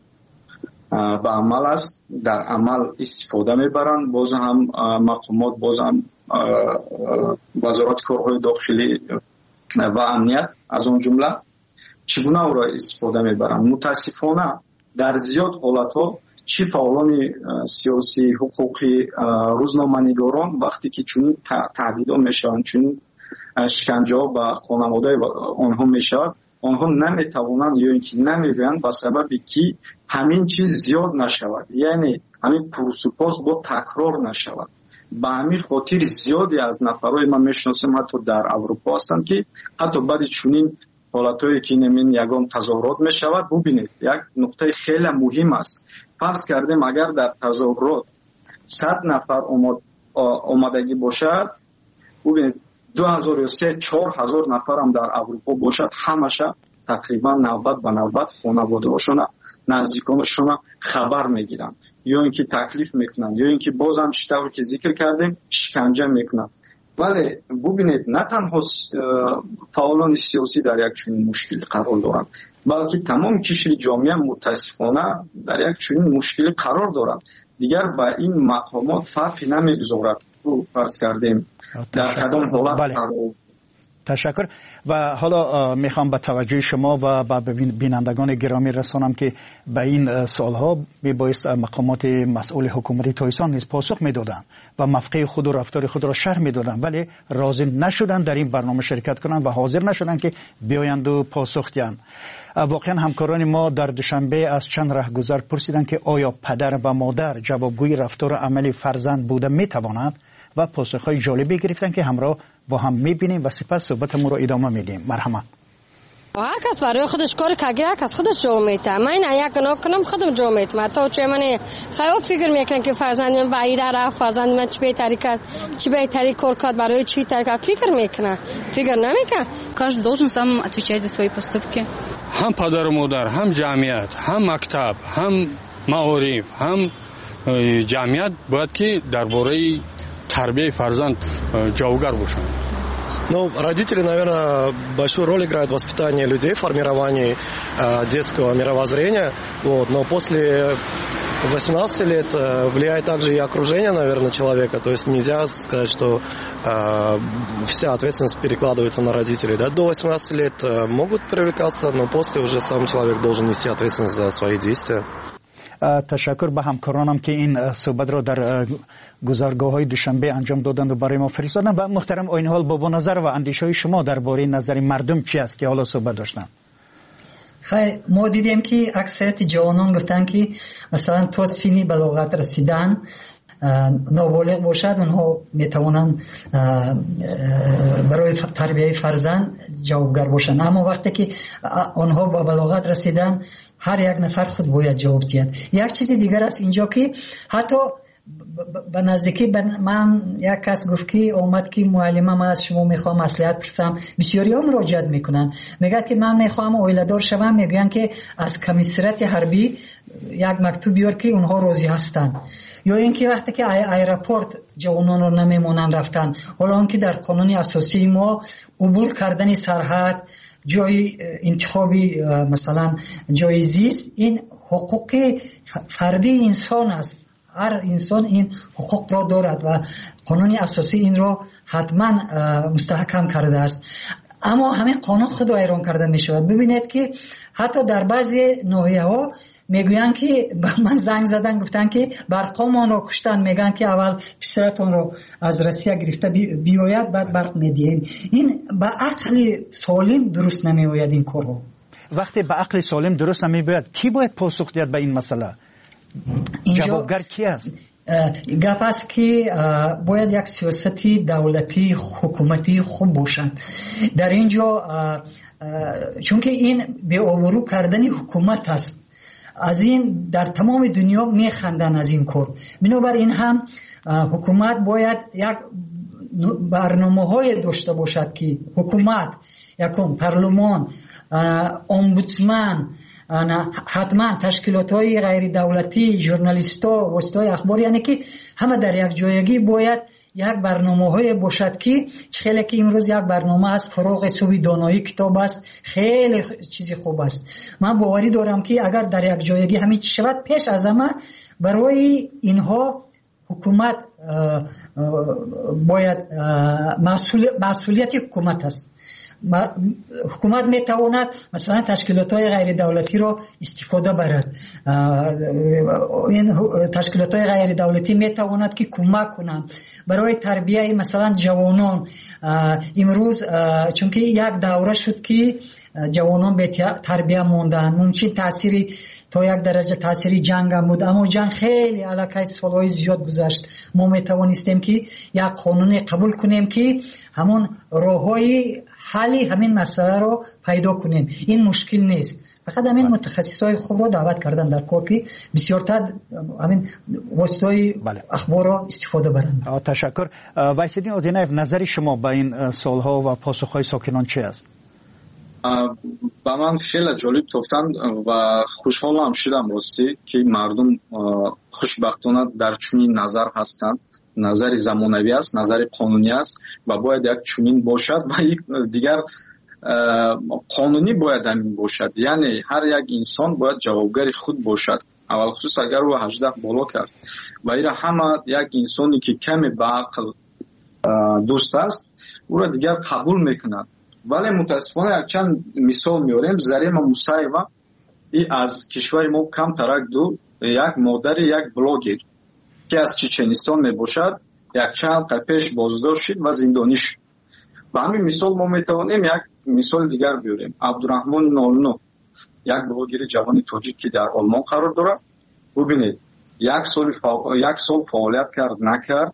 به عمل است، در عمل استفاده میبرند. باز هم مقامات، باز هم وزارت کارهای داخلی و امنیت از اون جمله چگونه او را استفاده میبرند. متاسفانه در زیاد حالتها چی فعالان سیاسی، حقوقی، روزنامه‌نگاران وقتی که چون تهدیدها میشوند، چون شکنجه ها به خانواده آنها میشود، آنها نمیتوانند یا اینکه نمیگویند به سببی که همین چیز زیاد نشود، یعنی همین پرسپاس با تکرار نشود. به همین خاطر زیادی از نفرهای من میشناسم حتی در اروپا هستند که حتی بعد چنین حالتهایی که نمین یگان تظاهرات میشود. ببینید یک نقطه خیلی مهم است. فرض کردیم اگر در تظاهرات صد نفر آمدگی باشد، ببینید دو هزار و سه چهار هزار نفر هم در اروپا باشد، همشه تقریبا نوبت به نوبت خانواده هاشون نزدیکانشون خبر میگیرن یا اینکه تکلیف میکنن یا اینکه باز هم شتاور که ذکر کردیم شکنجه میکنن. ولی ببینید نه تنها فعالان سیاسی در یک چنین مشکلی قرار دارند، بلکه تمام کشور جامعه متاسفانه در یک چنین مشکلی قرار دارند. دیگر با این مقامات فرقی نمیگذارد. فرض کردیم در کدام حالت قرار تشکر. و حالا میخوام به توجه شما و به بینندگان گرامی رسانم که به این سوالها میبایست مقامات مسئول حکومت تایستان نیز پاسخ میدادن و موقع خود و رفتار خود را شرح میدادن، ولی راضی نشدن در این برنامه شرکت کنند و حاضر نشدن که بیایند و پاسخ دهند. واقعا همکاران ما در دوشنبه از چند رهگذر پرسیدن که آیا پدر و مادر جوابگوی رفتار و عمل فرزند بوده میتوانند و پاسخهای جالبی گرفتن که همراه با هم میبینیم و سپس صحبتمون رو ادامه میدیم. مرحمت. هر کس برای خودش کار که هر کس خودش جو میته. من یک گناه کنم خودم جو میتم. تا چه من خیلی فکر میکنم که فرزند من بعید رفت، فرزند من چه بهتری کرد، چه بهتری کار کرد، برای چی تر فکر میکنه. فکر نمیکنه. Каждый должен сам отвечать за свои поступки. هم پدر و مادر، هم جمعیت، هم مکتب، هم معارف، هم جمعیت باید که درباره تربیت فرزند جوابگر باشند. Ну, родители, наверное, большую роль играют в воспитании людей, в формировании э, детского мировоззрения. Вот. Но после восемнадцати лет э, влияет также и окружение, наверное, человека. То есть нельзя сказать, что э, вся ответственность перекладывается на родителей. Да? До восемнадцати лет э, могут привлекаться, но после уже сам человек должен нести ответственность за свои действия. تشکر به همکارانم که این صحبت را در گزارگاه های دوشنبه انجام دادند و برای ما فرستادن. و محترم آیین حال با نظر و اندیشه های شما درباره نظر مردم چی است که حالا صحبت داشتن؟ خیلی ما دیدیم که اکثریت جوانان گفتن که مثلا تا سنی بلاغت رسیدن نابالغ باشد اونها میتوانند برای تربیت فرزند جوابگر باشند، اما وقتی که آنها به بلاغت رسیدن هر یک نفر خود باید جواب دهد. یک چیز دیگر است اینجا که حتی به نزدیکی من یک کس گفت که اومد که معلمه من از شما میخوام مصلحت پرسم، بسیاری ها مراجعت میکنن میگه که من میخوام اویلدار شوم، میگن که از کمیسریت حربی یک مکتوب بیار که اونها راضی هستن، یا اینکه وقتی که ایرپورت جوانان رو نمیمونن رفتن، حالا اون که در قانون اساسی ما عبور کردن سرحد، جای انتخابی مثلا جای زیست، این حقوق فردی انسان است. هر انسان این حقوق را دارد و قانون اساسی این را حتما مستحکم کرده است. اما همین قانون خود ایران کرده می شود. ببینید که حتی در بعضی ناحیه ها میگویند که من زنگ زدن گفتن که برقمان را کشتن، میگن که اول پسرتون رو از روسیه گرفته بیاید بعد برق میدیم. این به عقل سالم درست نمیآید این کارو. وقتی به عقل سالم درست نمیآید کی باید پاسخ دهد به این مسئله؟ جوابگر کی است؟ گپ است که باید یک سیاستی دولتی حکومتی خوب باشد در اینجا، چون که این به آبرو کردن حکومت است. از این در تمام دنیا میخندن از این کار. بنابراین هم حکومت باید یک برنامه های داشته باشد که حکومت یکم پارلمان، امبودسمن، حتما تشکیلات های غیر دولتی، ژورنالیست ها، واسطه اخبار، یعنی که همه در یک جایگی باید یک برنامه های باشد که خیلی که امروز یک برنامه است فروغ صوبی دانایی کتاب است، خیلی چیزی خوب است. من باوری دارم که اگر در یک جایگی همین چی شود، پیش از همه برای اینها حکومت باید مسئول مسئولیت حکومت است. حکومت میتواند مثلا تشکیلات های غیر دولتی را استفاده برد. این تشکیلات های غیر دولتی میتواند که کمک کنند برای تربیه مثلا جوانان. امروز چون که یک دوره شد که جوانان به تربیه موندن، ممکن تأثیری تا یک درجه تأثیری جنگ هم بود، اما جنگ خیلی علاقه سالهای زیاد گذشت. ما میتوانستیم که یک قانون قبول کنیم که همون راههای حلی همین مسئله رو پیدا کنیم. این مشکل نیست، فقط همین متخصصای خوب رو دعوت کردن در کار که بسیارتر همین واسطه‌های اخبار رو استفاده برند. تشکر. وایسیدین اودینایف، نظر شما به این سوالها و پاسخهای ساکنان چی است؟ با من خیلی جالب گفتند و خوشحالم شدم راستی که مردم خوشبختانه در چنین نظر هستند. نظر زمانوی است، نظر قانونی است و باید یک چنین باشد و یک دیگر قانونی باید همین باشد. یعنی هر یک انسان باید جوابگر خود باشد، اول خصوص اگر او هجده بالا کرد و ایره همه یک انسانی که کمی به عقل دوست است او را دیگر قبول میکند ولی متاسفانه یک چند مثال میاریم. زریما موسیوا ای از کشور ما کم ترک دو یک مادر یک بلاگر که از چچنستان میباشد یک چند پیش بازداشت شد و زندانی شد. به همین مثال ما میتوانیم یک مثال دیگر بیاریم. عبدالرحمن نولنو یک بلاگر جوان تاجیک که در آلمان قرار دارد. ببینید یک سال فا... یک سال فعالیت کرد نکرد،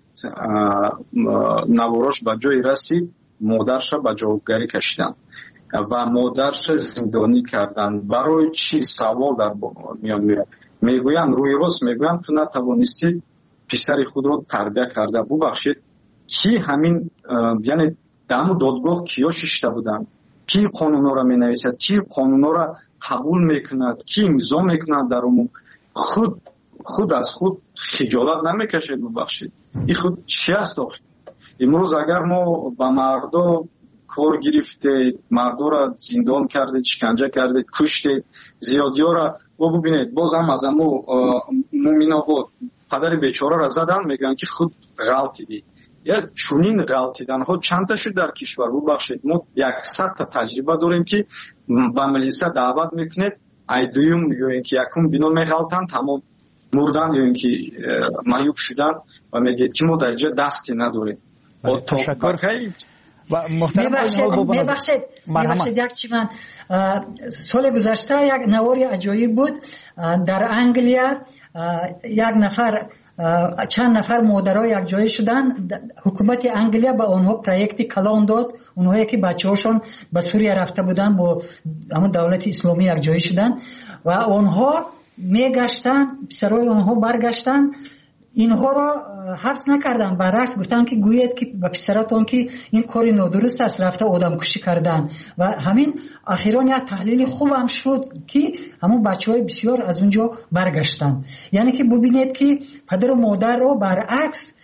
نواراش به جای رسید، مادرش به جوابگری کشیدن و مادرش زندانی کردن. برای چی؟ سوال در میان میره. میگویم روی راست میگویم تو نتوانستی پسر خود رو تربیت کرده. ببخشید کی همین یعنی دم دادگاه کیا ششته بودن؟ کی قانونا را مینویسد؟ کی قانونا را قبول میکند؟ کی امضا میکند در اون؟ خود خود از خود خجالت نمیکشید؟ ببخشید این خود چی است آخه؟ امروز اگر ما با مردو کار گرفته، مردو را زندان کرده، شکنجه کرده، کشته، زیادی ها را و ببینید باز هم از امو مومین آباد پدر بیچاره را زدن، میگن که خود غلطیدی. یا چونین غلطیدن ها چند تا شد در کشور. ببخشید ما صد تا تجربه داریم که با ملیسا دعوت میکنید ای دویم یا اینکه یکم بینو میغلطن تمام مردن یا اینکه معیوب شدن و میگید که ما در اینجا دستی نداریم. تشکر. و محترم میبخشید میبخشید یک چی من سال گذشته یک نواری عجایب بود در انگلیا. یک نفر چند نفر مادرها یک جای شدن، حکومت انگلیا به آنها پروژه کلان داد. اونهایی که بچه‌هاشون به سوریه رفته بودن با همون دولت اسلامی یک جای شدن و آنها میگشتن، پسرای آنها برگشتن، اینها را حبس نکردن، برعکس گفتن که گویید که به پسراتون که این کاری نادرست است، رفته آدم کشی کردن و همین اخیرا یک تحلیل خوب هم شد که همون بچهای بسیار از اونجا برگشتن. یعنی که ببینید که پدر و مادر را برعکس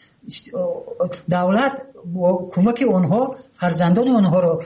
دولت با کمک آنها فرزندان آنها رو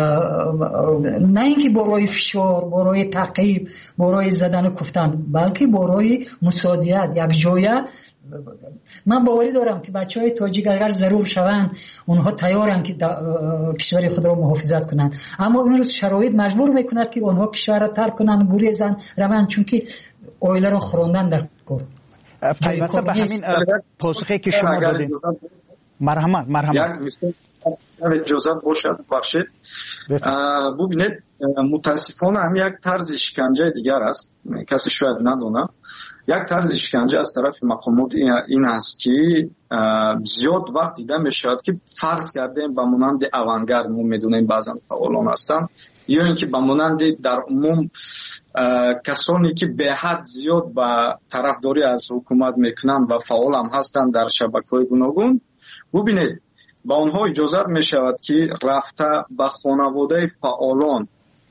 نه اینکه برای فشار، برای تعقیب، برای زدن کفتن، بلکه برای مساعدت یک جایه. من باوری دارم که بچه های تاجیک اگر ضرور شوند اونها تیارن که کشور خود را محافظت کنند، اما امروز شرایط مجبور میکند که اونها کشور را ترک کنند، گریزن روند، چون که اویله را خوراندن در کار. پیوسته به همین پاسخی که شما دادید مرحمت مرحمت یک مثال اجازه باشد بخشید. ببینید متاسفانه هم یک طرز شکنجه دیگر است، کسی شاید ندونه. یک طرز شکنجه از طرف مقامات این است که زیاد وقت دیده می شود که فرض کردیم به مانند اوانگارد ما میدونیم بعضا فعالان هستند یا اینکه به مانند در عموم کسانی که به حد زیاد به طرفداری از حکومت میکنند و فعال هم هستند در شبکه‌های گوناگون. ببینید با آنها اجازه می شود که رفته به خانواده فعالان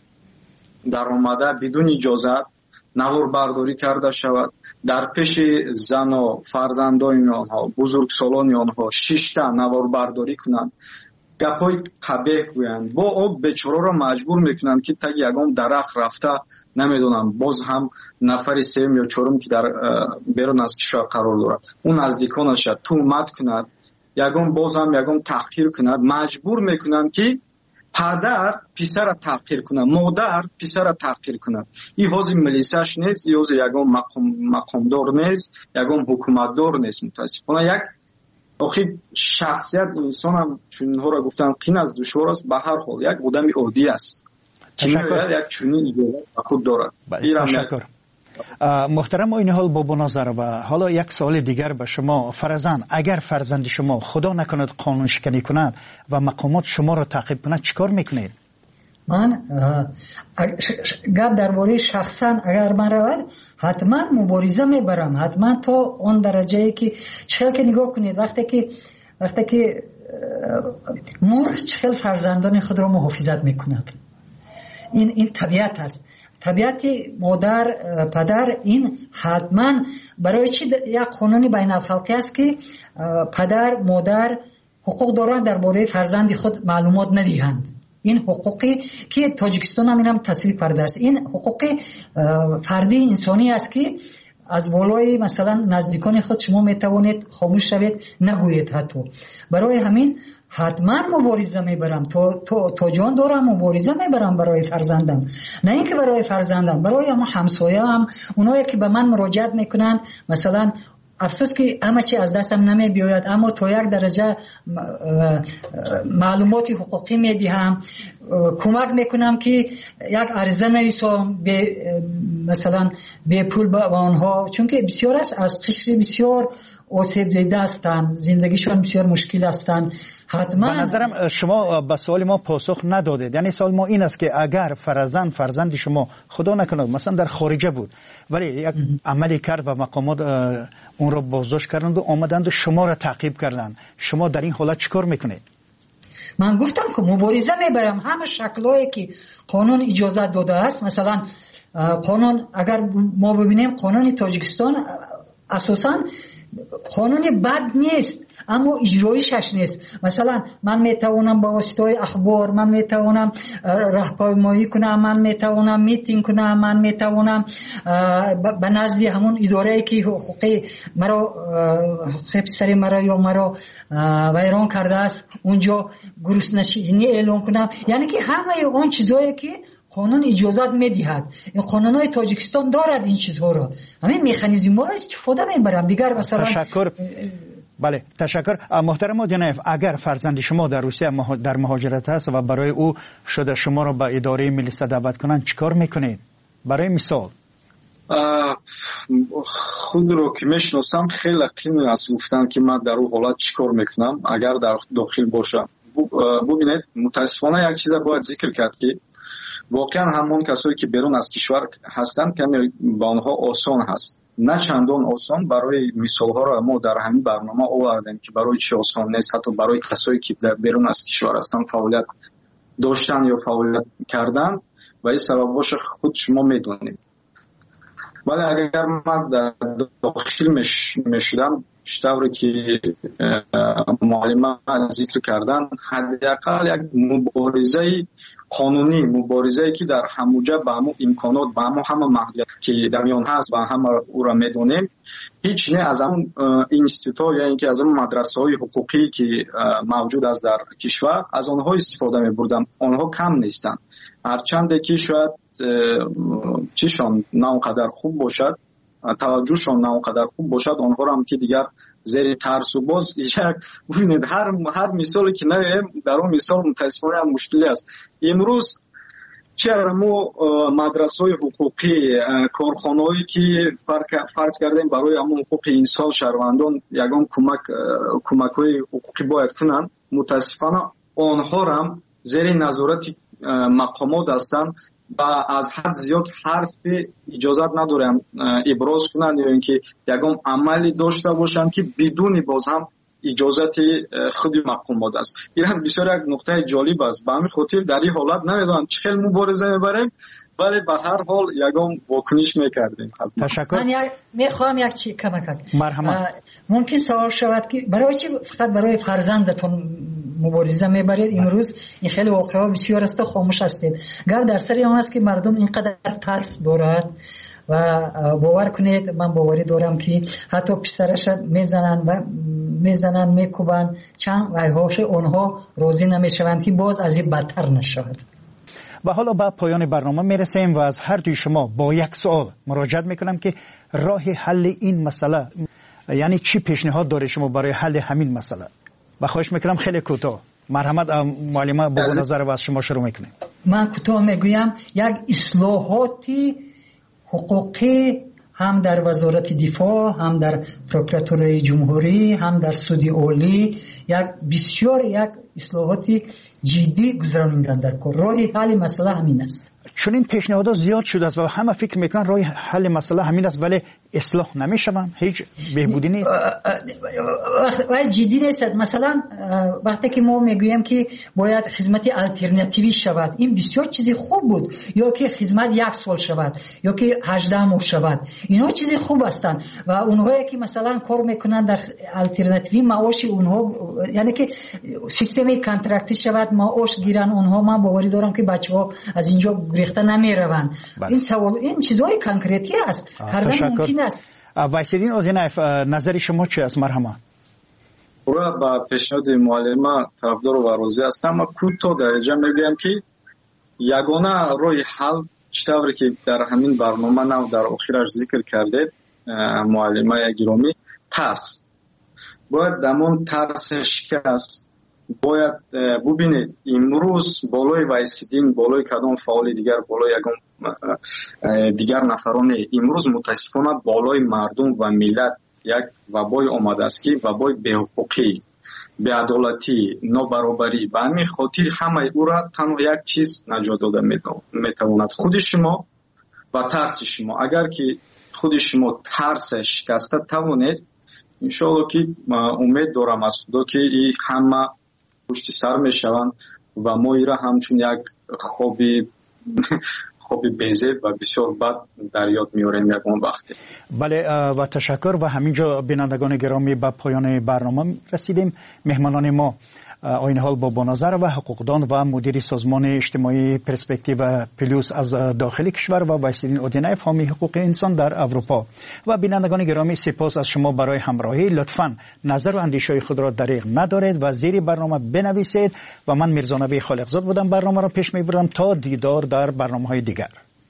در آمده بدون اجازه نوار برداری کرده شود، در پیش زن و فرزندان آنها، بزرگسالان آنها شیشته نوار برداری کنند، گپای قبیح گویند، با او بیچاره را مجبور میکنند که تا یگام درخت رفته نمیدونم باز هم نفر سوم یا چهارم که در بیرون از کشور قرار دارد اون نزدیکانش تهمت کند، یگام باز هم یگام تحقیر کند، مجبور میکنند که پدر پسر را تحقیر کند، مادر پسر را تحقیر کند. این حوزه ملیساش نیست، این حوزه یگام مقام مقامدار نیست، یگام حکومتدار نیست. متاسفانه یک آخی شخصیت انسان هم چون اینها را گفتن قین از دشوار است، به هر حال یک آدم عادی است. تشکر. یک چنین ایده خود دارد. تشکر. محترم این حال بابا ناظر و حالا یک سوال دیگر به شما. فرزند اگر فرزند شما خدا نکند قانون شکنی کند و مقامات شما را تعقیب کند چیکار میکنید؟ من گپ درباره شخصا اگر من رود حتما مبارزه میبرم، حتما تا اون درجه که چخیل که نگاه کنید وقتی که وقتی که مرغ چخیل فرزندان خود را محافظت میکند، این این طبیعت است. طبیعت مادر پدر این حتما برای چی یک قانون بین الخلقی است که پدر مادر حقوق دارند درباره فرزند خود معلومات ندهند. این حقوقی که تاجیکستان هم اینم تصویب کرده است، این حقوق فردی انسانی است که از بالای مثلا نزدیکان خود شما میتوانید خاموش شوید، نگویید. حتی برای همین حتما مبارزه میبرم، تا, تا, تا جان دارم مبارزه میبرم برای فرزندم. نه اینکه برای فرزندم، برای هم همسایه هم، اونایی که به من مراجعت میکنند. مثلا افسوس که همه چی از دستم نمی بیاید، اما تا یک درجه معلومات حقوقی میدهم، کمک میکنم که یک عرضه نویسم به مثلا به پول به آنها، چون که بسیار است از قشر بسیار آسیب دیده هستند، زندگیشون بسیار مشکل هستند. حتما به نظرم شما به سوال ما پاسخ ندادید. یعنی سوال ما این است که اگر فرزند فرزند شما خدا نکنه مثلا در خارجه بود ولی یک عملی کرد و مقامات اون رو بازداشت کردند و آمدند و شما را تعقیب کردند، شما در این حالت چیکار میکنید؟ من گفتم که مبارزه میبرم. همه شکلایی که قانون اجازه داده است، مثلا قانون اگر ما ببینیم قانون تاجیکستان اساساً قانون بد نیست، اما اجرایشش نیست. مثلا من میتوانم با واسطه اخبار، من میتوانم راهپیمایی کنم، من میتوانم میتینگ کنم، من میتوانم به نزد همون اداره که حقوقی مرا حقوق سری مرا یا مرا ویران کرده است اونجا گرسنگی اعلام کنم. یعنی که همه اون چیزایی که قانون اجازت میدهد، این قانونهای تاجیکستان دارد این چیزها را، همین مکانیزم ها را استفاده میبرم. دیگر مثلا تشکر. بله تشکر. محترم جناب، اگر فرزند شما در روسیه در مهاجرت است و برای او شده شما را به اداره ملی دعوت کنند چیکار میکنید؟ برای مثال خود رو که میشناسم خیلی قیمت است گفتن که من در اون حالت چیکار میکنم اگر در داخل باشم. ببینید متاسفانه یک چیز باید ذکر کرد که واقعا همون کسایی که بیرون از کشور هستند کمی با آنها آسان هست، نه چندان آسان. برای مثال ها را ما در همین برنامه آوردیم که برای چی آسان نیست، حتی برای کسایی که در بیرون از کشور هستند فعالیت داشتن یا فعالیت کردن و این سبباش خود شما میدونید. ولی اگر من در داخل میشدم شطوری که معلم ذکر کردن، حداقل یک مبارزه قانونی، مبارزه که در هموجه به همون امکانات به همون همه محدودیت که در میان هست و همه او را میدونیم، هیچ نه از اون اینستیتوت یا اینکه از اون مدرسه های حقوقی که موجود است در کشور از آنها استفاده میبردم. آنها کم نیستند، هرچند که شاید چیشان نه اونقدر خوب باشد، توجهشان نه اونقدر خوب باشد، آنها را هم که دیگر زیر ترس و باز یک ببینید هر هر مثالی که نویم در اون مثال متاسفانه هم مشکلی است. امروز چرا ما مدرسه های حقوقی، کارخانه‌ای که فرض کردیم برای همون حقوق انسان شهروندان یگان کمک کمک‌های حقوقی باید کنند، متاسفانه آنها را هم زیر نظارت مقامات هستند و از حد زیاد حرف اجازت ندارن ابراز کنند یا اینکه یگام عملی داشته باشند که بدون باز هم اجازت خود مقامات است. این بسیار یک نقطه جالب است. به همین خاطر در این حالت نمیدونم چه خیلی مبارزه میبریم ولی به هر حال یگام واکنش میکردیم. تشکر. من یک میخوام یک چی کمک کنم. مرحبا. ممکن سوال شود که برای چی فقط برای فرزندتون مبارزه میبرید؟ امروز این خیلی واقعا بسیار است، خاموش هستید. گفت در سر اون است که مردم اینقدر ترس دارند و باور کنید من باوری دارم که حتی پسرش میزنن و میزنن میکوبن چند وایهاش اونها راضی نمیشوند که باز از این بدتر نشود. و حالا به پایان برنامه میرسیم و از هر دوی شما با یک سوال مراجعت میکنم که راه حل این مسئله، یعنی چی پیشنهاد داره شما برای حل همین مسئله؟ و خواهش میکنم خیلی کوتاه. مرحمت معلمه با نظر و از شما شروع میکنیم. من کوتاه میگویم یک اصلاحاتی حقوقی هم در وزارت دفاع، هم در پروکراتوری جمهوری، هم در سود عالی، یک بسیار یک اصلاحاتی جدی گذراندن در کار. راه حل مسئله همین است. چون این پیشنهادات زیاد شده است و همه فکر میکنن راه حل مسئله همین است ولی اصلاح نمیشون، هیچ بهبودی نیست. ولی جدی نیست. مثلا وقتی که ما میگوییم که باید خدمت الटरनेटिव्ی شود، این بسیار چیزی خوب بود، یا که خدمت یک سال شود یا که هجده ماه شود، اینا چیزی خوب هستند و اونهایی که مثلا کار میکنن در الटरनेटिव्ی معاش اونها، یعنی که سیستم کانترکتی شود، معاش گیرن اونها، من باوری دارم که بچه‌ها از اینجا گریخته نمیروند. این سوال این چیزای کنکریتی است، کردن ممکن است. وایسیدین اودینایف، نظر شما چی است؟ مرحبا. برای با پیشنهاد معلم طرفدار و راضی هستم. من کوتاه درجه میگم که یگانه راه حل چطوری که در همین برنامه نو در آخرش ذکر کردید معلمای گرامی، ترس. باید دمون ترس شکست. باید ببینید امروز بالای وایسیدین، بالای کدام فعال دیگر، بالای یگان دیگر نفران امروز متاسفانه بالای مردم و ملت یک وبای آمده است که وبای بی‌حقوقی، بی‌عدالتی، نابرابری. به همین خاطر همه او را تنها یک چیز نجات داده میتواند، خود شما و ترس شما. اگر که خود شما ترس شکسته توانید، انشاءالله که امید دارم از خدا که این همه پشت سر میشوند و ما ای را همچون یک خوابی خوبی بیزید و بسیار بد در یاد میاریم یکون وقتی. بله و تشکر. و همینجا بینندگان گرامی به پایان برنامه رسیدیم. مهمانان ما آیین حال با بانظر و حقوقدان و مدیر سازمان اجتماعی پرسپکتیو پلوس از داخل کشور و وایسیدین اودینایف حامی حقوق انسان در اروپا. و بینندگان گرامی سپاس از شما برای همراهی. لطفاً نظر و اندیشه خود را دریغ ندارید و زیر برنامه بنویسید. و من میرزا نبی خالقزاد بودم، برنامه را پیش میبرم. تا دیدار در برنامه‌های دیگر.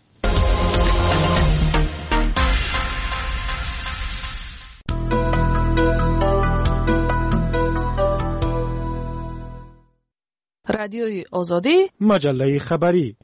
رادیوی آزادی، مجله خبری.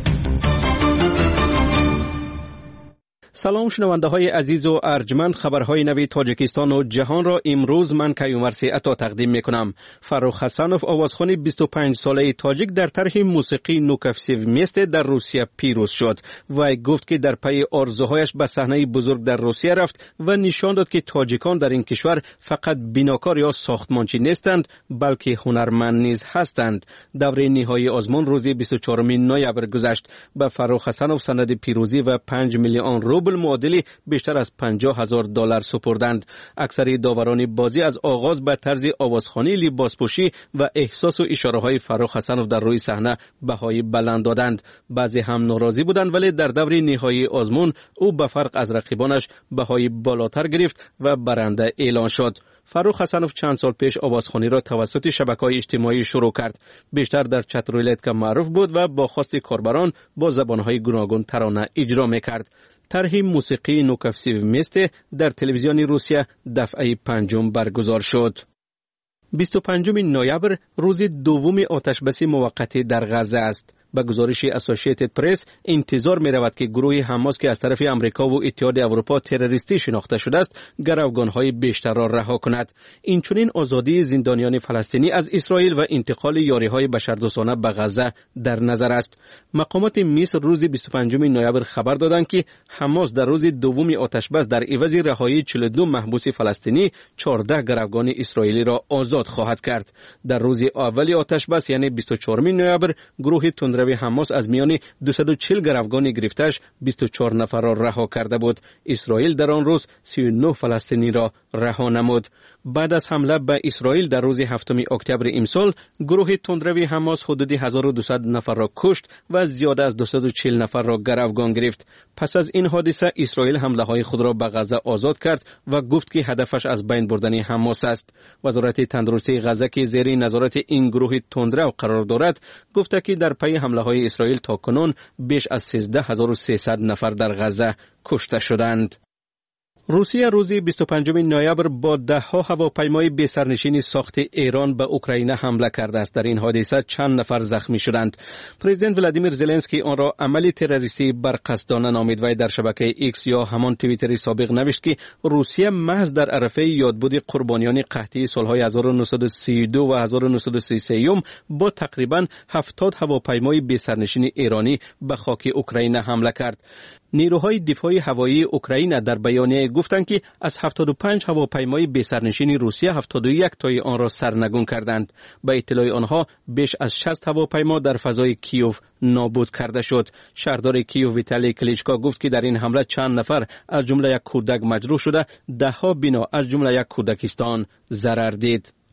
سلام شنونده های عزیز و ارجمند، خبرهای نوی تاجیکستان و جهان را امروز من کیومرثی عطا تقدیم می کنم. فروخ حسنوف آوازخوان بیست و پنج ساله تاجیک در طرح موسیقی نوکفسیو میست در روسیه پیروز شد. وی گفت که در پی آرزوهایش به صحنه بزرگ در روسیه رفت و نشان داد که تاجیکان در این کشور فقط بیناکار یا ساختمانچی نیستند، بلکه هنرمند نیز هستند. دوره نهایی آزمون روز بیست و چهارم نوامبر گذشت. به فروخ حسنوف سند پیروزی و پنج میلیون روبل معادلی بیشتر از پنجاه هزار دلار سپردند. اکثر داوران بازی از آغاز به طرز آوازخوانی، لباسپوشی و احساس و اشاره های فروخ حسنوف در روی صحنه بهای بلند دادند. بعضی هم ناراضی بودند، ولی در دور نهایی آزمون او به فرق از رقیبانش بهای بالاتر گرفت و برنده اعلان شد. فروخ حسنوف چند سال پیش آوازخوانی را توسط شبکه‌های اجتماعی شروع کرد. بیشتر در چترولیت که معروف بود و با خواست کاربران با زبان‌های گوناگون ترانه اجرا می‌کرد. طرح موسیقی نوکفسیو میست در تلویزیون روسیه دفعه پنجم برگزار شد. بیست و پنجم نوامبر روز دوم آتشبسی موقتی در غزه است. به گزارش اسوسییتد پرس انتظار می رود که گروه حماس که از طرف امریکا و اتحاد اروپا تروریستی شناخته شده است، گروگان‌های بیشتر را رها کند. اینچنین آزادی زندانیان فلسطینی از اسرائیل و انتقال یاری‌های بشردوستانه به غزه در نظر است. مقامات مصر روز بیست و پنجم نوامبر خبر دادند که حماس در روز دوم آتشبس در عوض رهایی چهل و دو محبوس فلسطینی چهارده گروگان اسرائیلی را آزاد خواهد کرد. در روز اول آتشبس یعنی بیست و چهارم نوامبر گروه تندروی حماس از میان دویست و چهل گروگان گرفته‌اش بیست و چهار نفر را رها کرده بود. اسرائیل در آن روز سی و نه فلسطینی را رها نمود. بعد از حمله به اسرائیل در روز هفتم اکتبر امسال، گروه تندروی حماس حدود هزار و دویست نفر را کشت و زیاده از دویست و چهل نفر را گروگان گرفت. پس از این حادثه اسرائیل حمله های خود را به غزه آزاد کرد و گفت که هدفش از بین بردن حماس است. وزارت تندرستی غزه که زیر نظارت این گروه تندرو قرار دارد، گفته که در پی حمله های اسرائیل تاکنون بیش از سیزده هزار و سیصد نفر در غزه کشته شدند. روسیه روز بیست و پنجم نوامبر با ده ها هواپیمای بی سرنشین ساخت ایران به اوکراین حمله کرده است. در این حادثه چند نفر زخمی شدند. پرزیدنت ولادیمیر زلنسکی آن را عملی تروریستی برقصدانه نامید و در شبکه ایکس یا همان توییتر سابق نوشت که روسیه محض در عرفه یادبود قربانیان قحطی سالهای هزار و نهصد و سی و دو و هزار و نهصد و سی و سه با تقریبا هفتاد هواپیمای بی سرنشین ایرانی به خاک اوکراین حمله کرد. نیروهای دفاعی هوایی اوکراین در بیانیه گفتند که از هفتاد و پنج هواپیمای بی سرنشین روسیه هفتاد و یک تای آن را سرنگون کردند. به اطلاع آنها بیش از شصت هواپیما در فضای کیوف نابود کرده شد. شهردار کیوف ویتالی کلیچکا گفت که در این حمله چند نفر از جمله یک کودک مجروح شده، ده ها بنا از جمله یک کودکستان ضرر دید.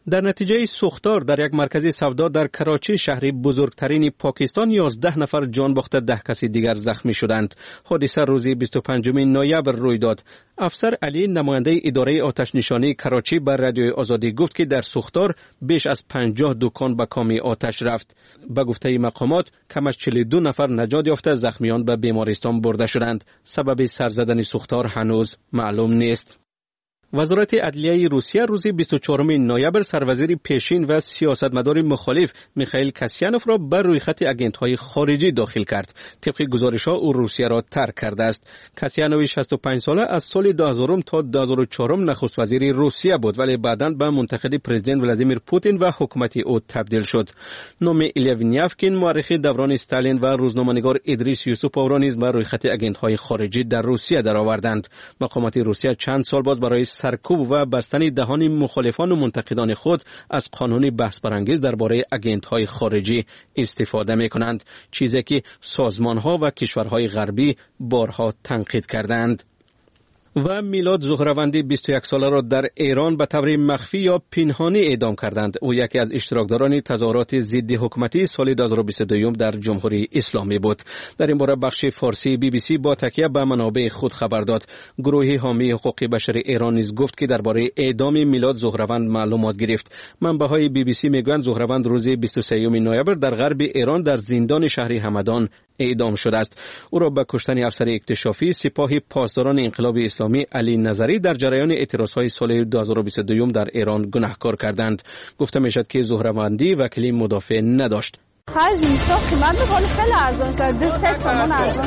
در نتیجه سوختار در یک مرکز سودا در کراچی شهری بزرگترین پاکستان یازده نفر جان باخته ده کسی دیگر زخمی شدند. حادثه روز بیست و پنجم نوامبر روی داد. افسر علی نماینده اداره آتش نشانی کراچی بر رادیوی آزادی گفت که در سوختار بیش از پنجاه دکان به کام آتش رفت. به گفته مقامات کم از چهل و دو نفر نجات یافته، زخمیان به بیمارستان برده شدند. سبب سر زدن سوختار هنوز معلوم نیست. وزارت عدلیه روسیه روز بیست و چهارم نوامبر سروزیر پیشین و سیاستمدار مخالف میخائیل کاسیانوف را بر روی خط آگنت‌های خارجی داخل کرد. طبق گزارش‌ها او روسیه را ترک کرده است. کاسیانوف شصت و پنج ساله از سال دو هزار تا دو هزار و چهار نخست وزیر روسیه بود، ولی بعداً به منتقد پرزیدنت ولادیمیر پوتین و حکومت او تبدیل شد. نام ایلیا وینیافکین مورخ دوران استالین و روزنامه‌نگار ادریس یوسوپوو را نیز بر روی خط آگنت‌های خارجی در روسیه درآوردند. مقامات روسیه چند سال بعد برای سرکوب و بستن دهان مخالفان و منتقدان خود از قانون بحث برانگیز درباره آگنت‌های خارجی استفاده می‌کنند، چیزی که سازمان‌ها و کشورهای غربی بارها تنقید کردند. و میلاد زهروندی بیست و یک ساله را در ایران به طور مخفی یا پنهانی اعدام کردند. او یکی از اشتراکداران تظاهرات ضد حکومتی سال دو هزار و بیست و دو در جمهوری اسلامی بود. در این باره بخش فارسی بی بی سی با تکیه به منابع خود خبر داد. گروه حامی حقوق بشر ایران نیز گفت که درباره اعدام میلاد زهروند معلومات گرفت. منبع‌های بی بی سی میگویند زهروند روز بیست و سوم نوامبر در غرب ایران در زندان شهر همدان اعدام شده است. او را به کشتن افسر اکتشافی سپاه پاسداران انقلاب اسلامی علی نظری در جریان اعتراضهای سال دو هزار و بیست و دو در ایران گناهکار کردند. گفته میشد که زهروندی وکیل مدافع نداشت. خرج میشه قیمت بخوری خیلی ارزان شد. دو سه تومن ارزان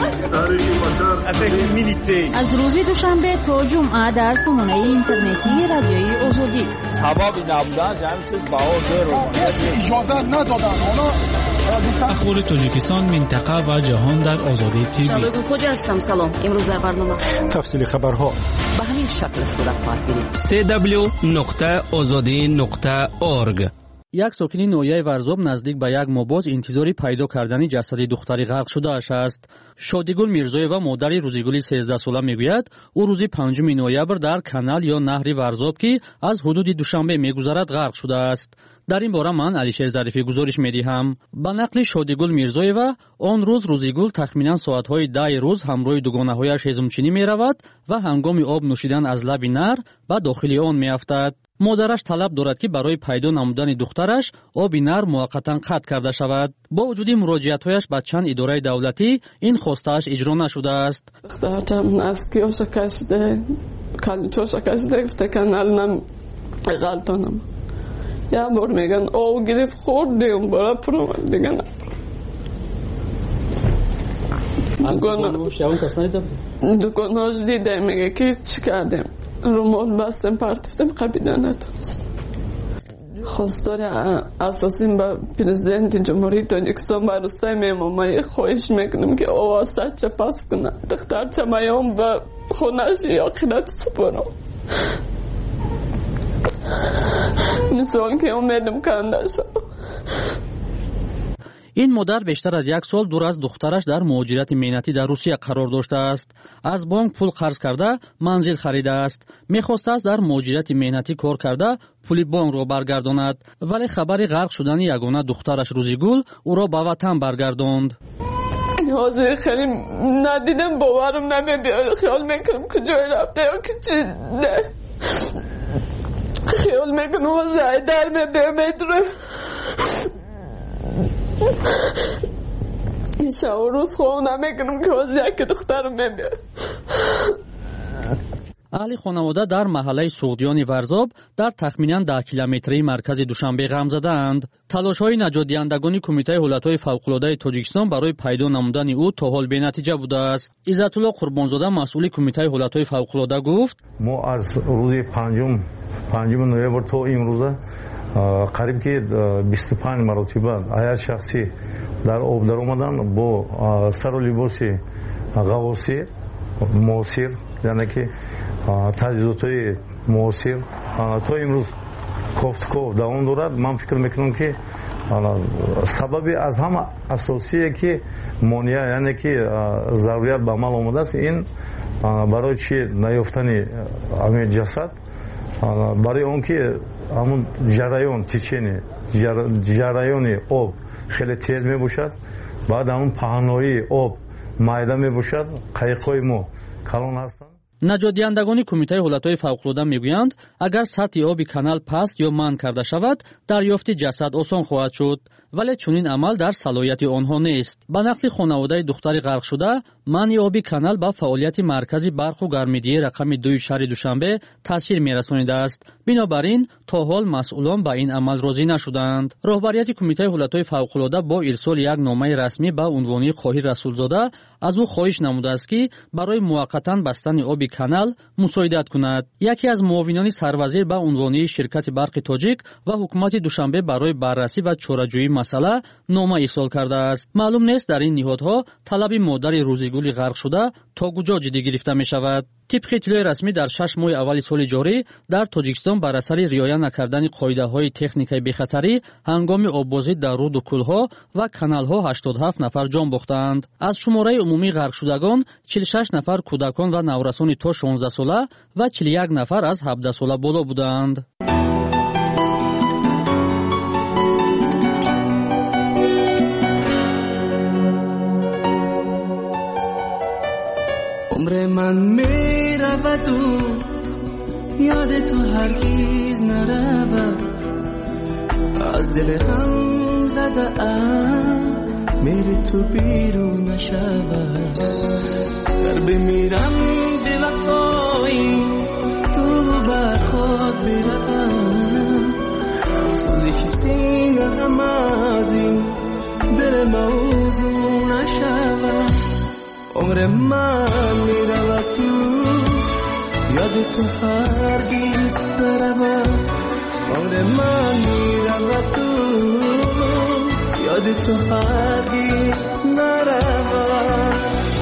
شد. از روز دوشنبه تا جمعه در سامانه اینترنتی رادیوی آزادی. سبب نبودن جمعیت بها اجازه ندادن. حالا اخبار تاجیکستان، منطقه و جهان در آزادی تیوی. شبکه خوجا هستم. سلام. امروز در برنامه تفصیل خبرها به همین شکل صورت خواهد گرفت. سی دبلیو نقطه آزادی نقطه اورگ. یک ساکن نویه ورزوب نزدیک به یک ماه باز انتظاری پیدا کردن جسد دختری غرق شده اش است. شادیگل میرزایه و مادر روزیگل سیزده ساله میگوید او روز پنجم نوامبر در کانال یا نهر ورزوب که از حدود دوشنبه میگذرد غرق شده است. در این باره من علیشیر ظریفی گزارش میدهم. به نقل شادیگل میرزایه آن روز روزیگل تخمینا ساعتهای ده روز همراه دوگانه‌هایش هضمچینی میرود و هنگام آب نوشیدن از لب نهر به داخل آن میافتد. مادرش طلب دارد که برای پیدا نمودن دخترش آب نهر موقتا قطع کرده شود. با وجود مراجعت‌هایش به چند اداره دولتی این خواسته‌اش اجرا نشده است. دخترم از کیوش کشیده کالچوش کشیده گفته کانالم غلطانم. یا بار میگن او گرفت خوردیم برای پرو دیگه نه. دکاناش دیده میگه که چی کردیم رومال بستم پرتفتم قبیده نتونست. خواستار اساسی با پرزیدنت جمهوری تاجیکستان با روستای میمامایی خواهش میکنم که آوازه چه پس کنه دختر چه میام به خونش یا خیلت سپرم. مثال که امیدم کنده شد. این مادر بیشتر از یک سال دور از دخترش در مهاجرت مهنتی در روسیه قرار داشته است. از بانک پول قرض کرده منزل خریده است. میخواست است در مهاجرت مهنتی کار کرده پول بانک را برگرداند، ولی خبر غرق شدن یگانه دخترش روزیگل او را به وطن برگرداند. حاضر خیلی ندیدم باورم نمیاد. خیال میکنم کجای رفته یا که چی نه. خیال میکنم وضعی در میبیمه این شب و روز خواه نمیکنم که وضعی که دخترم میبیاد. اهل خانواده در محله سوغدیان ورزاب در تخمینا ده کیلومتری مرکز دوشنبه غم زدند. تلاش‌های نجات دهندگان کمیته حالت‌های فوق‌العاده تاجیکستان برای پیدا نمودن او تا حال بی‌نتیجه بوده است. عزت الله قربانزاده مسئول کمیته حالت‌های فوق‌العاده گفت: ما از روز پنجم پنجم نوامبر تا امروز قریب که بیست و پنج مرتبه عیاد شخصی در آب در اومدن با سر و لباس غواصی معاصر، یعنی که تجهیزات‌های معاصر تا امروز کوفتکوف دوام دارد. من فکر میکنم که سبب از همه اساسیه که مانع، یعنی که ضروریت به عمل آمده است این برای چی نیافتن همین جسد برای اون که همون جریان تیچینی جریان آب خیلی تیز می باشد، بعد همون پهنایی آب майда мебошад, қайқҳои мо калон ҳастанд. наҷотдиҳандагони кумитаи ҳолатҳои фавқулода мегӯянд, агар сатҳи оби канал паст ё манъ карда шавад, дарёфти ҷасад осон хоҳад шуд, вале чунин амал дар салоҳияти онҳо нест. ба нақли хонаводаи духтари ғарқшуда, манъи оби канал ба фаъолияти маркази барқу гармидиҳии рақами дуи шаҳри Душанбе таъсир мерасонидааст. бинобар ин то ҳол масъулон ба ин амал розӣ нашуданд. роҳбарияти кумитаи ҳолатҳои фавқулода бо ирсоли як номаи расмӣ ба унвони Қоҳир Расулзода аз ӯ хоҳиш намудааст, ки барои муваққатан бастани оби канал мусоидат кунад. яке аз муовинони сарвазир ба унвони ширкати барқи тоҷик ва ҳукумати Душанбе барои баррасӣ ва чораҷӯии масъала нома ирсол кардааст. маълум нест дар ин ниҳодҳо талаби модари Рӯзигули ғарқшуда то куҷо ҷиддӣ гирифта мешавад. тибқи иттилои расмӣ дар шаш моҳи аввали соли ҷорӣ дар Тоҷикистон бар асари риоя накардани қоидаҳои техникаи бехатарӣ ҳангоми оббозӣ дар руду кӯлҳо ва каналҳо ҳаштод и ҳафт нафар ҷон бохтаанд. аз шумораи умумии ғарқшудагон чил и шаш нафар кӯдакон ва наврасони то шонздаҳ сола ва чил и як нафар аз ҳабдаҳ сола боло буданд. عمر من میرود و یاد تو هرگز نرود، از دل غم زده ام میری تو بیرون نشود. در بمیرم دل وفایی تو بر خود بروم، سوزش سینه غم از این دل موضوع نشود. عمر من میرود تو یاد تو هرگز نرود. عمر من میرود تو یاد تو هرگز نرود.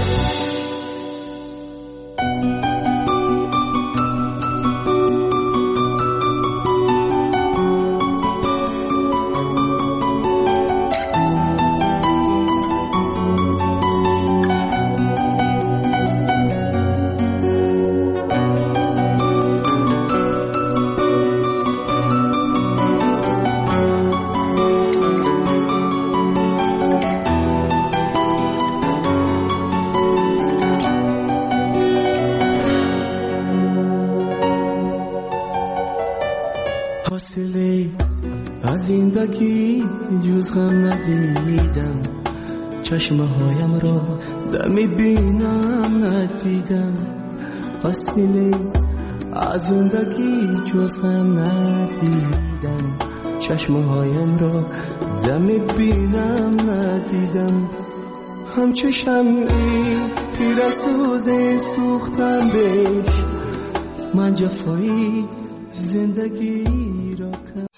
حاصلی از زندگی جز غم ندیدم، چشمهایم را دمی بینم ندیدم. حاصلی از زندگی جز غم ندیدم، چشمهایم را دمی بینم ندیدم. همچو شمعی تیره سوز سوختم بهش، من جفایی زندگی را کردم.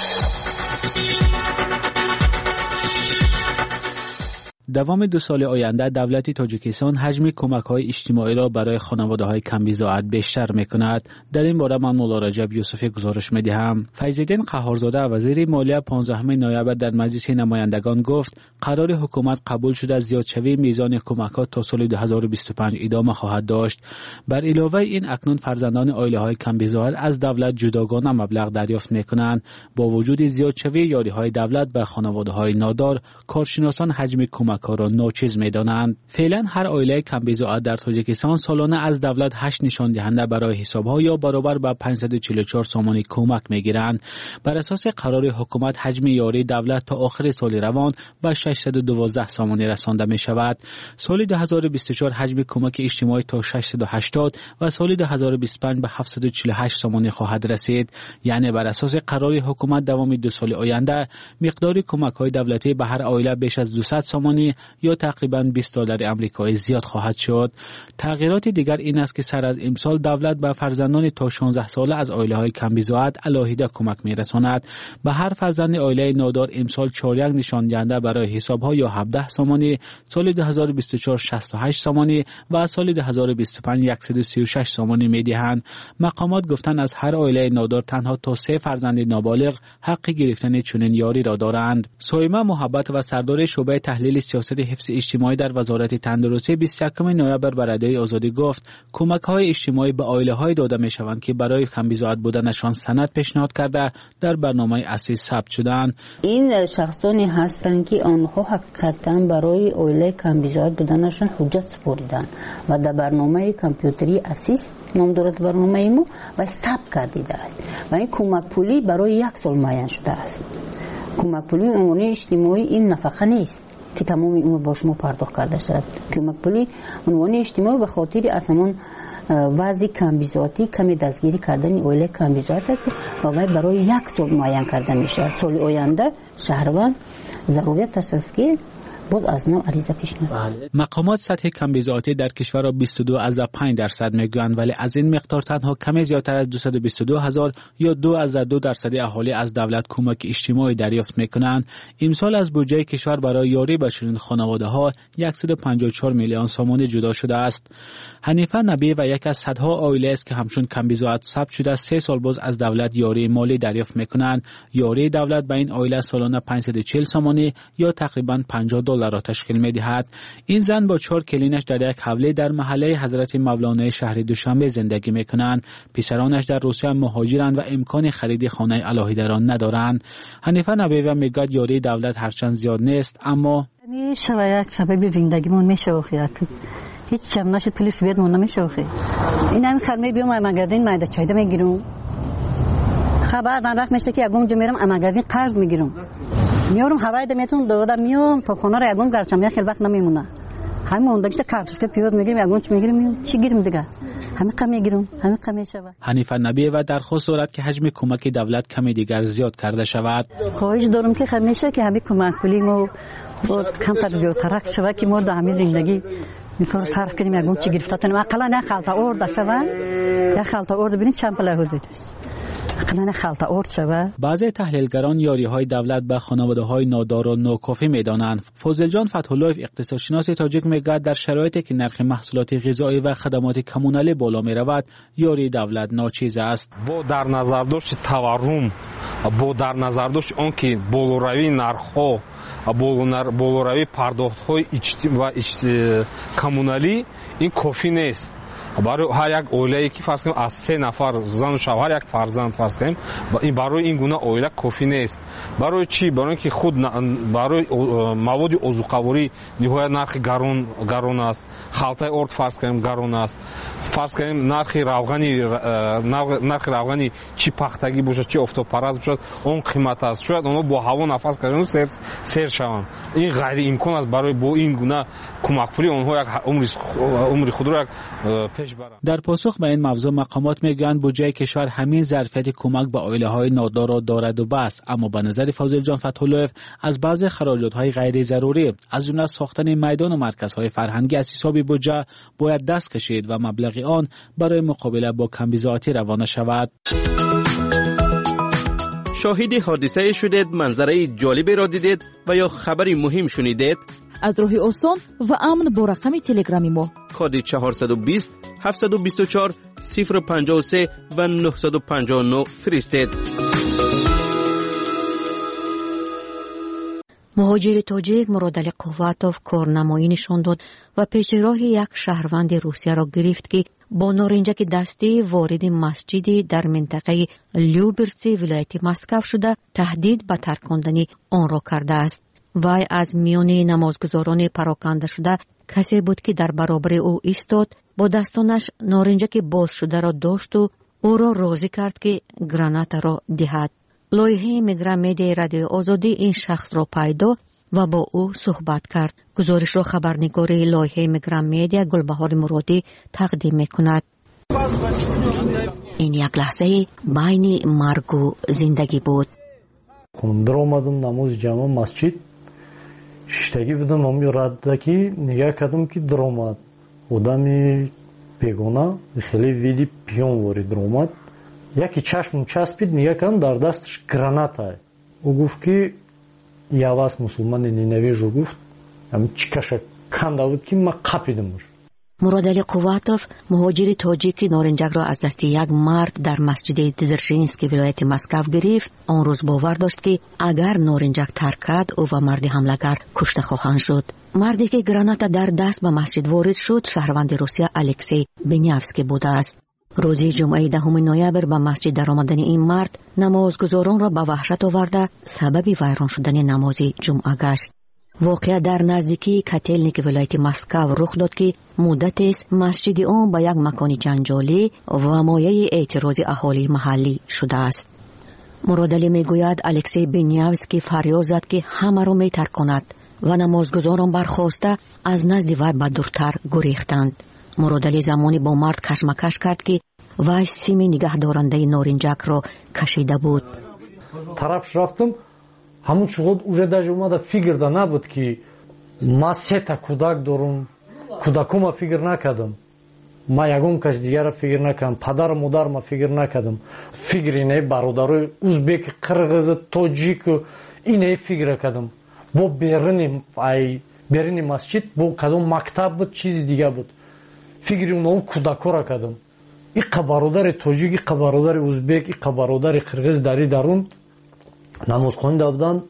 دوام دو سال آینده دولت تاجیکستان حجم کمک‌های اجتماعی را برای خانواده‌های کم‌بضاعت بیشتر می‌کند. در این باره من مولا رجب یوسفی گزارش می‌دهم. فیض‌الدین قهارزاده وزیر مالیه پانزدهم نوامبر در مجلس نمایندگان گفت قرار حکومت قبول شده زیادشوی میزان کمک‌ها تا سال دو هزار و بیست و پنج ادامه خواهد داشت. بر علاوه این اکنون فرزندان عائله‌های کم‌بضاعت از دولت جداگانه مبلغ دریافت می‌کنند. با وجود زیادشوی یاری‌های دولت به خانواده‌های نادار، کارشناسان حجم کمک ها را ناچیز می‌دانند. فعلا هر عائله کم‌بضاعت در تاجیکستان سالانه از دولت هشت نشان دهنده برای حساب‌ها یا برابر به پانصد و چهل و چهار سامانی کمک می‌گیرند. بر اساس قرار حکومت حجم یاری دولت تا آخر سال روان به ششصد و دوازده سامانی رسانده می‌شود. سال دو هزار و بیست و چهار حجم کمک اجتماعی تا ششصد و هشتاد و سال دو هزار و بیست و پنج به هفتصد و چهل و هشت سامانی خواهد رسید. یعنی بر اساس قرار حکومت دوام دو سال آینده مقدار کمک‌های دولتی به هر عائله بیش از دویست سامانی یا تقریباً بیست دلار آمریکایی زیاد خواهد شد. تغییرات دیگر این است که سر از امسال دولت به فرزندان تا شانزده ساله از عائله‌های کم‌بضاعت علاهیده کمک می‌رساند. به هر فرزند عائله نادار امسال چهار یک نشان دهنده برای حساب‌ها یا هفده سامانی، سال دو هزار و بیست و چهار شصت و هشت سامانی و سال دو هزار و بیست و پنج صد و سی و شش سامانی می‌دهند. مقامات گفتند از هر عائله نادار تنها تا سه فرزند نابالغ حق گرفتن چنین یاری را دارند. سویما محبت و سردار شعبه تحلیل سیاسی سیاست حفظ اجتماعی در وزارت تندرستی بیست و یکم نوامبر به رادیوی آزادی گفت کمک‌های اجتماعی به عائله‌های داده می‌شوند که برای کم‌بضاعت بودنشان سند پیشنهاد کرده در برنامه اصلی ثبت شدند. این شخصانی هستند که آنها حقیقتاً برای عائله کم‌بضاعت بودنشان حجت سپردن و در برنامه کامپیوتری اسیست نام دارد برنامه ما و ثبت کرده است و این کمک پولی برای یک سال معین شده است. کمک پولی عمومی اجتماعی این نفقه نیست که تمام عمر با شما پرداخت کرده شود. کمک پولی عنوان اجتماعی به خاطر اصلا وضع کم‌بضاعتی کمی دستگیری کردن عائله کم‌بضاعت است و برای یک سال معین کرده میشه. سال آینده شهروند ضرورت است که باز از نو عریضه پیش میاد. مقامات سطح کم‌بضاعتی در کشور را بیست و دو از پنج درصد میگویند، ولی از این مقدار تنها کمی زیادتر از دویست و بیست و دو هزار یا دو از دو درصد اهالی از دولت کمک اجتماعی دریافت میکنند. امسال از بودجه کشور برای یاری به چنین خانواده‌ها صد و پنجاه و چهار میلیون سوم جدا شده است. حنیفه نبی و یک از صدها عائله است که همچون کم‌بضاعت ثبت شده سه سال باز از دولت یاری مالی دریافت میکنند. یاری دولت به این عائله سالانه پانصد و چهل سومانی یا تقریباً پنجاه دلار را تشکیل می‌دهد. این زن با چهار کلینش در یک حوله در محله حضرت مولانا شهر دوشنبه زندگی می‌کنند. پسرانش در روسیه مهاجرند و امکان خرید خانه الهیده را ندارند. حنیفه نبی‌وه میگوید یاری دولت هرچند زیاد نیست اما میشه یک سبب زندگیمون میشه واقعیت هیچ چم نشد پلیس بیاد مون نمیشه واقعی. این هم خرمه بیام امگردین مایده چایده میگیرم. خبر دان وقت میشه که یگم جو میرم امگردین قرض میگیرم. میارم هوای دمیتون دودا میام تا خونه را یگم گرچم یک خیلی وقت نمیمونه. همین انداگیش کارتش که پیاد میگیرم یگم چی میگیرم چی گیرم دیگه. همین قم میگیرم همین قم میشود. حنیفه نبی و درخواست دارد که حجم کمک دولت کمی دیگر زیاد کرده شود. خواهش دارم که همیشه که همین کمک پولی ما کم قدر بیوترک شود که ما در همین زندگی میخوام طرف کنیم یگم چی گرفتن ما اقلا نه خالتا اورد شود یا خالتا اورد ببین چند پله هودید اقلا خالتا اورد شود. بعضی تحلیلگران یاری‌های دولت به خانواده‌های نادار و ناکافی می‌دانند. فاضل جان فتح‌الله اقتصادشناس تاجیک میگوید در شرایطی که نرخ محصولات غذایی و خدمات کمونالی بالا می‌رود یاری دولت ناچیز است. با در نظر داشت تورم با در نظر داشت آن که بالوروی نرخ‌ها بالوروی پرداخت‌های و کمونالی این کافی نیست. برای هر یک عائله که فرض کنیم از سه نفر زن و شوهر یک فرزند فرض کنیم این برای این گونه عائله کافی نیست. برای چی؟ برای اینکه خود برای مواد عضوقواری نهایت نرخ گران گران است. خالتای ارد فرض کنیم گران است. فرض کنیم نرخ روغنی نرخ روغنی چی پختگی باشه چی افتاپرست باشه اون قیمت است. شاید اونها با هوا نفس کردن سر سر شوند. این غیر امکان است برای با این گونه کمک پولی اونها یک عمر عمر خود را یک پیش برند. در پاسخ به این موضوع مقامات میگویند بودجه کشور همین ظرفیت کمک به عائله‌های نادار را دارد و بس، اما به نظر فاضل جان فتح‌الله از بعضی خراجات‌های غیر ضروری از جمله ساختن میدان و مرکزهای فرهنگی از حساب بودجه باید دست کشید و مبلغ آن برای مقابله با کم‌بضاعتی روانه شود. شاهد حادثه شدید، منظره جالبی را دیدید و یا خبری مهم شنیدید؟ از راه آسان و امن با رقم تلگرامی ما کد چهارصد و بیست هفتصد و بیست و چهار صفر پنجاه و سه و نهصد و پنجاه و نه فرستید. مهاجر تاجیک مراد علی قواتوف کارنمایی نشان داد و پیش راه یک شهروند روسیه را گرفت که با نارنجک دستی وارد مسجدی در منطقه لیوبرسی ولایت مسکو شده تهدید به ترک کردن آن را کرده است. وی از میان نمازگزاران پراکنده شده کسی بود که در برابر او ایستاد، با دستانش نارنجک باز شده را داشت و او را راضی کرد که گرانات را دهد. لایحه میگرام مدیا رادیو آزادی این شخص را پیدا و با او صحبت کرد. گزارش را خبرنگار لایحه میگرام مدیا گلبهار مرادی تقدیم میکند. این یک لحظه بین مرگ و زندگی بود. در آمدم نماز جمع مسجد شیشتگی بودم امی ردکی نگاه کردم که در آمد آدمی بیگانه خیلی ویدی پیان وارد در آمد. یکی چشم چسبید نگاه کردم در دستش گرانات های. او گفت که یواز مسلمان نینوی جو گفت همین چکش کنده بود که من قپیدمش. مرادعلی قواتوف مهاجر تاجیکی نارنجک را از دست یک مرد در مسجد دزرژینسک ولایت مسکو گرفت. آن روز باور داشت که اگر نارنجک ترک کرد او و مرد حمله‌گر کشته خواهند شد. مردی که گرانات در دست به مسجد وارد شد شهروند روسیه الکسی بنیافسکی بوده است. روز جمعه دهم نوامبر به مسجد در آمدن این مرد نمازگزاران را به وحشت آورده سبب ویران شدن نماز جمعه گشت. واقعه در نزدیکی کتلنیک ولایت مسکو رخ داد که مدت است مسجد آن به یک مکان جنجالی و مایه اعتراض اهالی محلی شده است. مرادعلی میگوید الکسی بنیافسکی فریاد زد که همه را میترکاند و نمازگزاران برخاسته از نزد وی به دورتر گریختند. مرادعلی زمانی با مرد کشمکش کرد که وی سیم نگهدارنده نارنجک را کشیده بود. طرفش رفتم همون چقدر уже даже اومده فکر دا نبود که ما سه تا کودک دارم. کودکوم فکر نکردم. ما یگم کس دیگر را فکر نکردم. پدر و مادر ما فکر نکردم. فکر اینه برادرای ازبک، قرغیز، تاجیک اینه فکر کردم. با بیرون ای بیرون مسجد با کدوم مکتب بود چیز دیگه بود. فکر اون کودکا را کردم. این برادر تاجیک، این برادر ازبک، این برادر قرغیز داری درون نماز خوانده بودن.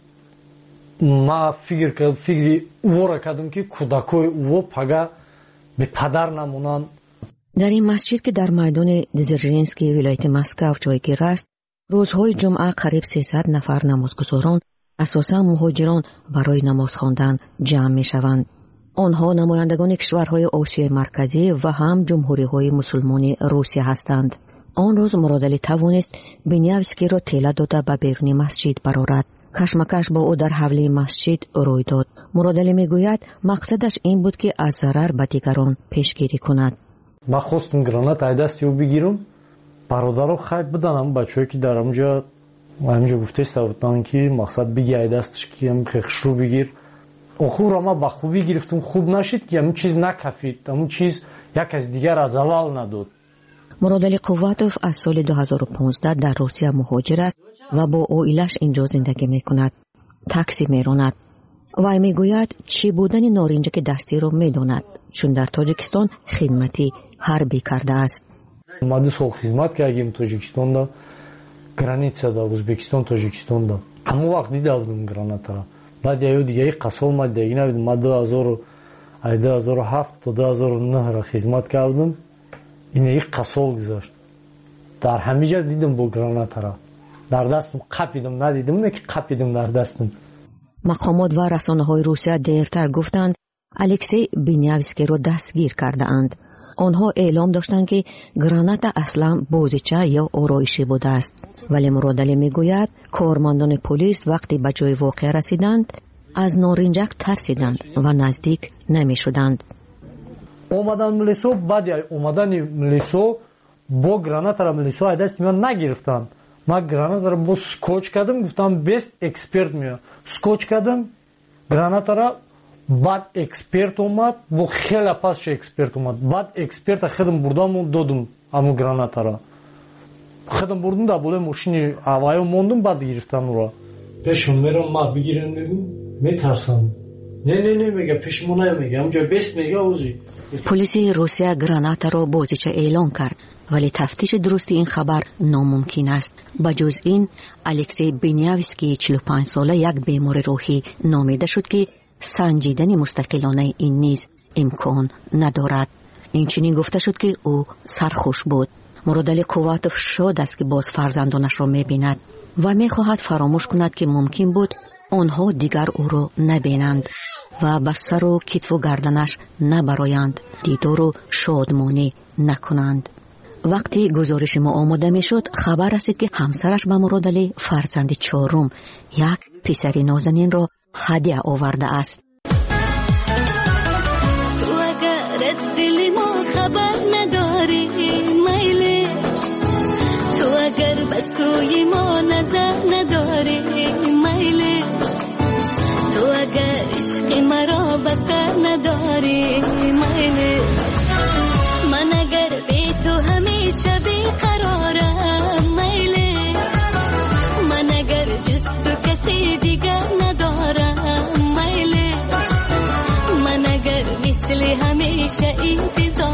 ما فکر کردم فکری او را کردم که کودکای او پگه به پدر نمونن. در این مسجد که در میدان دزرژینسکی ولایت مسکو جایگیر است روزهای جمعه قریب سیصد نفر نمازگزاران اساسا مهاجران برای نماز خواندن جمع می شوند. آنها نمایندگان کشورهای آسیای مرکزی و هم جمهوری‌های مسلمان روسیه هستند. آن روز مرادعلی توانست بنیافسکی را تله داده به بیرون مسجد برآورد. کشمکش با او در حوله مسجد روی داد. مرادعلی میگوید مقصدش این بود که از ضرر به دیگران پیشگیری کند. من خواستم گرانات از دست او بگیرم. برادرها خیلی بدنم بچه‌ای که در اونجا همینجا گفته استودن که مقصد بگی از دستش که هم خیخش رو بگیر. اخو را ما با خوبی گرفتم خوب نشد که همون چیز نکفید. همون چیز یک از دیگر از اول نداد. مرادعلی قواتوف از سال دو هزار و پانزده در روسیه مهاجر است و با عائله‌اش اینجا زندگی میکند. تاکسی میراند. وی میگوید چی بودن نارنجک دستی را میداند چون در تاجیکستان خدمتی حربی کرده است. ما دو سال خدمت کردیم تاجیکستان دا گرانیتسا دا ازبکستان تاجیکستان دا. همون وقت دیده بودم گرانات را. بعد یه دیگه قصول ما دیگه نبودم. ما دو هزار و هفت تا دو هزار و نه را خدمت کردم. اینه یک قصول گذاشت. در همیشه دیدم با گرانات را. در دستم قپیدم ندیدم نه که قپیدم در دستم. مقامات و رسانه‌های روسیه دیرتر گفتند الکسی بنیافسکی را دستگیر کرده اند. آنها اعلام داشتند که گرانات اصلا بازیچه یا آرایشی بوده است. ولی مرادعلی میگوید کارمندان پلیس وقتی به جای واقعه رسیدند از نارنجک ترسیدند و نزدیک نمی شدند. اومدن ملیسو بعد اومدن ملیسو با گرانات را ملیسو از دست من نگرفتند. من گرانات را با سکوچ کردم گفتم بیست اکسپرت میاد. سکوچ کردم گرانات را بعد اکسپرت اومد با خیلی پاسش اکسپرت اومد. بعد اکسپرت خودم بردم و دادم همون گرانات را. خودم بردم در بالا ماشین هوایی موندم بعد گرفتم را. پیشم میرم ما بگیرم میگم میترسم. نه نه نه میگه پیشمونه میگه اونجا بیست میگه اوزی. پلیس روسیه گرانات را بازیچه اعلام کرد ولی تفتیش درستی این خبر ناممکن است. بجز این الکسی بنیافسکی چهل و پنج ساله یک بیمار روحی نامیده شد که سنجیدن مستقلانه این نیز امکان ندارد. این چنین گفته شد که او سرخوش بود. مرادعلی قواتوف شاد است که باز فرزندانش را میبیند و میخواهد فراموش کند که ممکن بود آنها دیگر او را نبینند و به سر و کتف و گردنش نبرایند، دیدار و شادمانی نکنند. وقتی گزارش ما آماده می شد خبر رسید که همسرش به مرادعلی فرزند چهارم یک پسر نازنین را هدیه آورده است. تو اگر از دل ما خبر نداری میلی، تو اگر به سوی ما نظر نداری میلی، تو اگر عشق مرا بسر نداری میلی، من اگر بی تو همیشه بیقرارم میلی، من اگر جز تو کسی دیگر ندارم میلی، من اگر مثل همیشه انتظار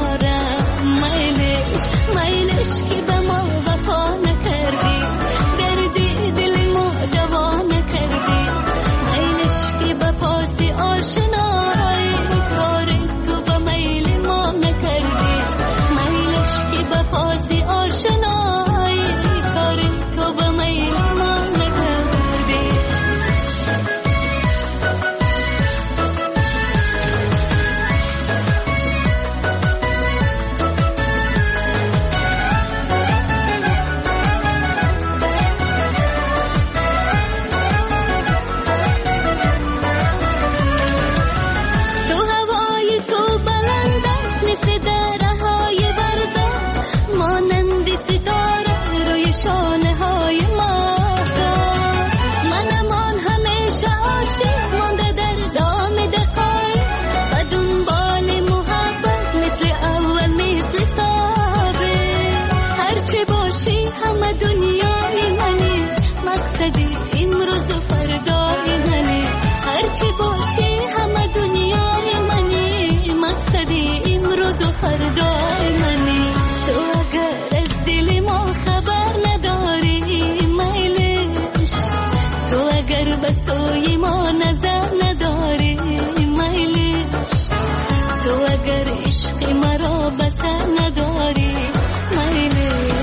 هرچی باشی همه دنیای منی، مقصد امروز و فردای منی. تو اگر از دل ما خبر نداری میلش، تو اگر به سوی ما نظر نداری میلش، تو اگر عشق مرا بسر نداری میلش.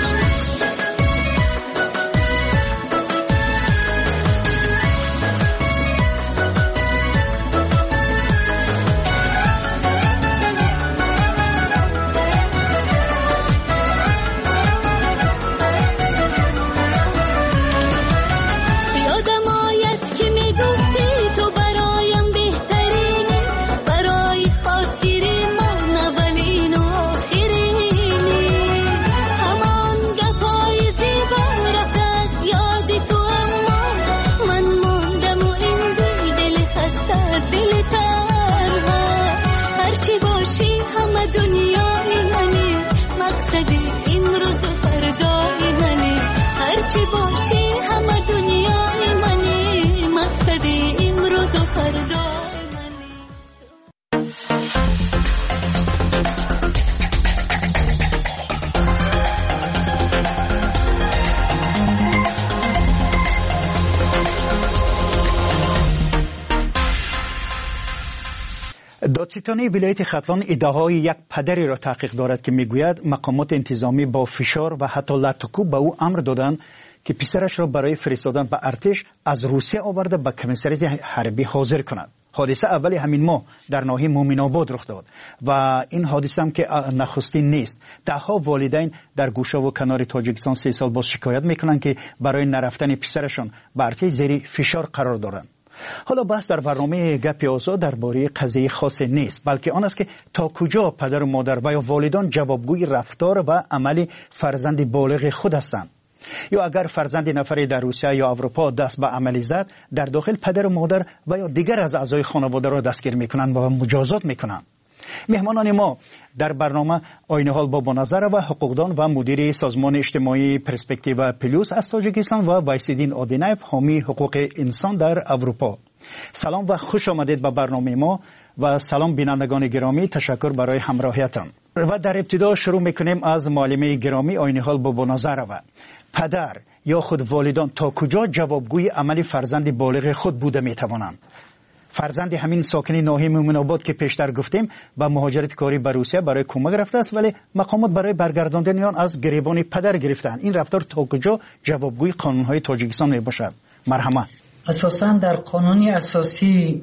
دادستانی ولایت ختلان ادعای یک پدری را تحقیق دارد که میگوید مقامات انتظامی با فشار و حتی لطکوب به او امر دادند که پسرش را برای فرستادن به ارتش از روسیه آورده به کمیساریات حربی حاضر کند. حادثه اولی همین ماه در ناحیه مومن آباد رخ داد و این حادثه هم که نخستین نیست. دهها والدین در گوشه و کنار تاجیکستان سه سال باز شکایت میکنند که برای نرفتن پسرشان به ارتش زیر فشار قرار دارند. حالا بحث در برنامه گپ آزاد درباره قضیه خاص نیست، بلکه آن است که تا کجا پدر و مادر و یا والدان جوابگوی رفتار و عمل فرزند بالغ خود هستند. یا اگر فرزند نفری در روسیه یا اروپا دست به عملی زد، در داخل پدر و مادر و یا دیگر از اعضای خانواده را دستگیر میکنند و مجازات میکنند. مهمانان ما در برنامه آینه حال بابا نظر و حقوقدان و مدیر سازمان اجتماعی پرسپکتیو پلوس از تاجیکستان و وایسیدین آدینایف حامی حقوق انسان در اروپا. سلام و خوش آمدید به برنامه ما و سلام بینندگان گرامی، تشکر برای همراهیتان. و در ابتدا شروع میکنیم از معلمه گرامی آینه حال بابا نظر و پدر یا خود والدان تا کجا جوابگوی عمل فرزند بالغ خود بوده میتوانند. فرزند همین ساکنی ناحیه مومن آباد که پیشتر گفتیم به مهاجرت کاری به روسیه برای کمک رفته است، ولی مقامات برای برگرداندن آن از گریبان پدر گرفتند. این رفتار تا کجا جوابگوی قانون‌های تاجیکستان می باشد؟ مرحمت. اساساً در قانون اساسی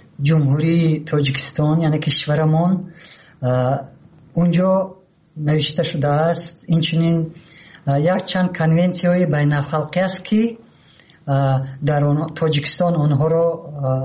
جمهوری تاجیکستان یعنی کشورمان اونجا نوشته شده است، اینچنین یک چند کنونسی‌های بین الخلقی است که در تاجیکستان آنها را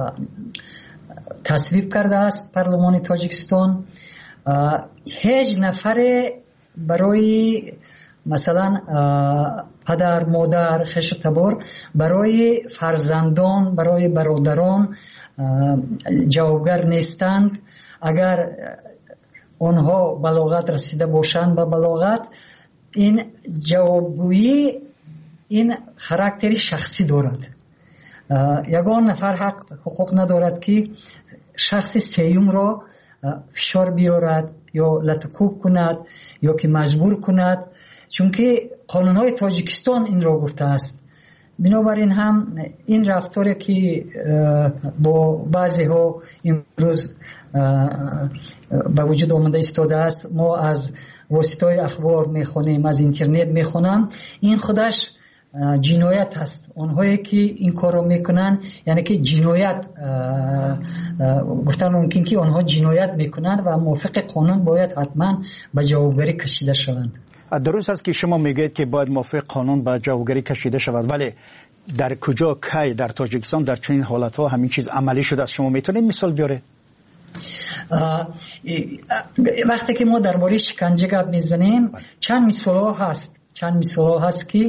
تصویب کرده است پارلمان تاجیکستان. هیچ نفر برای مثلا پدر مادر خش تبار برای فرزندان برای برادران جوابگر نیستند. اگر آنها بلاغت رسیده باشند به بلاغت، این جوابگویی این خاراکتر شخصی دارد. یگان نفر حق حقوق ندارد که شخص سیوم را فشار بیارد یا لطکوب کند یا که مجبور کند، چون که قانون‌های تاجیکستان این را گفته است. بنابراین هم این رفتاری که با بعضی ها امروز به وجود آمده ایستاده است، ما از واسطه اخبار میخونیم، از اینترنت میخونم، این خودش جنایت است. اونهایی که این کار رو میکنن یعنی که جنایت گفتن ممکن که اونها جنایت میکنن و موافق قانون باید حتما به جوابگری کشیده شوند. درست است که شما میگید که باید موافق قانون به جوابگری کشیده شود، ولی در کجا کی در تاجیکستان در چنین حالتها همین چیز عملی شده است؟ شما میتونید مثال بیاره؟ وقتی که ما درباره شکنجه گپ میزنیم چند مثال ها هست چند مثال ها هست که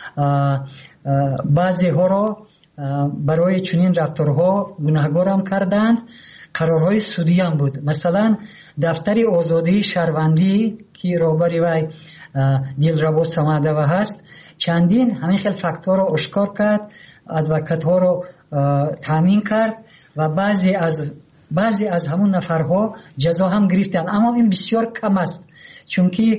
بعضی ها را برای چنین رفتارها گناهکار هم کردند. قرارهای سودی هم بود. مثلا دفتر آزادی شهروندی که رهبری وی دلربا سمدوه هست چندین همین خیلی فکت‌ها را اشکار کرد، ادوکات ها را таъмин кард ва баъзе аз баъзе аз ҳамон нафарҳо ҷазо ҳам гирифтанд, аммо ин бисёр кам аст, чунки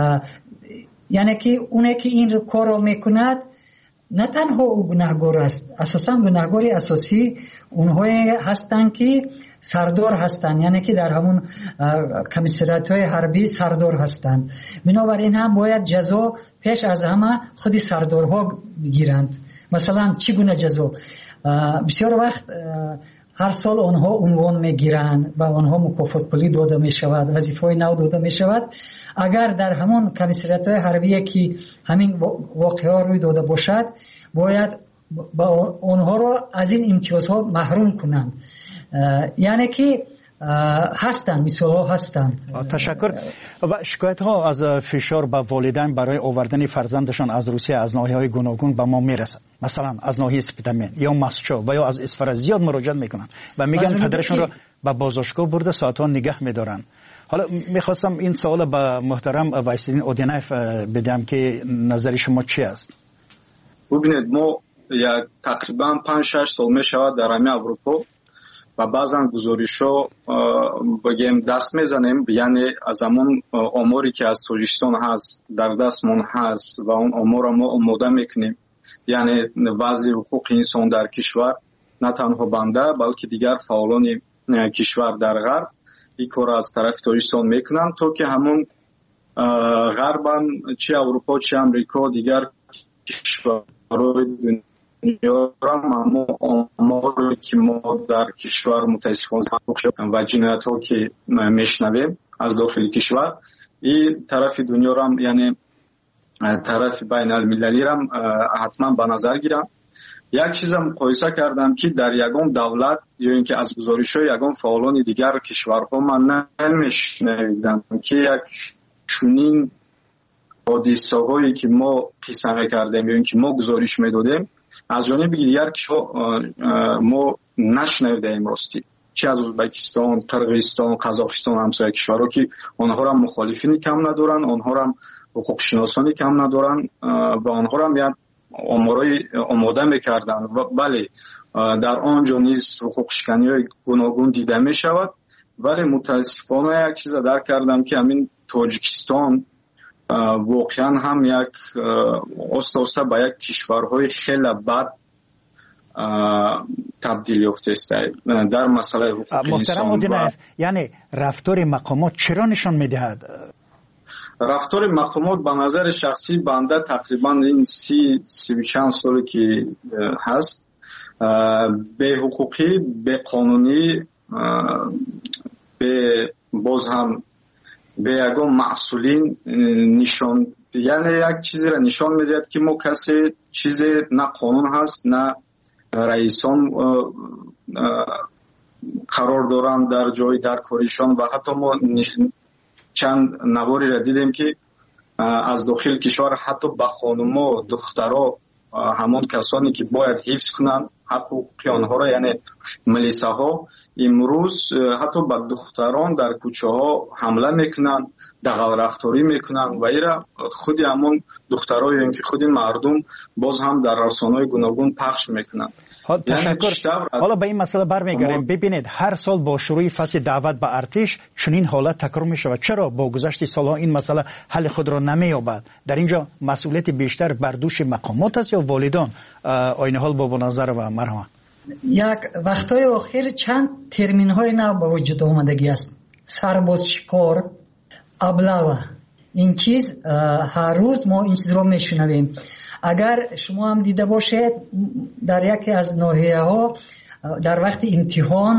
яъне ки оне ки ин корро мекунад на танҳо ӯ гунаҳгор аст, асосан гунаҳгори асосӣ онҳое ҳастанд ки сардор ҳастанд, яъне ки дар ҳамон комиссариатҳои ҳарбӣ сардор ҳастанд. бинобар ин ҳам бояд ҷазо пеш аз ҳама худи сардорҳо гиранд. масалан чӣ гуна ҷазо? бисёр вақт ҳар сол онҳо унвон мегиранд ва онҳо мукофотпулӣ дода мешавад, вазифаҳои нав дода мешавад. агар дар ҳамон комиссариатҳои ҳарбие ки ҳамин воқеаҳо рӯй дода бошад, бояд онҳоро аз ин имтиёзҳо маҳрум кунанд. яъне ки ҳастанд, мисолҳо ҳастанд. ташаккур. ва шикоятҳо аз фишор ба волидайн барои овардани фарзандашон аз Русия аз ноҳияҳои гуногун ба мо мерасад. масалан аз ноҳияи Спитамен ё Масчо ва ё аз Исфара зиёд муроҷиат мекунанд ва мегӯянд падарашонро ба бозошгоҳ бурда соатҳо нигаҳ медоранд. ҳоло мехостам ин савола ба муҳтарам Вайсиддин Одинаев бидиҳам ки назари шумо чӣ аст? бубинед мо як тақрибан панҷ шаш сол мешавад дар ҳамаи Аврупо ва баъзан гузоришҳо бигем даст мезанем, яъне аз ҳамон оморе ки аз Тоҷикистон ҳаст дар дастмон ҳаст ва он оморро мо омода мекунем, яъне вазъи ҳуқуқи инсон дар кишвар, на танҳо банда балки дигар фаъолони кишвар дар ғарб ин корро аз тарафи Тоҷикистон мекунанд, то ки ҳамон ғарбан чи Аврупо чи Амрико дигар кишварҳои дунёрам ҳамо оморе ки мо дар кишвар мутаассифона ва ҷиноятҳо ки мешнавем аз дохили кишвар и тарафи дунёрам, яъне тарафи байналмилалирам ҳатман ба назар гирам. як чизам муқоиса кардам ки дар ягон давлат ё ин ки аз гузоришҳои ягон фаъолони дигар кишварҳо ман намешнавидам ки як чунин ҳодисаҳое ки мо қисса мекардем ё ин ки мо гузориш медодем аз ҷониби дигар кишвар мо нашнавидаем ростӣ, чи аз Ӯзбекистон, Қирғизистон, Қазоқистон ҳамсояи кишварҳо ки онҳорам мухолифини кам надоранд, онҳорам ҳуқуқшиносони кам надоранд ва онҳорам як омораи омода мекарданд. бале дар он ҷо низ ҳуқуқшиканиҳои гуногун дида мешавад, вале мутаассифона як чиза дарк кардам ки ҳамин Тоҷикистон воқеан ҳам як оста оста ба як кишварҳои хеле бад табдил ёфтааст дар масъалаи ҳуқуқи инсон. яъне рафтори мақомот чиро нишон медиҳад? рафтори мақомот ба назари шахсӣ банда тақрибан ин си сиву чанд соле ки ҳаст, беҳуқуқӣ, беқонунӣ, бе боз ҳам бе ягон масъулин нишон, яъне як чизеро нишон медиҳад ки мо касе чизе на қонун ҳаст, на раисон қарор доранд дар ҷои дар коришон ва ҳатто мо чанд навореро дидем ки аз дохили кишвар ҳатто ба хонумо духтаро ҳамон касоне ки бояд ҳифз кунанд ҳаққу ҳуқуқи онҳоро, яъне милисаҳо имрӯз ҳатто ба духтарон дар кӯчаҳо ҳамла мекунанд, дағалрафторӣ мекунанд ва ира худи ҳамон духтаро ё ин ки худи мардум боз ҳам дар расонаҳои гуногун пахш мекунанд. ташаккур. ҳоло ба ин масъала бармегардем. бибинед ҳар сол бо шурӯи фасли даъват ба артиш чунин ҳолат такрор мешавад. чаро бо гузашти солҳо ин масъала ҳалли худро намеёбад? дар ин ҷо масъулияти бештар бар дӯши мақомот аст ё волидон? ойниҳол бобоназарова марҳамат. як вақтҳои охир чанд терминҳои нав ба вуҷуд омадагӣ аст. сарбозшикор, аблава, ин чиз ҳар рӯз мо ин чизро мешунавем. агар шумо ҳам дида бошед дар яке аз ноҳияҳо дар вақти имтиҳон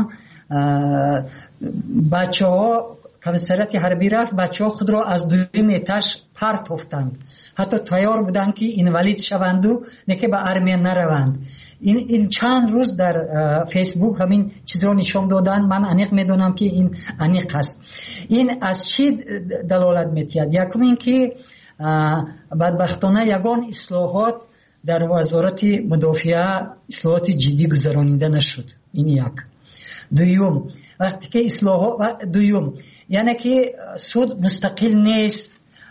бачаҳо комиссарияти ҳарбӣ рафт, бачаҳо худро аз дуюм этаж партофтанд, ҳатто тайёр буданд ки инвалид шаванду не ки ба армия нараванд. ин ин чанд рӯз дар фейсбук ҳамин чизро нишон доданд. ман аниқ медонам ки ин аниқ аст. ин аз чӣ далолат метиҳад? якум ин ки бадбахтона ягон ислоҳот дар вазорати мудофиа ислоҳоти ҷиддӣ гузаронида нашуд. ин як. дуюм вақте ки ислоҳот дуюм яъне ки суд мустақил нест,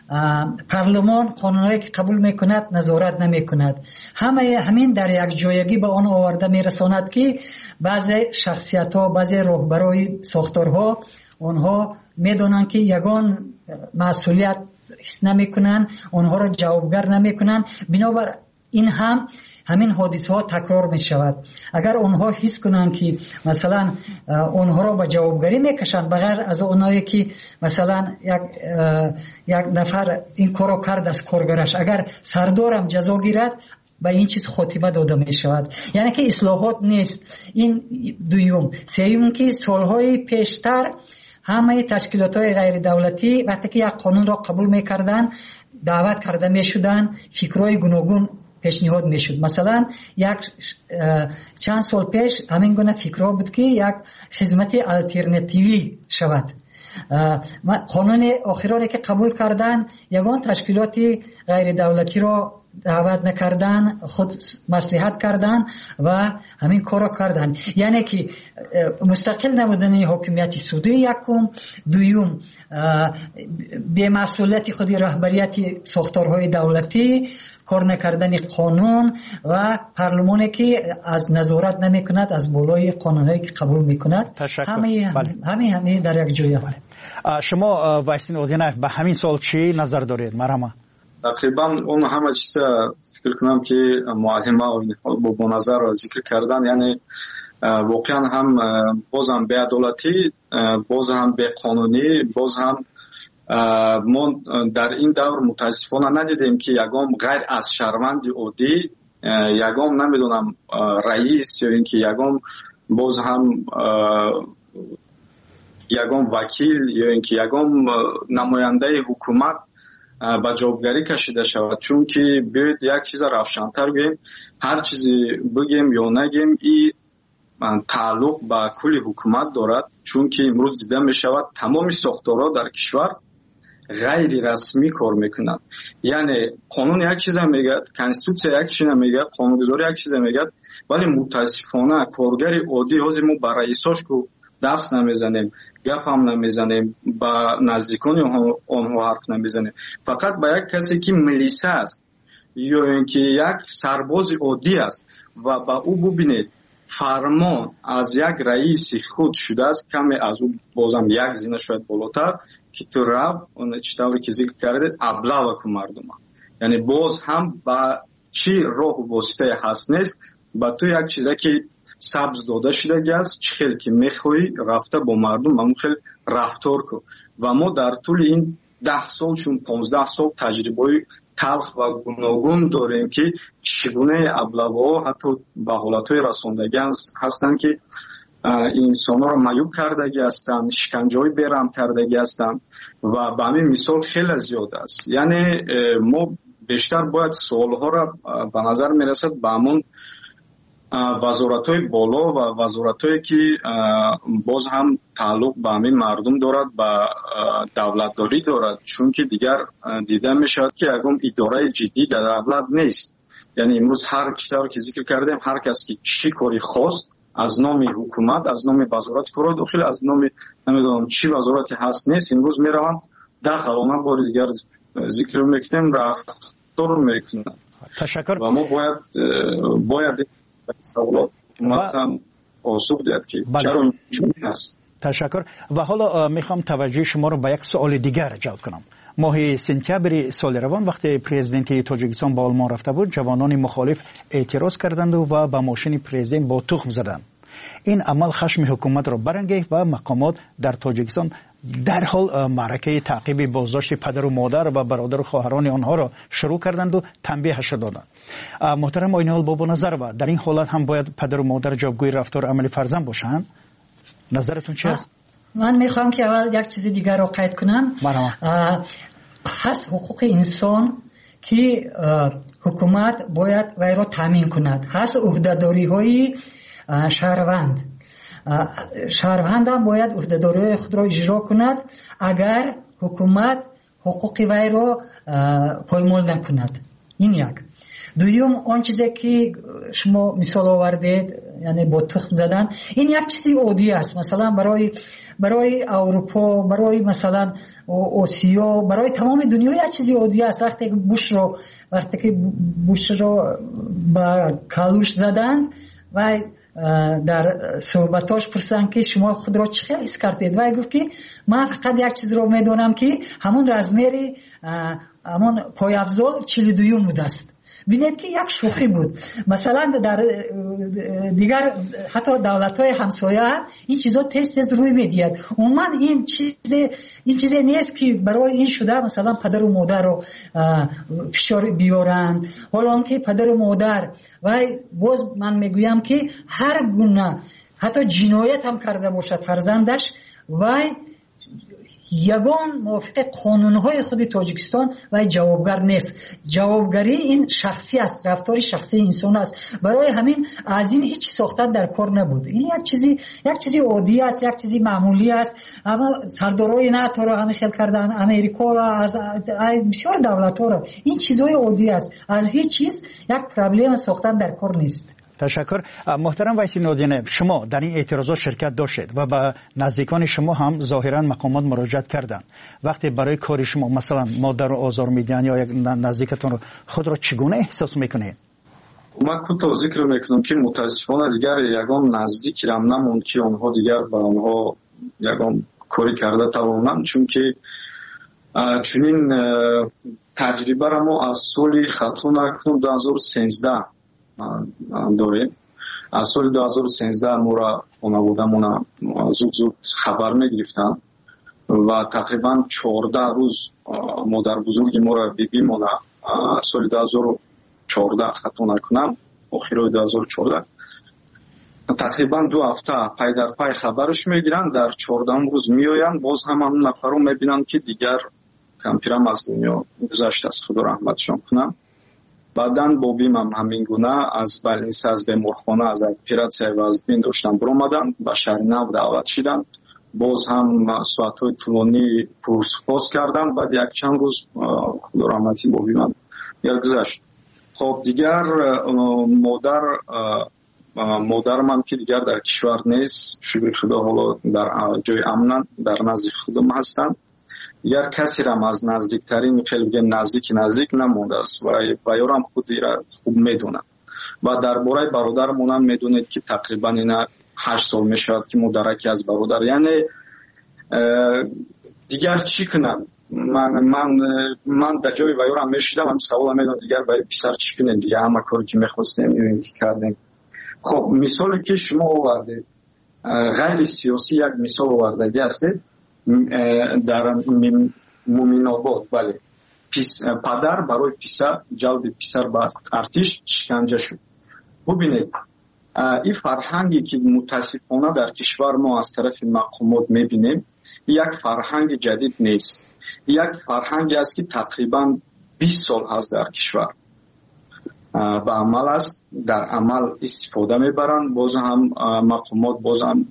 پارلمان قانونهایی که قبول میکند نظارت نمیکند. همه همین در یک جایگی به آن آورده میرساند که بعضی شخصیت ها، بعضی رهبرای ساختارها آنها میدونن که یگان مسئولیت حس نمیکنن، آنها را جوابگر نمیکنن، بنابر این هم همین حادثه ها تکرار می شود. اگر آنها حس کنند که مثلا آنها را به جوابگری میکشند، بغیر از اونایی که مثلا یک یک نفر این کارو کرد از کارگرش، اگر سردارم جزا گیرد به این چیز خاتمه داده می شود. یعنی که اصلاحات نیست. این دوم. سوم که سالهای پیشتر همه تشکیلات های غیر دولتی وقتی که یک قانون را قبول می کردن دعوت کرده می شدن، فکرهای گوناگون پیشنهاد می شد. مثلا یک چند سال پیش همین گونه فکرها بود که یک خدمت الترناتیوی شود. قانون آخرانی که قبول کردن یگان تشکیلات غیر دولتی را دعوت نکردن، خود مصلحت کردن و همین کار را کردن. یعنی که مستقل نبودن حاکمیت سودی یکم، دوم به مسئولیت خود رهبریت ساختارهای دولتی، کار نکردن قانون و پارلمانی که از نظارت نمی کند از بالای قانونهایی که قبول می کند. همه بله. همه همه در یک جای. بله. شما وایسین اودینایف به همین سوال چی نظر دارید؟ مرحبا. تقریبا اون همه چیز فکر کنم که معلم ها با نظر را ذکر کردن، یعنی واقعا هم باز هم به عدالتی، باز هم به قانونی، باز هم ما در این دور متاسفانه ندیدیم که یگام غیر از شهروند عادی، یگام نمیدونم رئیس یا اینکه یگام باز هم یگام وکیل یا اینکه یگام نماینده حکومت با جوابگری کشیده شود. چون که بیاید یک چیز روشن‌تر بگیم، هر چیزی بگیم یا نگیم این تعلق به کل حکومت دارد. چون که امروز دیده می شود تمام ساختارها در کشور غیر رسمی کار میکنند. یعنی قانون یک چیز میگه، کنستیتوسیون یک چیز میگه، قانونگذاری یک چیز میگه، ولی متاسفانه کارگر عادی هازی ما برای ایساش که دست نمیزنیم، گپ هم نمیزنیم، با نزدیکان آنها حرف نمیزنیم. فقط با یک کسی که ملیسه است یا اینکه یک سرباز عادی است و با او ببینید فرمان از یک رئیس خود شده است، کمی از او بازم یک زینه شاید بالاتر که تو رب اون چطوری که ذکر کردید ابلا و مردم ها. یعنی باز هم با چی راه و واسطه هست نیست، با تو یک چیزی که سبز داده شده گست چه خیلی که میخوایی رفته با مردم همون خیلی رفتار کن. و ما در طول این ده سال چون پانزده سال تجربه تلخ و گوناگون داریم که چگونه ابله‌ها حتی به حالتهای رساندگی هستند که انسان ها را معیوب کردگی هستند، شکنجه های بیرحم کردگی هستند و به همین مثال خیلی زیاد است. یعنی ما بیشتر باید سوال ها را به نظر میرسد به همون وزارت های بالا و وزارت هایی که باز هم تعلق به همین مردم دارد، به دولتداری دارد. چون که دیگر دیده می شود که اگم اداره جدی در دولت نیست. یعنی امروز هر کشور که ذکر کردیم هر کس که چی کاری خواست از نام حکومت، از نام وزارت کار داخل، از نام نمیدونم چی وزارتی هست نیست، امروز میروند داخل اونها بار دیگر ذکر میکنیم رفتار میکنن. تشکر. و ما باید باید سوالات هم پاسخ دهد که چرا چون هست. تشکر. و حالا میخوام توجه شما رو به یک سوال دیگر جلب کنم. ماه سپتامبر سال روان وقتی پرزیدنت تاجیکستان با آلمان رفته بود، جوانان مخالف اعتراض کردند و به ماشین پرزیدنت با تخم زدند. این عمل خشم حکومت را برانگیخت و مقامات در تاجیکستان در حال معرکه تعقیب بازداشت پدر و مادر و برادر و خواهران آنها را شروع کردند و تنبیهش دادند. محترم آیین حال بابا نظر و در این حالت هم باید پدر و مادر جوابگوی رفتار عمل فرزند باشند؟ نظرتون چی است؟ من میخوام که اول یک چیز دیگر رو قید کنم. هست حقوق انسان که حکومت باید وی را تامین کند. هست عهده‌داری های شهروند. شهروند هم باید عهده‌داری خود را اجرا کند اگر حکومت حقوق وی را پایمال نکند. این یک. دویم آن چیزی که شما مثال آوردید یعنی با تخم زدن، این یک چیزی عادی است. مثلا برای برای اروپا، برای مثلا آسیا، برای تمام دنیا یک چیزی عادی است. وقتی که بوش رو وقتی که بوش رو با کالوش زدند و در صحبتاش پرسیدن که شما خود را چه حس کردید و گفت که من فقط یک چیز رو میدونم که همون رزمری همون پایافزال چهل و دو بوده است. بینید که یک شوخی بود. مثلا در دیگر حتی دولت‌های همسایه این چیزا تست تست روی میدید. عموما این چیز این چیزی نیست که برای این شده مثلا پدر و مادر رو فشار بیارند. حالا که پدر و مادر و باز من میگویم که هر گونه حتی جنایت هم کرده باشد فرزندش و یگان موافق قانونهای خود تاجیکستان و جوابگر نیست. جوابگری این شخصی است، رفتار شخصی انسان است. برای همین از این هیچ ساختن در کار نبود. این یک چیزی یک چیزی عادی است، یک چیزی معمولی است. اما سردارای ناتو را همین خیل کردن، امریکا را، از بسیار دولت‌ها را، این چیزهای عادی است. از هیچ چیز یک پرابلم ساختن در کار نیست. تشکر. محترم ویسی نادینه، شما در این اعتراضات شرکت داشتید و به نزدیکان شما هم ظاهرا مقامات مراجعت کردند. وقتی برای کار شما مثلا مادر رو آزار میدن یا یک نزدیکتون رو، خود را چگونه احساس میکنید؟ من کوتاه ذکر میکنم که متاسفانه دیگر یگان نزدیکی رم نموند که آنها دیگر به آنها یگان کاری کرده توانند، چون که چنین تجربه را ما از سال خطون اکنون دو هزار و سیزده داریم. از سال دو هزار و سیزده ما را خانواده‌مون زود زود خبر میگرفتن و تقریبا چهارده روز مادر بزرگی ما را بیبی ما سال دو هزار و چهارده خطا نکنم آخرای دو هزار و چهارده تقریبا دو هفته پای در پای خبرش میگیرن. در چهارده روز میآیند، باز هم همون نفر رو میبینن که دیگر کمپیرم از دنیا گذشته است، خدا رحمتشان کنم. بعدن بابیم هم همین گونه از بلنیس از بیمارخانه از اپراتسیای وزبین داشتن برآمدن به شهر نو دعوت شدن. باز هم ساعت‌های طولانی پرسپاس کردن. بعد یک چند روز خدا رحمتی بابیم هم گذشت. خب دیگر مادر مادرم هم که دیگر در کشور نیست، شکر خدا حالا در جای امنن، در نزدیک خودم هستند. دیگر کسی را از نزدیکترین خیلی بگم نزدیک نزدیک نمونده است و بیارم خودی را خوب میدونم. و درباره برادرمون هم میدونید که تقریبا اینا هشت سال میشود که مدرکی از برادر، یعنی دیگر چی کنم؟ من من من در جای بیارم میشیدم هم سوال میدونم دیگر برای پسر چی کنیم دیگه، همه کاری که میخواستیم این که کردیم. خب مثالی که شما آوردید غیر سیاسی یک مثال آوردگی هستید در مومین آباد. بله، پدر برای پسر جلب پسر به ارتش شکنجه شد. ببینید این فرهنگی که متاسفانه در کشور ما از طرف مقامات میبینیم یک فرهنگ جدید نیست. یک فرهنگی است که تقریبا بیست سال هست در کشور به عمل است، در عمل استفاده میبرند. باز هم مقامات، باز هم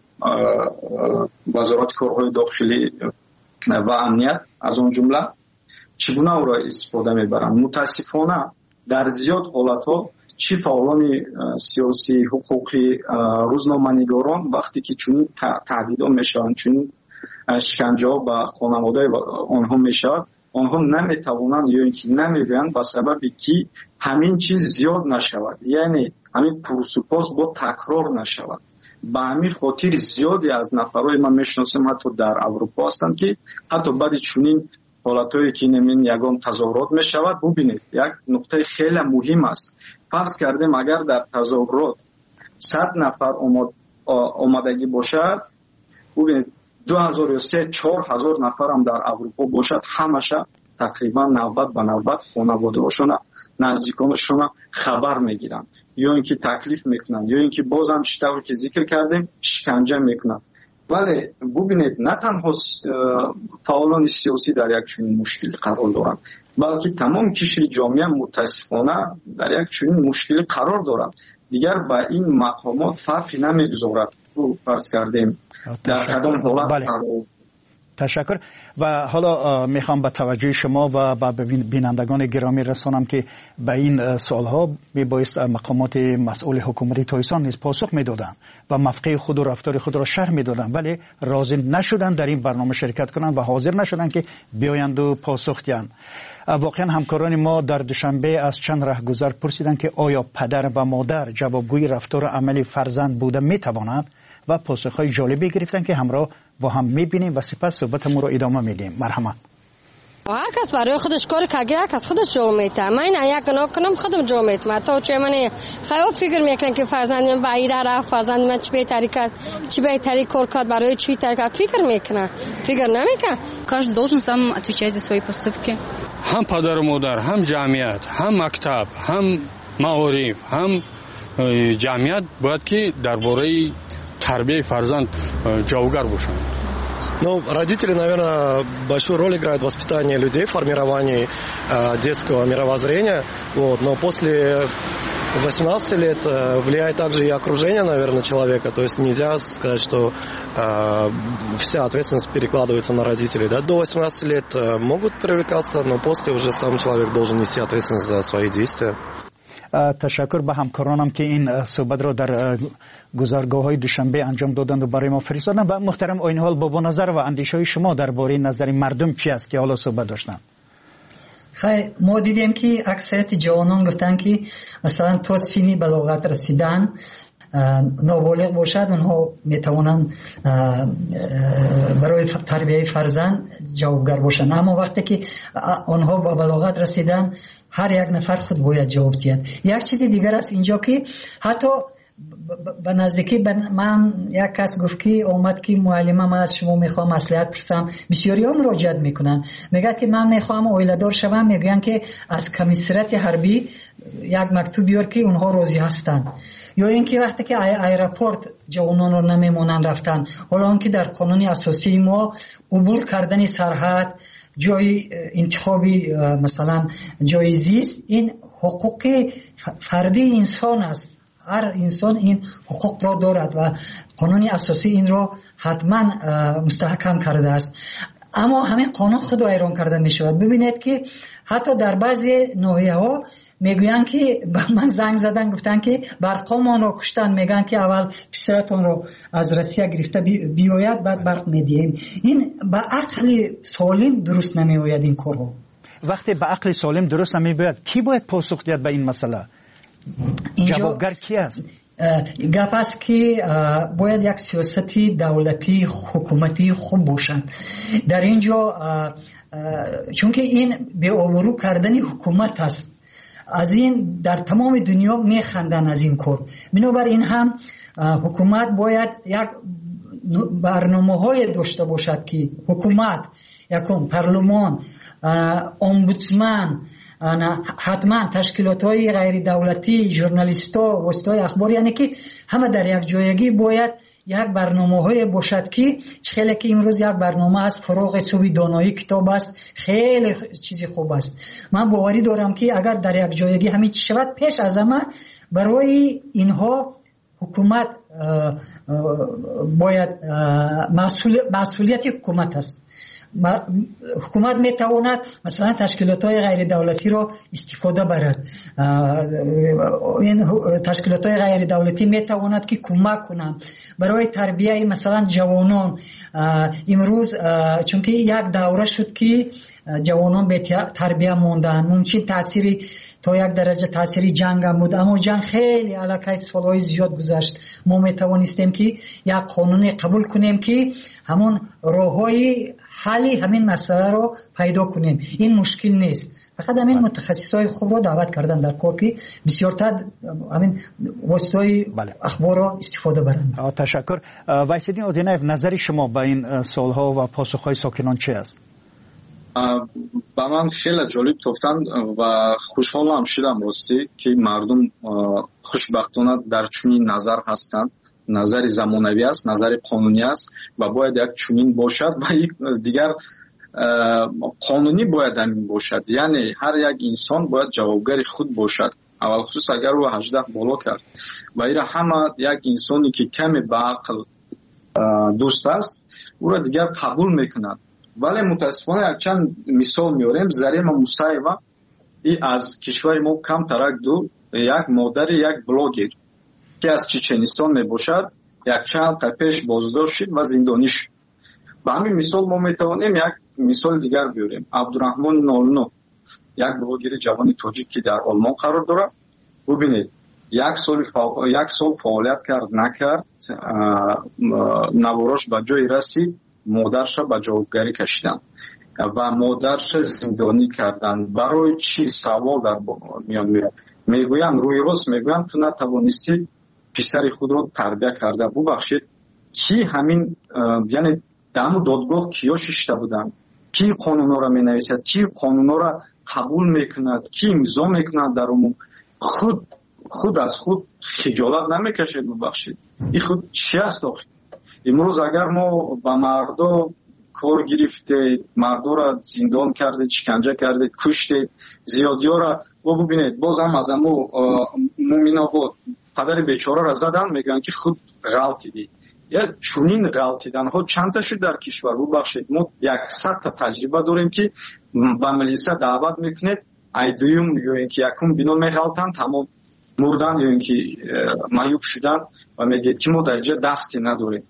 وزارت کارهای داخلی و امنیت از اون جمله چگونه او را استفاده میبرند. متاسفانه در زیاد حالتها چی فعالان سیاسی، حقوقی، روزنامه‌نگاران وقتی که چون تهدیدها میشوند، چون شکنجه ها به خانواده آنها میشود، آنها نمیتوانند یا اینکه نمیگویند به سببی که همین چیز زیاد نشود، یعنی همین پرسپاس با تکرار نشود. به همین خاطر زیادی از نفرهای من میشناسم حتی در اروپا هستند که حتی بعد چنین حالتهایی که نمین یگان تظاهرات میشود. ببینید یک نقطه خیلی مهم است. فرض کردیم اگر در تظاهرات صد نفر آمدگی باشد، ببینید دو هزار و سه چهار هزار نفر هم در اروپا باشد، همشه تقریبا نوبت به نوبت خانواده‌هاشون نزدیکانشون خبر میگیرن یا اینکه تکلیف میکنن یا اینکه بازم شتاوری که ذکر کردیم شکنجه میکنن. ولی ببینید نه تنها فعالان سیاسی در یک چنین مشکل قرار دارند، بلکه تمام کشور جامعه متاسفانه در یک چنین مشکل قرار دارند. دیگر با این مقامات فرقی نمیگذارد. فرض کردیم در کدام حالت بله. تشکر. و حالا میخوام به توجه شما و به بینندگان گرامی رسانم که به این سوالها میبایست مقامات مسئول حکومتی تاجیکستان نیز پاسخ میدادن و موقع خود و رفتار خود را شرح میدادن، ولی راضی نشدن در این برنامه شرکت کنند و حاضر نشدن که بیایند و پاسخ دهند. واقعا همکاران ما در دوشنبه از چند رهگذر پرسیدند که آیا پدر و مادر جوابگوی رفتار عملی فرزند بوده میتواند و پاسخهای جالبی گرفتن که همراه با هم میبینیم و سپس صحبتمون رو ادامه میدیم. مرحمت. هر کس برای خودش کار که هر کس خودش جا میته. من یک گناه کنم خودم جا میتم. تا چه من خیلی فکر میکنم که فرزندم بعید رفت، فرزند من چه بهتری کرد، چه بهتری کار کرد، برای چی بهتری کرد فکر میکنه. فکر نمیکنه. Каждый должен сам отвечать за свои поступки. هم پدر و مادر، هم جمعیت، هم مکتب، هم معارف، هم جمعیت باید که درباره تربیت فرزند جوابگر باشند. Ну, родители, наверное, большую роль играют в воспитании людей, в формировании э, детского мировоззрения. Вот. Но после восемнадцати лет э, влияет также и окружение, наверное, человека. То есть нельзя сказать, что э, вся ответственность перекладывается на родителей. Да? До восемнадцати лет э, могут привлекаться, но после уже сам человек должен нести ответственность за свои действия. تشکر به همکارانم که این صحبت را در گزارگاه های دوشنبه انجام دادند و برای ما فرستادند. و محترم آیین حال با نظر و اندیشه های شما درباره نظر مردم چی است که حالا صحبت داشتن؟ خیلی ما دیدیم که اکثریت جوانان گفتن که مثلا تا سنی بلاغت رسیدن نابالغ باشد اونها میتوانند برای تربیت فرزند جوابگر باشند، اما وقتی که آنها با بلاغت رسیدن هر یک نفر خود باید جواب دهد. یک چیز دیگر است اینجا که حتی به نزدیکی من یک کس گفت که اومد که معلمه من از شما میخوام مصلحت پرسم، بسیاری ها مراجعت میکنن میگه که من میخوام اویله دار شوم، میگن که از کمیسریت حربی یک مکتوب بیار که اونها راضی هستن، یا اینکه وقتی که ایرپورت جوانان رو نمیمونن رفتن، حالا اون که در قانون اساسی ما عبور کردن سرحد، جای انتخابی مثلا جای زیست، این حقوق فردی انسان است. هر انسان این حقوق را دارد و قانون اساسی این را حتما مستحکم کرده است. اما همین قانون خود ایران کرده می شود. ببینید که حتی در بعضی ناحیه ها میگویند که من زنگ زدن گفتن که برقا ما را کشتن، میگن که اول پسرتون رو از روسیه گرفته بیاید بعد برق میدیم. این به عقل سالم درست نمیآید این کارو. وقتی به عقل سالم درست نمیآید کی باید پاسخ دهد به این مسئله؟ جوابگر کی است؟ گپ است که باید یک سیاستی دولتی حکومتی خوب باشد در اینجا، چون که این به آبرو کردن حکومت است. از این در تمام دنیا میخندن از این کار. بنابراین هم حکومت باید یک برنامه های داشته باشد که حکومت یکم پارلمان، امبودسمن، حتما تشکیلات های غیر دولتی، ژورنالیست ها، واسطه های اخبار، یعنی که همه در یک جایگی باید یک برنامه های باشد که خیلی که امروز یک برنامه است فراغ صوبی دانایی کتاب است، خیلی چیزی خوب است. من باوری دارم که اگر در یک جایگی همین چی شود، پیش از همه برای اینها حکومت باید مسئولیت حکومت است. حکومت میتواند مثلا تشکیلات های غیر دولتی را استفاده برد. این تشکیلات های غیر دولتی میتواند که کمک کنند برای تربیه مثلا جوانان. امروز چون که یک دوره شد که جوانان به تربیه موندن، ممکن تأثیری تا یک درجه تأثیری جنگ هم بود، اما جنگ خیلی علاقه سالهای زیاد گذشت. ما میتوانستیم که یک قانون قبول کنیم که همون راههای حلی همین مسئله رو پیدا کنیم. این مشکل نیست، فقط همین متخصصای خوب رو دعوت کردن در کار که بسیارتر همین واسطای اخبار رو استفاده برند. تشکر. وایسیدین اودینایف، نظر شما به این سوالها و پاسخهای ساکنان چه است؟ با من خیلی جالب گفتن و خوشحالم شدم راستی که مردم خوشبختانه در چنین نظر هستند. نظر زمانوی است، نظر قانونی است و باید یک چنین باشد و یک دیگر قانونی باید همین باشد. یعنی هر یک انسان باید جوابگر خود باشد، اول خصوص اگر او هجده بالا کرد و ایره همه یک انسانی که کمی به عقل دوست است او را دیگر قبول میکنند вале мутаассифона якчанд мисол меорем. Зарима Мусаева и аз кишвари мо камтарак ду як модари як блогер ки аз Чеченистон мебошад якчанд қапеш боздошт шид ва зиндонӣ шуд. ба ҳамин мисол мо метавонем як мисоли дигар биёрем. Абдурахмони нолно як блогери ҷавони тоҷик ки дар олмон қарор дорад. бубинед як соли як сол фаъолият кард накард, наворош ба ҷое расид, модарша ба ҷавобгарӣ кашиданд ва модарша зиндонӣ карданд. барои чӣ савол дар миён меояд? мегӯянд рӯи рост мегӯянд ту натавонистӣ писари худро тарбия карда. бубахшед ки ҳамин яъне даmu додгоҳ киё шишта буданд? ки қонунҳоро менависад? ки қонунҳоро қабул мекунад? ки имзо мекунад дар умум? худ худ аз худ хиҷолат намекашед? бубахшед ин худ чӣ аст? охир имрӯз агар мо ба мардо кор гирифтед, мардора зиндон кардед, шиканҷа кардед, куштед, зиёдиёра, бо бубинед бозам аз аму муминобод падари бечораро задан, мегӯянд ки худ ғалтидед. як чунин ғалтиданҳо чандта шуд дар кишвар? бубахшед мо яксадта таҷриба дорем ки ба милиса даъват мекунед, ай дуюм ё ин ки якум бино меғалтанд, тамом мурдан ё ин ки маъюб шуданд ва мегӯед ки мо дар ҷо дасте надорем.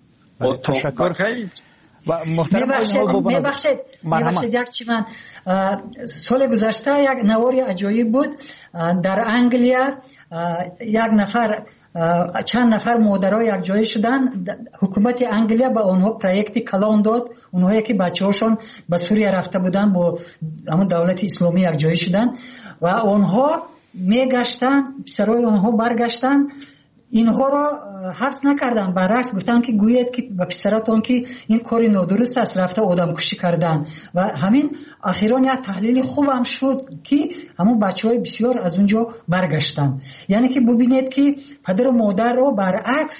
мебахшед як чи ман соли гузашта як навори аҷоиб буд. дар Англия як нафар чанд нафар модарҳо якҷоя шуданд. ҳукумати Англия ба онҳо проекти калон дод. онҳое ки бачаҳошон ба Сурия рафта буданд, бо ҳамон давлати исломӣ якҷоя шуданд ва онҳо мегаштанд, писарои онҳо баргаштанд, инҳоро ҳабс накарданд, баръакс гуфтанд ки гӯед ки ба писаратон ки ин кори нодуруст аст, рафта одамкушӣ кардан. ва ҳамин ахирон як таҳлили хубам шуд ки ҳамон бачаҳои бисёр аз он ҷо баргаштанд. яъне ки бубинед ки падару модарро баръакс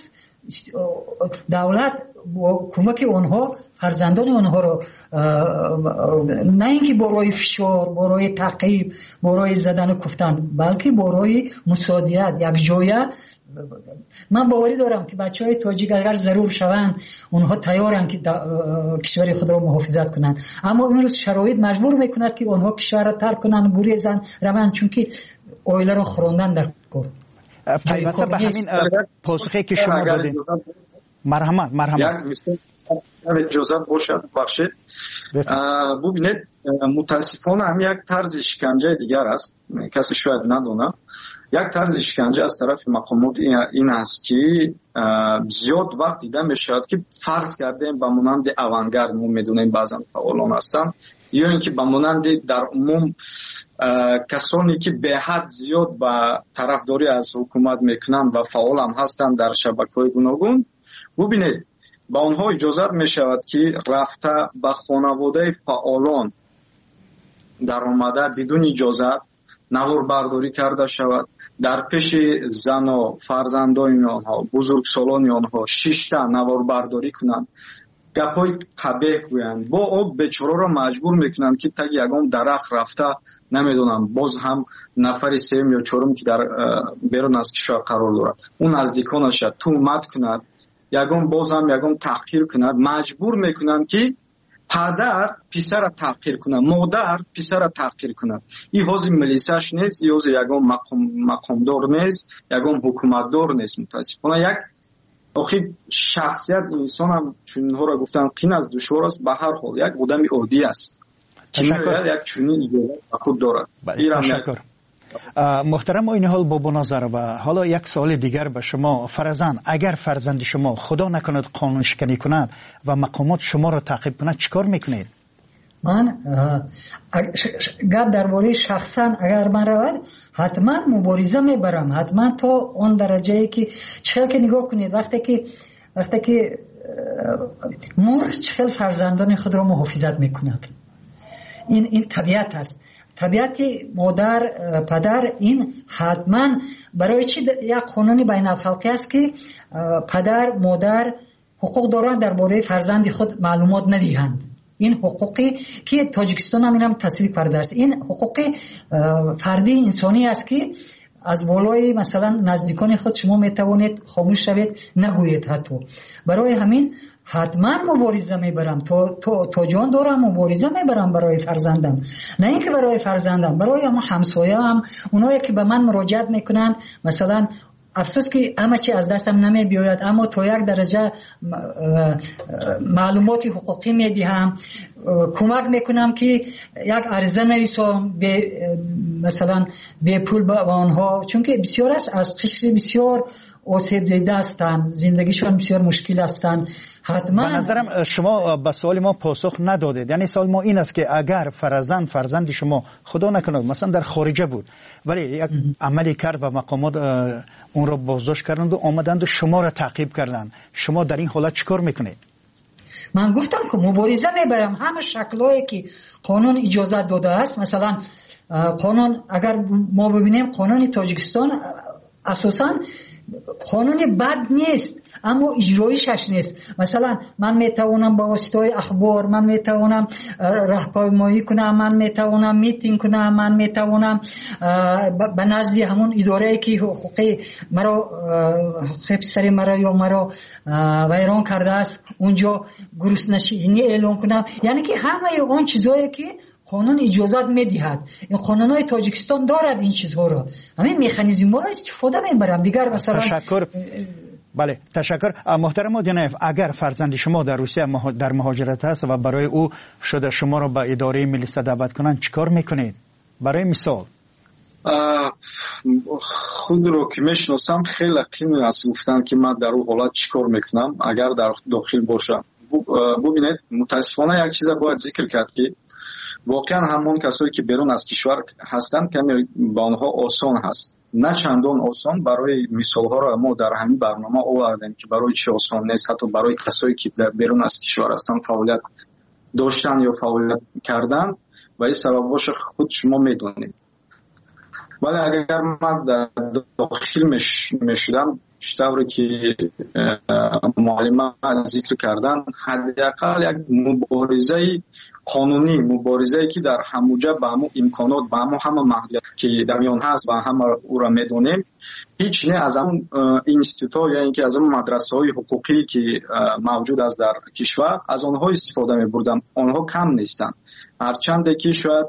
давлат бо кӯмаки онҳо фарзандони онҳоро на ин ки бо роҳи фишор, бо роҳи таъқиб, бо роҳи задану куфтан, балки бо роҳи мусоидият якҷоя. ман боварӣ дорам ки бачаҳои тоҷик агар зарур шаванд, онҳо тайёранд ки кишвари худро муҳофизат кунанд. аммо имрӯз шароит маҷбур мекунад ки онҳо кишварро тарк кунанд, гурезанд, раванд, чунки оиларо хӯрондан дар кор. пайваста ба ҳамин посухе ки шумо додед. марҳамат марҳамат як мисол иҷозат бошад бахшед. бубинед мутаассифона ҳам як тарзи шиканҷаи дигар аст. касе шояд надонад. як тарзи шиканҷа аз тарафи мақомот ин аст ки зиёд вақт дида мешавад ки фарз кардем ба монанди авангард, мо медонем баъзан фаъолон ҳастанд, ё ин ки ба монанди дар умум касоне ки беҳад зиёд ба тарафдорӣ аз ҳукумат мекунанд ва фаъол ҳам ҳастанд дар шабакаҳои гуногун. бубинед ба онҳо иҷозат мешавад ки рафта ба хонаводаи фаъолон даромада бидуни иҷозат наворбардорӣ карда шавад, дар пеши зану фарзандони онҳо, бузургсолони онҳо шишта наворбардорӣ кунанд, гапҳои қабеҳ гӯянд, бо об бечораро маҷбур мекунанд ки таги ягон дарахт рафта, намедонам, боз ҳам нафари сеюм ё чорум ки дар берун аз кишвар қарор дорад, ӯ наздиконаша тӯҳмат кунад, ягон боз ҳам ягон таҳқир кунад, маҷбур мекунанд ки падар писара таҳқир кунад, модар писара таҳқир кунад. ин ҳози милисаш нест, ин ҳози ягон мақомдор нест, ягон ҳукуматдор нест. мутаассифона як охир шахсият инсон ҳам чунинҳоро гуфтан қин аст, душвор аст, ба ҳар ҳол як одами оддӣ аст ки меояд як чунин иҷозат ба худ дорад. ташаккур. محترم این حال بابا نظرова حالا یک سوال دیگر به شما. فرزند اگر فرزند شما خدا نکند قانون شکنی کند و مقامات شما را تعقیب کند چیکار میکنید؟ من گپ درباره شخصا اگر من رود حتما مبارزه میبرم، حتما تا اون درجه که چخیل که نگاه کنید وقتی که وقتی که مرغ چخیل فرزندان خود را محافظت میکند. این این طبیعت است. طبیعت مادر پدر این حتما برای چی یک قانون بین الخلقی است که پدر مادر حقوق دارند درباره فرزند خود معلومات ندهند. این حقوقی که تاجیکستان هم اینم تصویب کرده است. این حقوق فردی انسانی است که از بالای مثلا نزدیکان خود شما میتوانید خاموش شوید، نگویید. حتی برای همین حتما مبارزه میبرم، تو تو تو جان دارم، مبارزه میبرم برای فرزندم. نه اینکه برای فرزندم، برای هم همسایه‌ام، اونایی که به من مراجعت میکنند. مثلا افسوس که همه چی از دستم نمی بیاید، اما تو یک درجه معلومات حقوقی میدهم، کمک میکنم که یک عرضه نویسم به مثلا به پول به آنها، چون که بسیار است از قشر بسیار آسیب دیده هستند، زندگیشون بسیار مشکل هستند. حتما به نظرم شما به سوال ما پاسخ ندادید. یعنی سوال ما این است که اگر فرزند فرزند شما خدا نکنه مثلا در خارجه بود ولی یک عملی کرد و مقامات اون را بازداشت کردند و آمدند و شما را تعقیب کردند، شما در این حالت چیکار میکنید؟ من گفتم که مبارزه میبرم، همه شکلایی که قانون اجازه داده است. مثلا قانون اگر ما ببینیم قانون تاجیکستان اساساً قانون بد نیست، اما اجرایشش نیست. مثلا من میتوانم با واسطه اخبار، من میتوانم راهپیمایی کنم، من میتوانم میتینگ کنم، من میتوانم به نزد همون اداره که حقوقی مرا حقوق پسر مرا یا مرا ویران کرده است اونجا گرسنگی اعلام کنم. یعنی که همه اون چیزایی که قانون اجازت میدهد، این قانونهای تاجیکستان دارد این چیزها را، همین مکانیزم را استفاده میبرم. دیگر مثلا تشکر. بله تشکر. محترم مدینف، اگر فرزند شما در روسیه در مهاجرت است و برای او شده شما را به اداره ملی دعوت کنند چیکار میکنید؟ برای مثال خود رو که میشناسم خیلی قیمت است گفتن که من در اون حالت چیکار میکنم اگر در داخل باشم. ببینید متاسفانه یک چیز باید ذکر کرد که واقعا همون کسایی که بیرون از کشور هستند کمی با آنها آسان هست، نه چندان آسان. برای مثال ها را ما در همین برنامه آوردیم که برای چه آسان نیست، حتی برای کسایی که در بیرون از کشور هستند فعالیت داشتن یا فعالیت کردن و این سبباش خود شما میدونید. ولی اگر من در داخل میشدم شطوری که معلمان ذکر کردن، حداقل یک مبارزه قانونی، مبارزه‌ای که در هموجه به همون امکانات به همون همه محدودیت که در میان هست و همه او را میدونیم، هیچ نه از اون اینستیتوت یا اینکه از اون مدرسه‌های حقوقی که موجود است در کشور از آنها استفاده می‌بردم. آنها کم نیستند، هرچند که شاید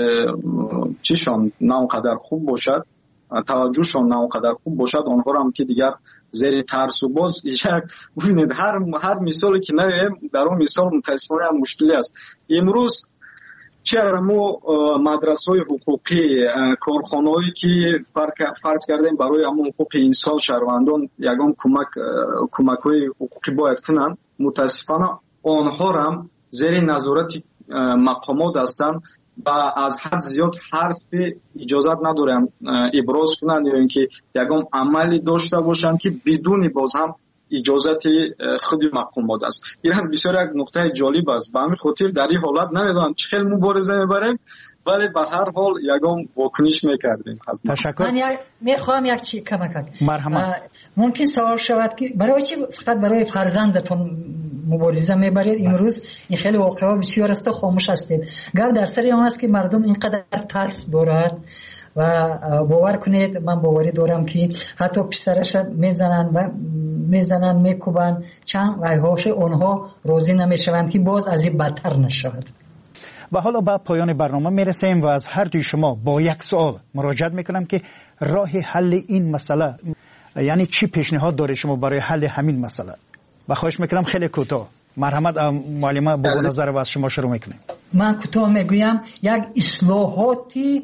چیشان نه اونقدر خوب باشد، توجهشون نه اونقدر خوب باشد، آنها را هم که دیگر زیر ترس و باز یک ببینید هر هر مثالی که نریم در اون مثال متاسفانه هم مشکلی است. امروز چرا ما مدرسه‌های حقوقی، کارخانه‌ای که فرض کردیم برای همون حقوق انسان شهروندان یگان کمک کمک‌های حقوقی باید کنن، متاسفانه آنها هم زیر نظارت مقامات هستند و از حد زیاد حرف اجازت ندارم ابراز کنند یا اینکه یگان عملی داشته باشند که بدون باز هم اجازت خود مقامات است. این بسیار یک نقطه جالب است. به همین خاطر در این حالت نمیدونم چه خیلی مبارزه میبریم ولی به هر حال یگان واکنش میکردیم. تشکر. من میخوام یک چی کمک کنم. مرحمت. ممکن سوال شود که برای چی فقط برای فرزندتون مبارزه میبرید؟ امروز این خیلی واقعا بسیار است، خاموش هستید. گپ در سر اون است که مردم اینقدر ترس دارند و باور کنید من باوری دارم که حتی پسرش میزنن و میزنن میکوبن چند وایهاش اونها راضی نمیشوند که باز از این بدتر نشود. و حالا به پایان برنامه میرسیم و از هر دوی شما با یک سوال مراجعت میکنم که راه حل این مسئله، یعنی چی پیشنهاد داره شما برای حل همین مسئله؟ و خواهش میکنم خیلی کوتاه. مرحمت معلمه با نظر و از شما شروع میکنیم. من کوتاه میگویم یک اصلاحاتی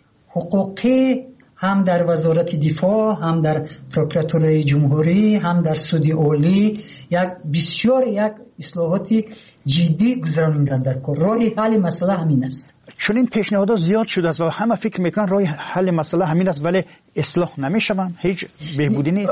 حقوقی هم در وزارت دفاع، هم در پروکراتوری جمهوری، هم در سود عالی، یک بسیار یک اصلاحاتی جدی گذراندن در کار. راه حل مسئله همین است. چون این پیشنهادات زیاد شده است و همه فکر میکنن راه حل مسئله همین است ولی اصلاح نمیشوند، هیچ بهبودی نیست.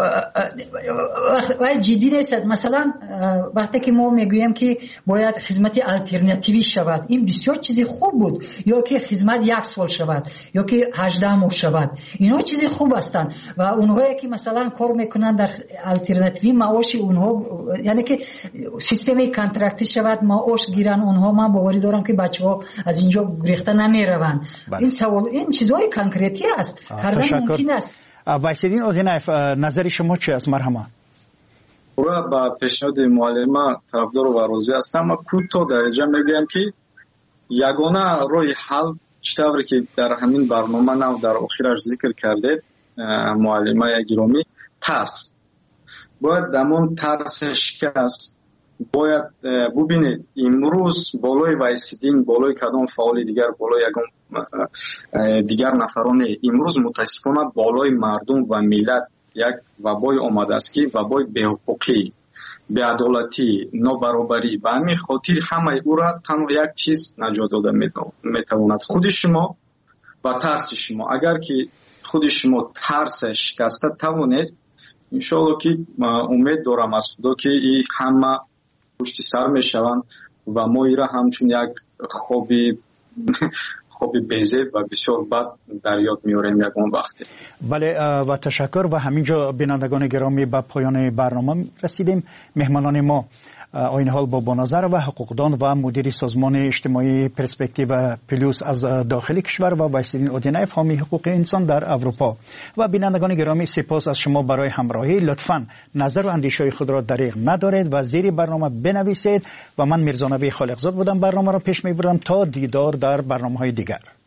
ولی جدی نیست. مثلا وقتی که ما میگوییم که باید خدمت الटरनेटिव्ی شود، این بسیار چیزی خوب بود، یا که خدمت یک سال شود یا که هجده ماه شود، اینا چیزی خوب هستند و اونهایی که مثلا کار میکنن در الटरनेटिव्ی معاش اونها، یعنی که سیستم کانترکتی شود معاش گیرن اونها، من باوری دارم که بچه‌ها از اینجا گریخته نمیروند. این سوال این چیزای کنکریتی است، کردن ممکن است. وایسیدین اوزینایف، نظر شما چی است؟ مرحمت. پورا با پیشنهاد معلم طرفدار و راضی هستم. اما کوتاه درجه میگم که یگانه روی حل چطوری که در همین برنامه نو در آخرش ذکر کرده معلمه گرامی، ترس. باید دمون ترس شکست. باید ببینید امروز بالای وایسیدین، بالای کدام فعال دیگر، بالای یگان دیگر نفرانه، امروز متاسفانه بالای مردم و ملت یک وبای آمده است که وبای بی‌حقوقی، بی‌عدالتی، نابرابری. به همین خاطر همه او را تنها یک چیز نجات داده میتواند، خود شما و ترس شما. اگر که خود شما ترس شکسته توانید، انشاءالله که امید دارم از خدا که این همه پشت سر میشوند و ما ایرا همچون یک خوابی خوابی بیزه و بسیار بد در یاد میاریم یکان وقتی. بله و تشکر. و همینجا بینندگان گرامی به پایان برنامه رسیدیم. مهمانان ما آیین حال با بانظر و حقوقدان و مدیر سازمان اجتماعی پرسپکتیو پلوس از داخل کشور و وایسیدین اودینایف حامی حقوق انسان در اروپا. و بینندگان گرامی سپاس از شما برای همراهی. لطفاً نظر و اندیشه خود را دریغ ندارید و زیر برنامه بنویسید. و من میرزا نبی خالقزاد بودم، برنامه را پیش میبرم تا دیدار در برنامه‌های دیگر.